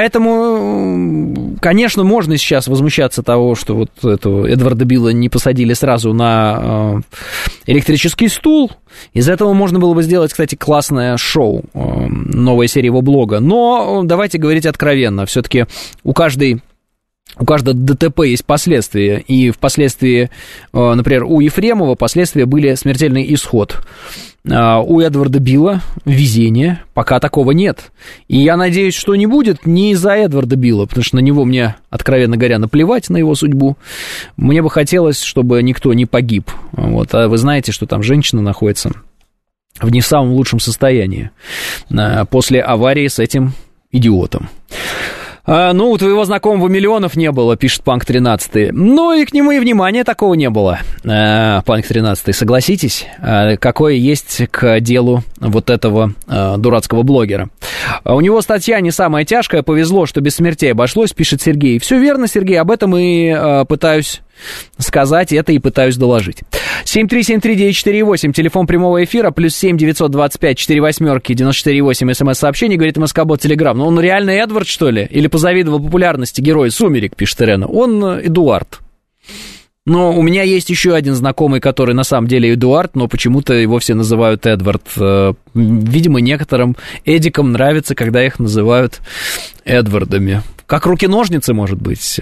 Поэтому, конечно, можно сейчас возмущаться того, что вот этого Эдварда Билла не посадили сразу на электрический стул. Из этого можно было бы сделать, кстати, классное шоу, новая серия его блога. Но давайте говорить откровенно. Все-таки у каждой... У каждого ДТП есть последствия, и впоследствии, например, у Ефремова последствия были смертельный исход. У Эдварда Билла везение, пока такого нет. И я надеюсь, что не будет не из-за Эдварда Билла, потому что на него мне, откровенно говоря, наплевать на его судьбу. Мне бы хотелось, чтобы никто не погиб. Вот. А вы знаете, что там женщина находится в не самом лучшем состоянии после аварии с этим идиотом. А, ну, у твоего знакомого миллионов не было, пишет Панк тринадцатый. Ну, и к нему и внимания такого не было, а, Панк тринадцатый, согласитесь? А, какое есть к делу вот этого а, дурацкого блогера. А у него статья не самая тяжкая, повезло, что без смертей обошлось, пишет Сергей. Все верно, Сергей, об этом и а, пытаюсь сказать, это и пытаюсь доложить. семь три семь три девять четыре восемь, телефон прямого эфира, плюс семь девятьсот двадцать пять четыре восьмерки девяносто четыре восемь, смс-сообщение, говорит МСК-бот Телеграм. Ну, он реально Эдвард, что ли? Или позавидовал популярности героя «Сумерек», пишет Ирена. Он Эдуард. Но у меня есть еще один знакомый, который на самом деле Эдуард, но почему-то его все называют Эдвард. Видимо, некоторым Эдикам нравится, когда их называют Эдвардами. Как руки-ножницы, может быть,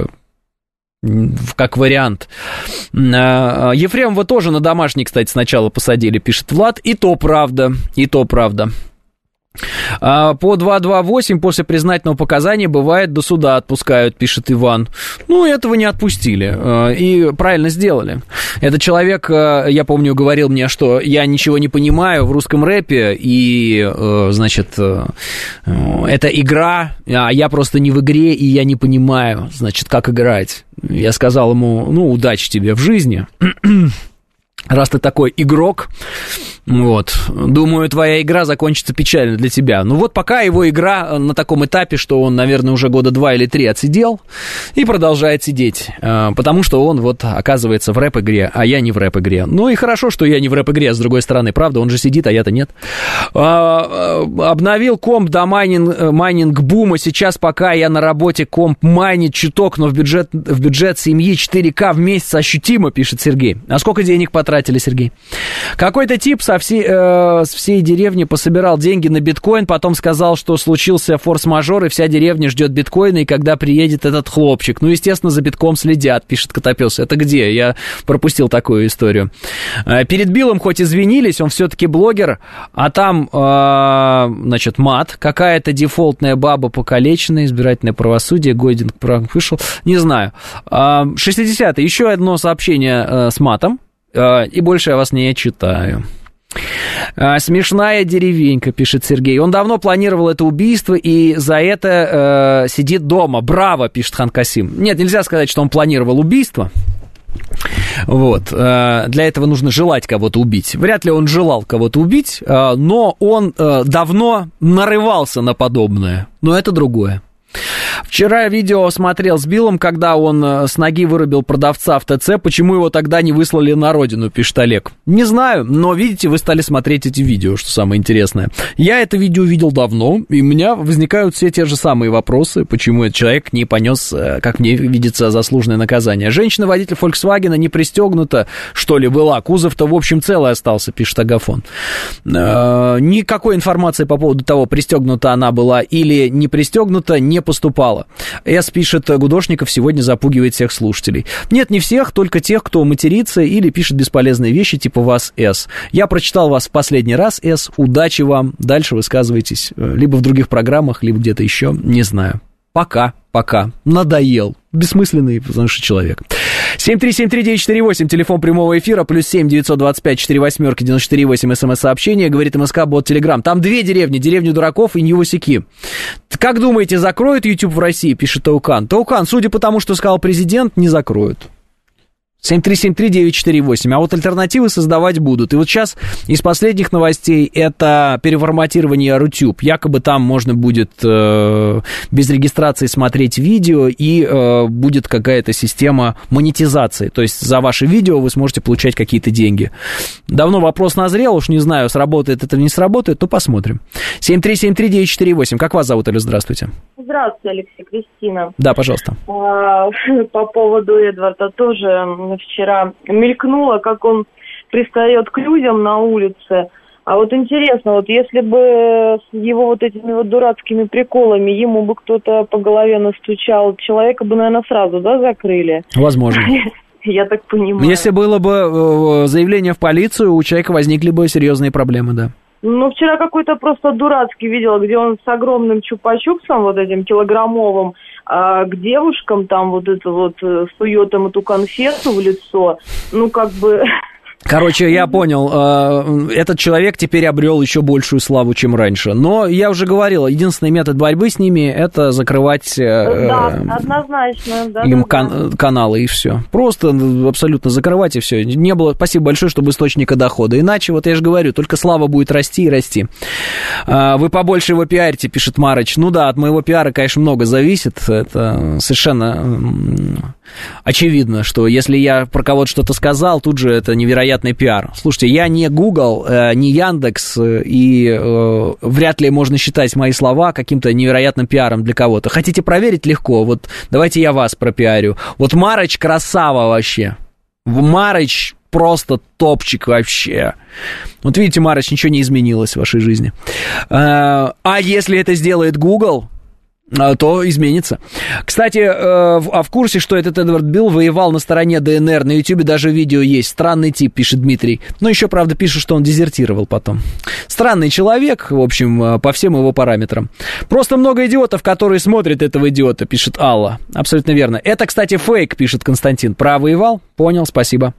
как вариант. Ефремова тоже на домашний, кстати, сначала посадили, пишет Влад. И то правда, и то правда. По два два восемь после признательного показания бывает до суда отпускают, пишет Иван. Ну, этого не отпустили. И правильно сделали. Этот человек, я помню, говорил мне, что я ничего не понимаю в русском рэпе, и, значит, это игра, а я просто не в игре, и я не понимаю, значит, как играть. Я сказал ему, ну, удачи тебе в жизни. Раз ты такой игрок, вот, думаю, твоя игра закончится печально для тебя. Ну вот пока его игра на таком этапе, что он, наверное, уже года два или три отсидел и продолжает сидеть, потому что он вот оказывается в рэп-игре, а я не в рэп-игре. Ну и хорошо, что я не в рэп-игре, с другой стороны, правда, он же сидит, а я-то нет. Обновил комп до майнинг, майнинг бума, сейчас пока я на работе, комп майнит чуток, но в бюджет, в бюджет семьи четыре ка в месяц ощутимо, пишет Сергей. А сколько денег потратили, Сергей? Какой-то тип со всей, э, с всей деревни пособирал деньги на биткоин, потом сказал, что случился форс-мажор, и вся деревня ждет биткоина, и когда приедет этот хлопчик. Ну, естественно, за битком следят, пишет Котопес. Это где? Я пропустил такую историю. Э, перед Биллом хоть извинились, он все-таки блогер, а там, э, значит, мат, какая-то дефолтная баба покалеченная, избирательное правосудие, Гойдинг вышел, не знаю. Э, шестидесятые, еще одно сообщение э, с матом, э, и больше я вас не читаю. Смешная деревенька, пишет Сергей. Он давно планировал это убийство и за это э, сидит дома. Браво, пишет Хан Касим. Нет, нельзя сказать, что он планировал убийство. Вот. Э, для этого нужно желать кого-то убить. Вряд ли он желал кого-то убить, э, но он э, давно нарывался на подобное. Но это другое. Вчера видео смотрел с Биллом, когда он с ноги вырубил продавца в ТЦ. Почему его тогда не выслали на родину, пишет Олег. Не знаю, но, видите, вы стали смотреть эти видео, что самое интересное. Я это видео видел давно, и у меня возникают все те же самые вопросы, почему этот человек не понес, как мне видится, заслуженное наказание. Женщина-водитель Volkswagen не пристегнута, что ли, была. Кузов-то, в общем, целый остался, пишет Агафон. Никакой информации по поводу того, пристегнута она была или не пристегнута, не поступало. С, пишет Гудошников, сегодня запугивает всех слушателей. Нет, не всех, только тех, кто матерится или пишет бесполезные вещи, типа вас, С. Я прочитал вас в последний раз, С. Удачи вам. Дальше высказывайтесь либо в других программах, либо где-то еще. Не знаю. Пока, пока. Надоел. Бессмысленный, потому что человек. семь три семь три девять четыре восемь, телефон прямого эфира, плюс семь девятьсот двадцать пять четыре восьмерки девяносто четыре восемь, смс-сообщение, говорит МСК-бот Телеграм. Там две деревни, деревня дураков и Ньюсики. Как думаете, закроют YouTube в России, пишет Таукан? Таукан, судя по тому, что сказал президент, не закроют. семь три семь три девять четыре восемь. А вот альтернативы создавать будут. И вот сейчас из последних новостей это переформатирование Рутюб. Якобы там можно будет э, без регистрации смотреть видео, и э, будет какая-то система монетизации. То есть за ваше видео вы сможете получать какие-то деньги. Давно вопрос назрел, уж не знаю, сработает это или не сработает, но посмотрим. семь три семь три девять четыре восемь. Как вас зовут, Алло, здравствуйте. Здравствуйте, Алексей, Кристина. Да, пожалуйста. А, по поводу Эдварда тоже вчера мелькнуло, как он пристает к людям на улице. А вот интересно, вот если бы с его вот этими вот дурацкими приколами ему бы кто-то по голове настучал, человека бы, наверное, сразу, да, закрыли? Возможно. Я так понимаю. Если было бы заявление в полицию, у человека возникли бы серьезные проблемы, да. Ну, вчера какой-то просто дурацкий видела, где он с огромным чупа-чупсом, вот этим килограммовым, а к девушкам там вот это вот сует им эту конфету в лицо. Ну, как бы... Короче, я понял, этот человек теперь обрел еще большую славу, чем раньше. Но я уже говорил, единственный метод борьбы с ними — это закрывать да, однозначно, да, им да, кан- каналы, и все. Просто абсолютно закрывать, и все. Не было, спасибо большое, чтобы источника дохода. Иначе, вот я же говорю, только слава будет расти и расти. Вы побольше его пиарите, пишет Марыч. Ну да, от моего пиара, конечно, много зависит. Это совершенно очевидно, что если я про кого-то что-то сказал, тут же это невероятно пиар. Слушайте, я не Google, э, не Яндекс, и э, вряд ли можно считать мои слова каким-то невероятным пиаром для кого-то. Хотите проверить? Легко. Вот давайте я вас пропиарю. Вот Марыч красава вообще. Марыч просто топчик вообще. Вот видите, Марыч, ничего не изменилось в вашей жизни. Э, а если это сделает Google, то изменится. Кстати, а в курсе, что этот Эдвард Билл воевал на стороне ДНР? На Ютьюбе даже видео есть. Странный тип, пишет Дмитрий. Но еще, правда, пишут, что он дезертировал потом. Странный человек, в общем, по всем его параметрам. Просто много идиотов, которые смотрят этого идиота, пишет Алла. Абсолютно верно. Это, кстати, фейк, пишет Константин. Про воевал? Понял, спасибо.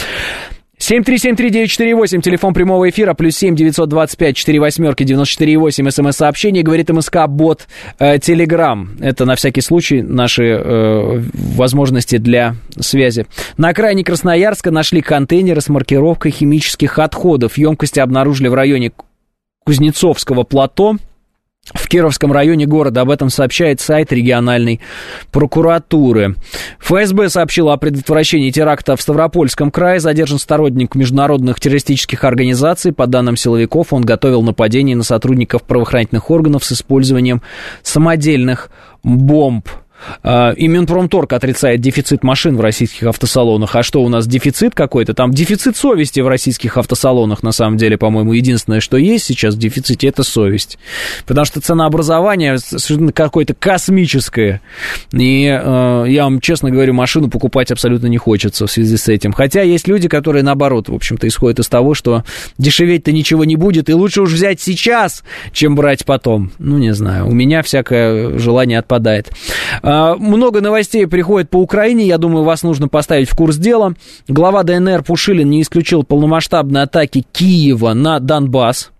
семь три семь три девять четыре восемь, телефон прямого эфира, плюс семь девятьсот двадцать пять четыре восьмерки девяносто четыре восемь, смс-сообщение, говорит МСК-бот, э, Телеграм. Это на всякий случай наши э, возможности для связи. На окраине Красноярска нашли контейнеры с маркировкой химических отходов. Емкости обнаружили в районе Кузнецовского плато в Кировском районе города. Об этом сообщает сайт региональной прокуратуры. ФСБ сообщила о предотвращении теракта в Ставропольском крае. Задержан сторонник международных террористических организаций. По данным силовиков, он готовил нападение на сотрудников правоохранительных органов с использованием самодельных бомб. И Минпромторг отрицает дефицит машин в российских автосалонах. А что, у нас дефицит какой-то? Там дефицит совести в российских автосалонах, на самом деле, по-моему, единственное, что есть сейчас в дефиците, это совесть. Потому что ценообразование совершенно какое-то космическое. И э, я вам честно говорю, машину покупать абсолютно не хочется в связи с этим. Хотя есть люди, которые, наоборот, в общем-то, исходят из того, что дешеветь-то ничего не будет, и лучше уж взять сейчас, чем брать потом. Ну, не знаю, у меня всякое желание отпадает. Много новостей приходит по Украине, я думаю, вас нужно поставить в курс дела. Глава ДНР Пушилин не исключил полномасштабной атаки Киева на Донбасс.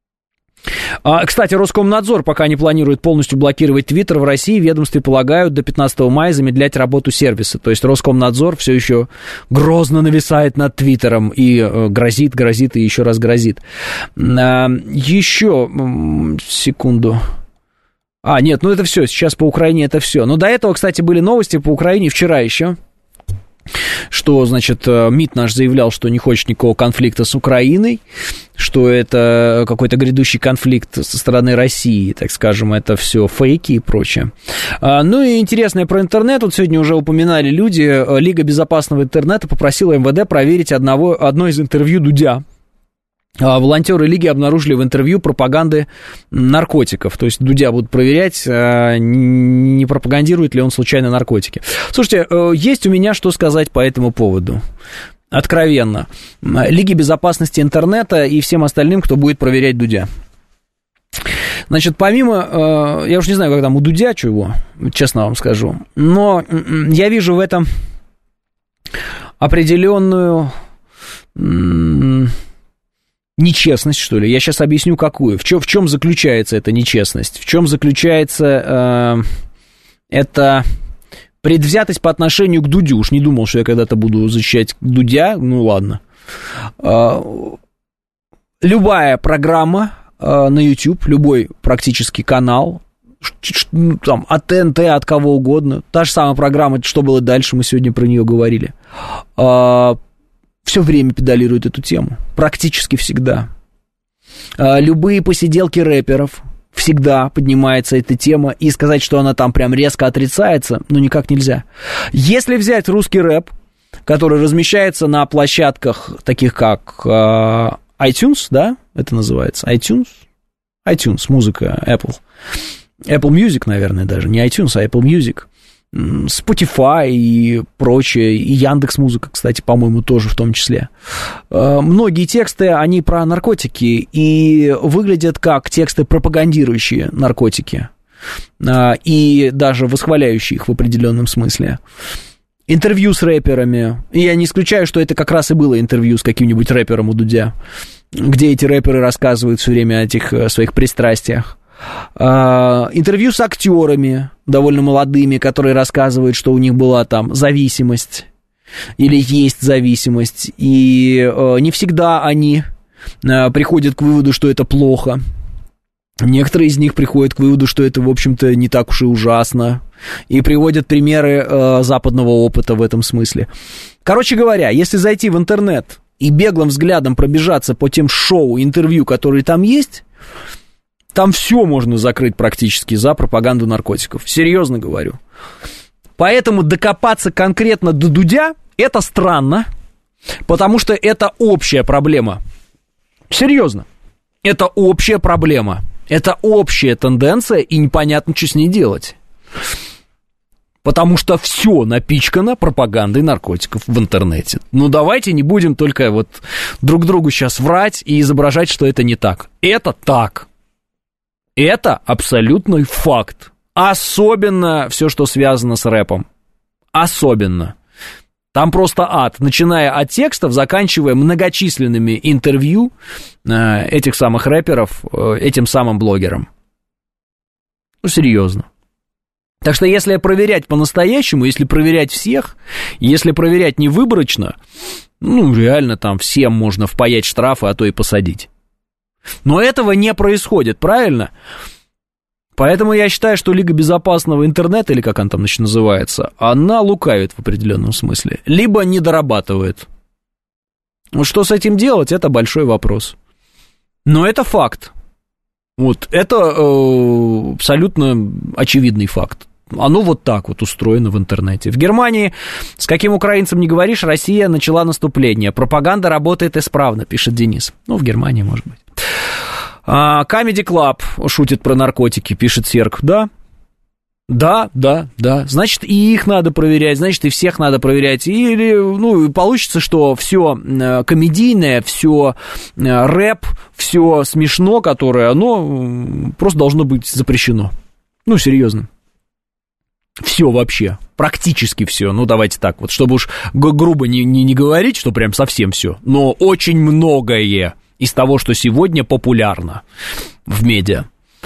Кстати, Роскомнадзор пока не планирует полностью блокировать Твиттер в России. В ведомстве полагают до пятнадцатого мая замедлять работу сервиса. То есть Роскомнадзор все еще грозно нависает над Твиттером и грозит, грозит и еще раз грозит. Еще секунду. А, нет, ну это все, сейчас по Украине это все. Но до этого, кстати, были новости по Украине вчера еще, что, значит, МИД наш заявлял, что не хочет никакого конфликта с Украиной, что это какой-то грядущий конфликт со стороны России, так скажем, это все фейки и прочее. Ну и интересное про интернет, вот сегодня уже упоминали люди, Лига безопасного интернета попросила МВД проверить одного, одно из интервью Дудя. Волонтеры Лиги обнаружили в интервью пропаганды наркотиков. То есть Дудя будут проверять, не пропагандирует ли он случайно наркотики. Слушайте, есть у меня что сказать по этому поводу. Откровенно. Лиге безопасности интернета и всем остальным, кто будет проверять Дудя. Значит, помимо, я уж не знаю, как там у Дудя чего, честно вам скажу, но я вижу в этом определенную нечестность, что ли. Я сейчас объясню, какую. В чем, в чем заключается эта нечестность? В чем заключается э, эта предвзятость по отношению к Дудю? Уж не думал, что я когда-то буду защищать Дудя. Ну, ладно. Э, любая программа э, на YouTube, любой практически канал, там, от ТНТ, от кого угодно, та же самая программа, что было дальше, мы сегодня про нее говорили, э, все время педалирует эту тему. Практически всегда. Любые посиделки рэперов, всегда поднимается эта тема. И сказать, что она там прям резко отрицается, ну, никак нельзя. Если взять русский рэп, который размещается на площадках, таких как iTunes, да, это называется, iTunes? iTunes, музыка Apple. Apple Music, наверное, даже. Не iTunes, а Apple Music. Spotify и прочее, и Яндекс.Музыка, кстати, по-моему, тоже в том числе. Многие тексты, они про наркотики и выглядят как тексты, пропагандирующие наркотики и даже восхваляющие их в определенном смысле. интервью с рэперами. И я не исключаю, что это как раз и было интервью с каким-нибудь рэпером у Дудя, где эти рэперы рассказывают все время о этих своих пристрастиях. Интервью с актерами, довольно молодыми, которые рассказывают, что у них была там зависимость или есть зависимость, и не всегда они приходят к выводу, что это плохо. Некоторые из них приходят к выводу, что это, в общем-то, не так уж и ужасно, и приводят примеры э, западного опыта в этом смысле. Короче говоря, если зайти в интернет и беглым взглядом пробежаться по тем шоу, интервью, которые там есть, там все можно закрыть практически за пропаганду наркотиков. Серьезно говорю. Поэтому докопаться конкретно до Дудя – это странно, потому что это общая проблема. Серьезно. Это общая проблема. Это общая тенденция, и непонятно, что с ней делать. Потому что все напичкано пропагандой наркотиков в интернете. Ну, давайте не будем только вот друг другу сейчас врать и изображать, что это не так. Это так. Это абсолютный факт. Особенно все, что связано с рэпом. Особенно. Там просто ад, начиная от текстов, заканчивая многочисленными интервью э, этих самых рэперов, э, этим самым блогерам. Ну, серьезно. Так что если проверять по-настоящему, если проверять всех, если проверять невыборочно, ну, реально там всем можно впаять штрафы, а то и посадить. Но этого не происходит, правильно? Поэтому я считаю, что Лига безопасного интернета, или как она там значит, называется, она лукавит в определенном смысле, либо не дорабатывает. Вот что с этим делать, это большой вопрос. Но это факт. Вот, это э, абсолютно очевидный факт. Оно вот так вот устроено в интернете. В Германии, с каким украинцем не говоришь, Россия начала наступление. Пропаганда работает исправно, пишет Денис. Ну, в Германии, может быть. Comedy Club шутит про наркотики, пишет Серк. Да, да, да, да. Значит, и их надо проверять, значит, и всех надо проверять. Или, ну, получится, что все комедийное, все рэп, все смешно, которое, оно просто должно быть запрещено. Ну, серьезно. Все вообще, практически все. Ну, давайте так вот, чтобы уж грубо не, не, не говорить, что прям совсем все, но очень многое из того, что сегодня популярно в медиа.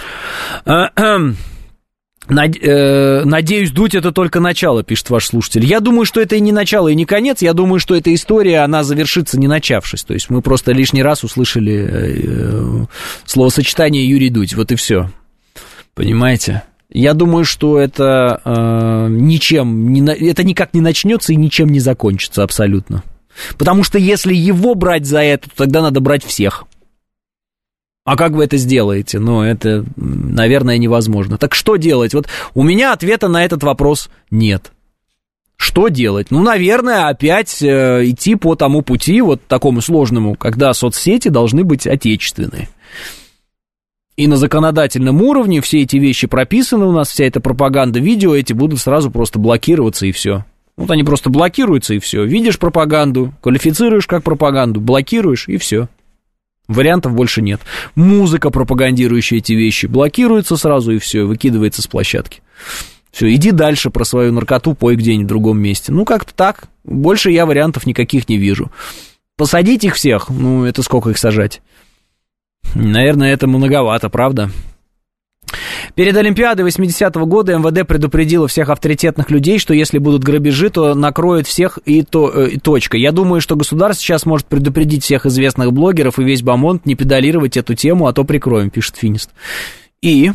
Надеюсь, дуть это только начало, пишет ваш слушатель. Я думаю, что это и не начало, и не конец. Я думаю, что эта история, она завершится не начавшись. То есть мы просто лишний раз услышали словосочетание Юрий Дудь. Вот и все. Понимаете? Я думаю, что это э, ничем, не, это никак не начнется и ничем не закончится абсолютно. Потому что если его брать за это, то тогда надо брать всех. А как вы это сделаете? Ну, это, наверное, невозможно. Так что делать? Вот у меня ответа на этот вопрос нет. Что делать? Ну, наверное, опять э, идти по тому пути, вот такому сложному, когда соцсети должны быть отечественные. И на законодательном уровне все эти вещи прописаны у нас, вся эта пропаганда, видео эти будут сразу просто блокироваться, и все. Вот они просто блокируются, и все. Видишь пропаганду, квалифицируешь как пропаганду, блокируешь, и все. Вариантов больше нет. Музыка, пропагандирующая эти вещи, блокируется сразу, и все, выкидывается с площадки. Все, иди дальше про свою наркоту, пой где-нибудь в другом месте. Ну, как-то так. Больше я вариантов никаких не вижу. Посадить их всех, ну, это сколько их сажать? Наверное, это многовато, правда? Перед Олимпиадой восьмидесятого года эм вэ дэ предупредило всех авторитетных людей, что если будут грабежи, то накроют всех и, то, и точка. Я думаю, что государство сейчас может предупредить всех известных блогеров и весь бомонд не педалировать эту тему, а то прикроем, пишет Финист. И?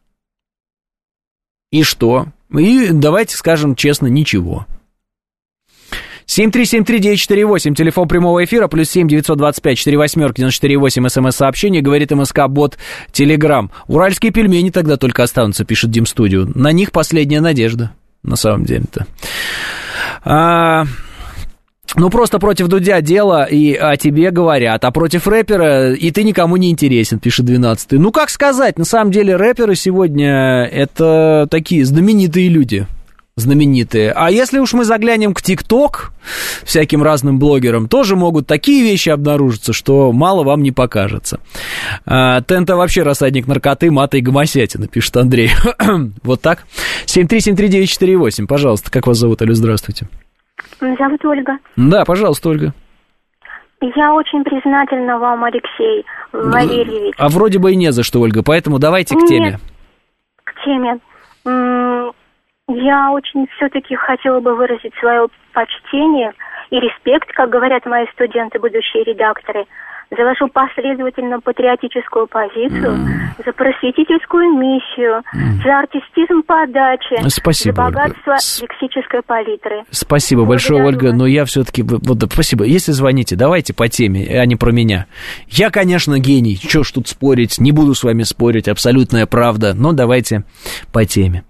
И что? И давайте скажем честно, ничего. семь три семь три девять четыре восемь, телефон прямого эфира, плюс семь девятьсот двадцать пять четыре восемь девяносто четыре восемь, смс-сообщение, говорит МСК-бот, Телеграм. Уральские пельмени тогда только останутся, пишет Дим Студию. На них последняя надежда, на самом деле-то. А... Ну, просто против Дудя дело, и о тебе говорят, а против рэпера и ты никому не интересен, пишет двенадцатый. Ну, как сказать, на самом деле рэперы сегодня это такие знаменитые люди. Знаменитые. А если уж мы заглянем к ТикТок, всяким разным блогерам, тоже могут такие вещи обнаружиться, что мало вам не покажется. А, Тента вообще рассадник наркоты, мата и гомосятина, пишет Андрей. Вот так. семь три семь три девять четыре восемь, пожалуйста. Как вас зовут, Алю? Здравствуйте. Меня зовут Ольга. Да, пожалуйста, Ольга. Я очень признательна вам, Алексей Валерьевич. А вроде бы и не за что, Ольга, поэтому давайте к теме. Нет, к теме. Я очень все-таки хотела бы выразить свое почтение и респект, как говорят мои студенты, будущие редакторы, за вашу последовательно патриотическую позицию, mm. за просветительскую миссию, mm. за артистизм подачи, спасибо, за богатство Ольга. лексической палитры. Спасибо большое, Ольга, но я все-таки... Вот, да, спасибо. Если звоните, давайте по теме, а не про меня. Я, конечно, гений, что ж тут спорить, не буду с вами спорить, абсолютная правда, но давайте по теме.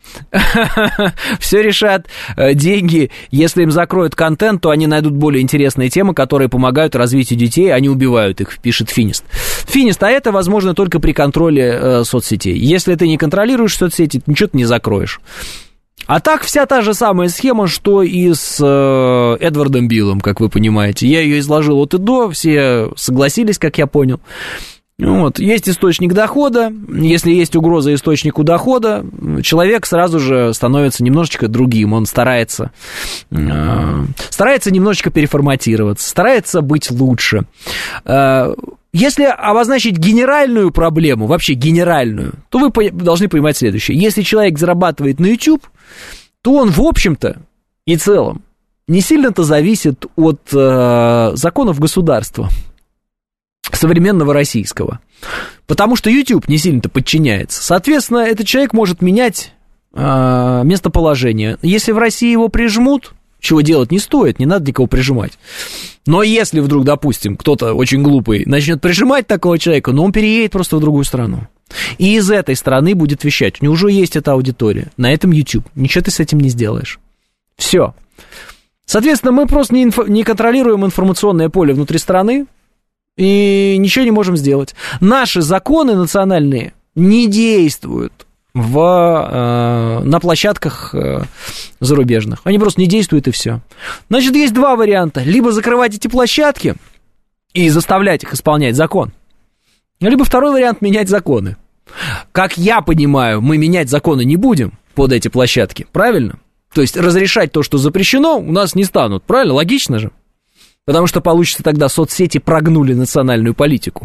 Все решат деньги. Если им закроют контент, то они найдут более интересные темы, которые помогают развитию детей, а не убивают их, пишет Финист. Финист, а это возможно только при контроле э, соцсетей. Если ты не контролируешь соцсети, ничего ты не закроешь. А так вся та же самая схема, что и с э, Эдвардом Биллом, как вы понимаете. Я ее изложил от и до, все согласились, как я понял. Вот. Есть источник дохода, если есть угроза источнику дохода, человек сразу же становится немножечко другим, он старается, э, старается немножечко переформатироваться, старается быть лучше. Э, если обозначить генеральную проблему, вообще генеральную, то вы по- должны понимать следующее. Если человек зарабатывает на YouTube, то он, в общем-то и целом, не сильно-то зависит от э, законов государства. Современного российского. Потому что YouTube не сильно-то подчиняется. Соответственно, этот человек может менять э, местоположение. Если в России его прижмут, чего делать не стоит, не надо никого прижимать. Но если вдруг, допустим, кто-то очень глупый начнет прижимать такого человека, ну, он переедет просто в другую страну. И из этой страны будет вещать. У него уже есть эта аудитория. На этом YouTube. Ничего ты с этим не сделаешь. Все. Соответственно, мы просто не, инфо- не контролируем информационное поле внутри страны. И ничего не можем сделать. Наши законы национальные не действуют в, э, на площадках э, зарубежных. Они просто не действуют, и все. Значит, есть два варианта. Либо закрывать эти площадки и заставлять их исполнять закон. Либо второй вариант — менять законы. Как я понимаю, мы менять законы не будем под эти площадки. Правильно? То есть разрешать то, что запрещено, у нас не станут. Правильно? Логично же. Потому что получится тогда, соцсети прогнули национальную политику.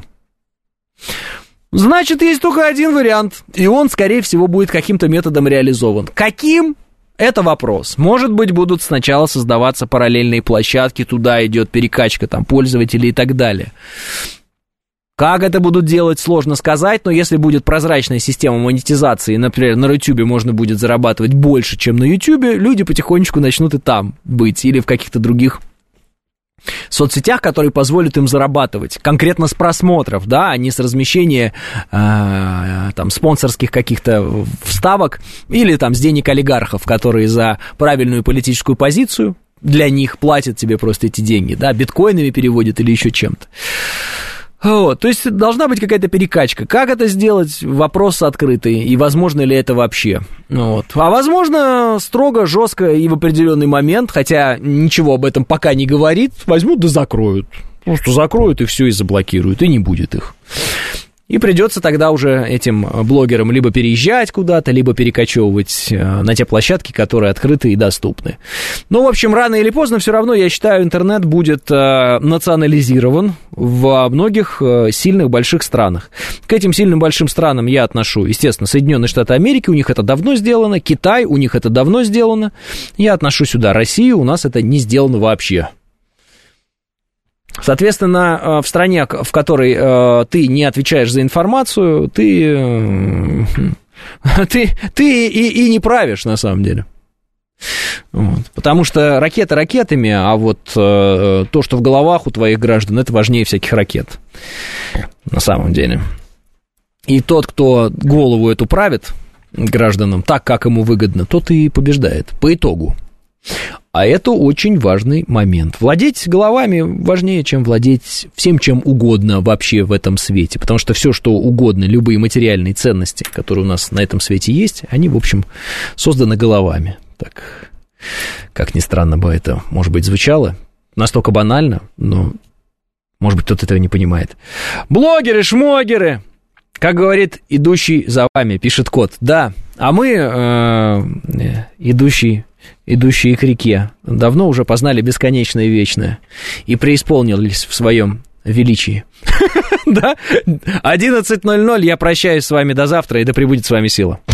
Значит, есть только один вариант, и он, скорее всего, будет каким-то методом реализован. Каким? Это вопрос. Может быть, будут сначала создаваться параллельные площадки, туда идет перекачка там пользователей и так далее. Как это будут делать, сложно сказать, но если будет прозрачная система монетизации, например, на Рутюбе можно будет зарабатывать больше, чем на Ютубе, люди потихонечку начнут и там быть, или в каких-то других соцсетях, которые позволят им зарабатывать конкретно с просмотров, да, а не с размещения э, там спонсорских каких-то вставок или там с денег олигархов, которые за правильную политическую позицию для них платят тебе просто эти деньги, да, биткоинами переводят или еще чем-то. Вот, то есть должна быть какая-то перекачка. Как это сделать? Вопрос открытый. И возможно ли это вообще? Вот. А возможно, строго, жестко и в определенный момент, хотя ничего об этом пока не говорит, возьмут да закроют. Просто закроют и все, и заблокируют, и не будет их. И придется тогда уже этим блогерам либо переезжать куда-то, либо перекочевывать на те площадки, которые открыты и доступны. Ну, в общем, рано или поздно все равно, я считаю, интернет будет национализирован во многих сильных больших странах. К этим сильным большим странам я отношу, естественно, Соединенные Штаты Америки, у них это давно сделано, Китай, у них это давно сделано. Я отношу сюда Россию, у нас это не сделано вообще. Соответственно, в стране, в которой э, ты не отвечаешь за информацию, ты, э, ты, ты и, и не правишь, на самом деле. Вот. Потому что ракеты ракетами, а вот э, то, что в головах у твоих граждан, это важнее всяких ракет, на самом деле. И тот, кто голову эту правит гражданам так, как ему выгодно, тот и побеждает по итогу. А это очень важный момент. Владеть головами важнее, чем владеть всем, чем угодно вообще в этом свете. Потому что все, что угодно, любые материальные ценности, которые у нас на этом свете есть, они, в общем, созданы головами. Так, как ни странно бы это, может быть, звучало, настолько банально, но, может быть, кто-то этого не понимает. Блогеры, шмогеры, Как говорит идущий за вами, пишет кот. Да, а мы, э, идущий, идущие к реке, давно уже познали бесконечное и вечное и преисполнились в своем величии. Да? одиннадцать ноль ноль, я прощаюсь с вами до завтра, и да пребудет с вами сила.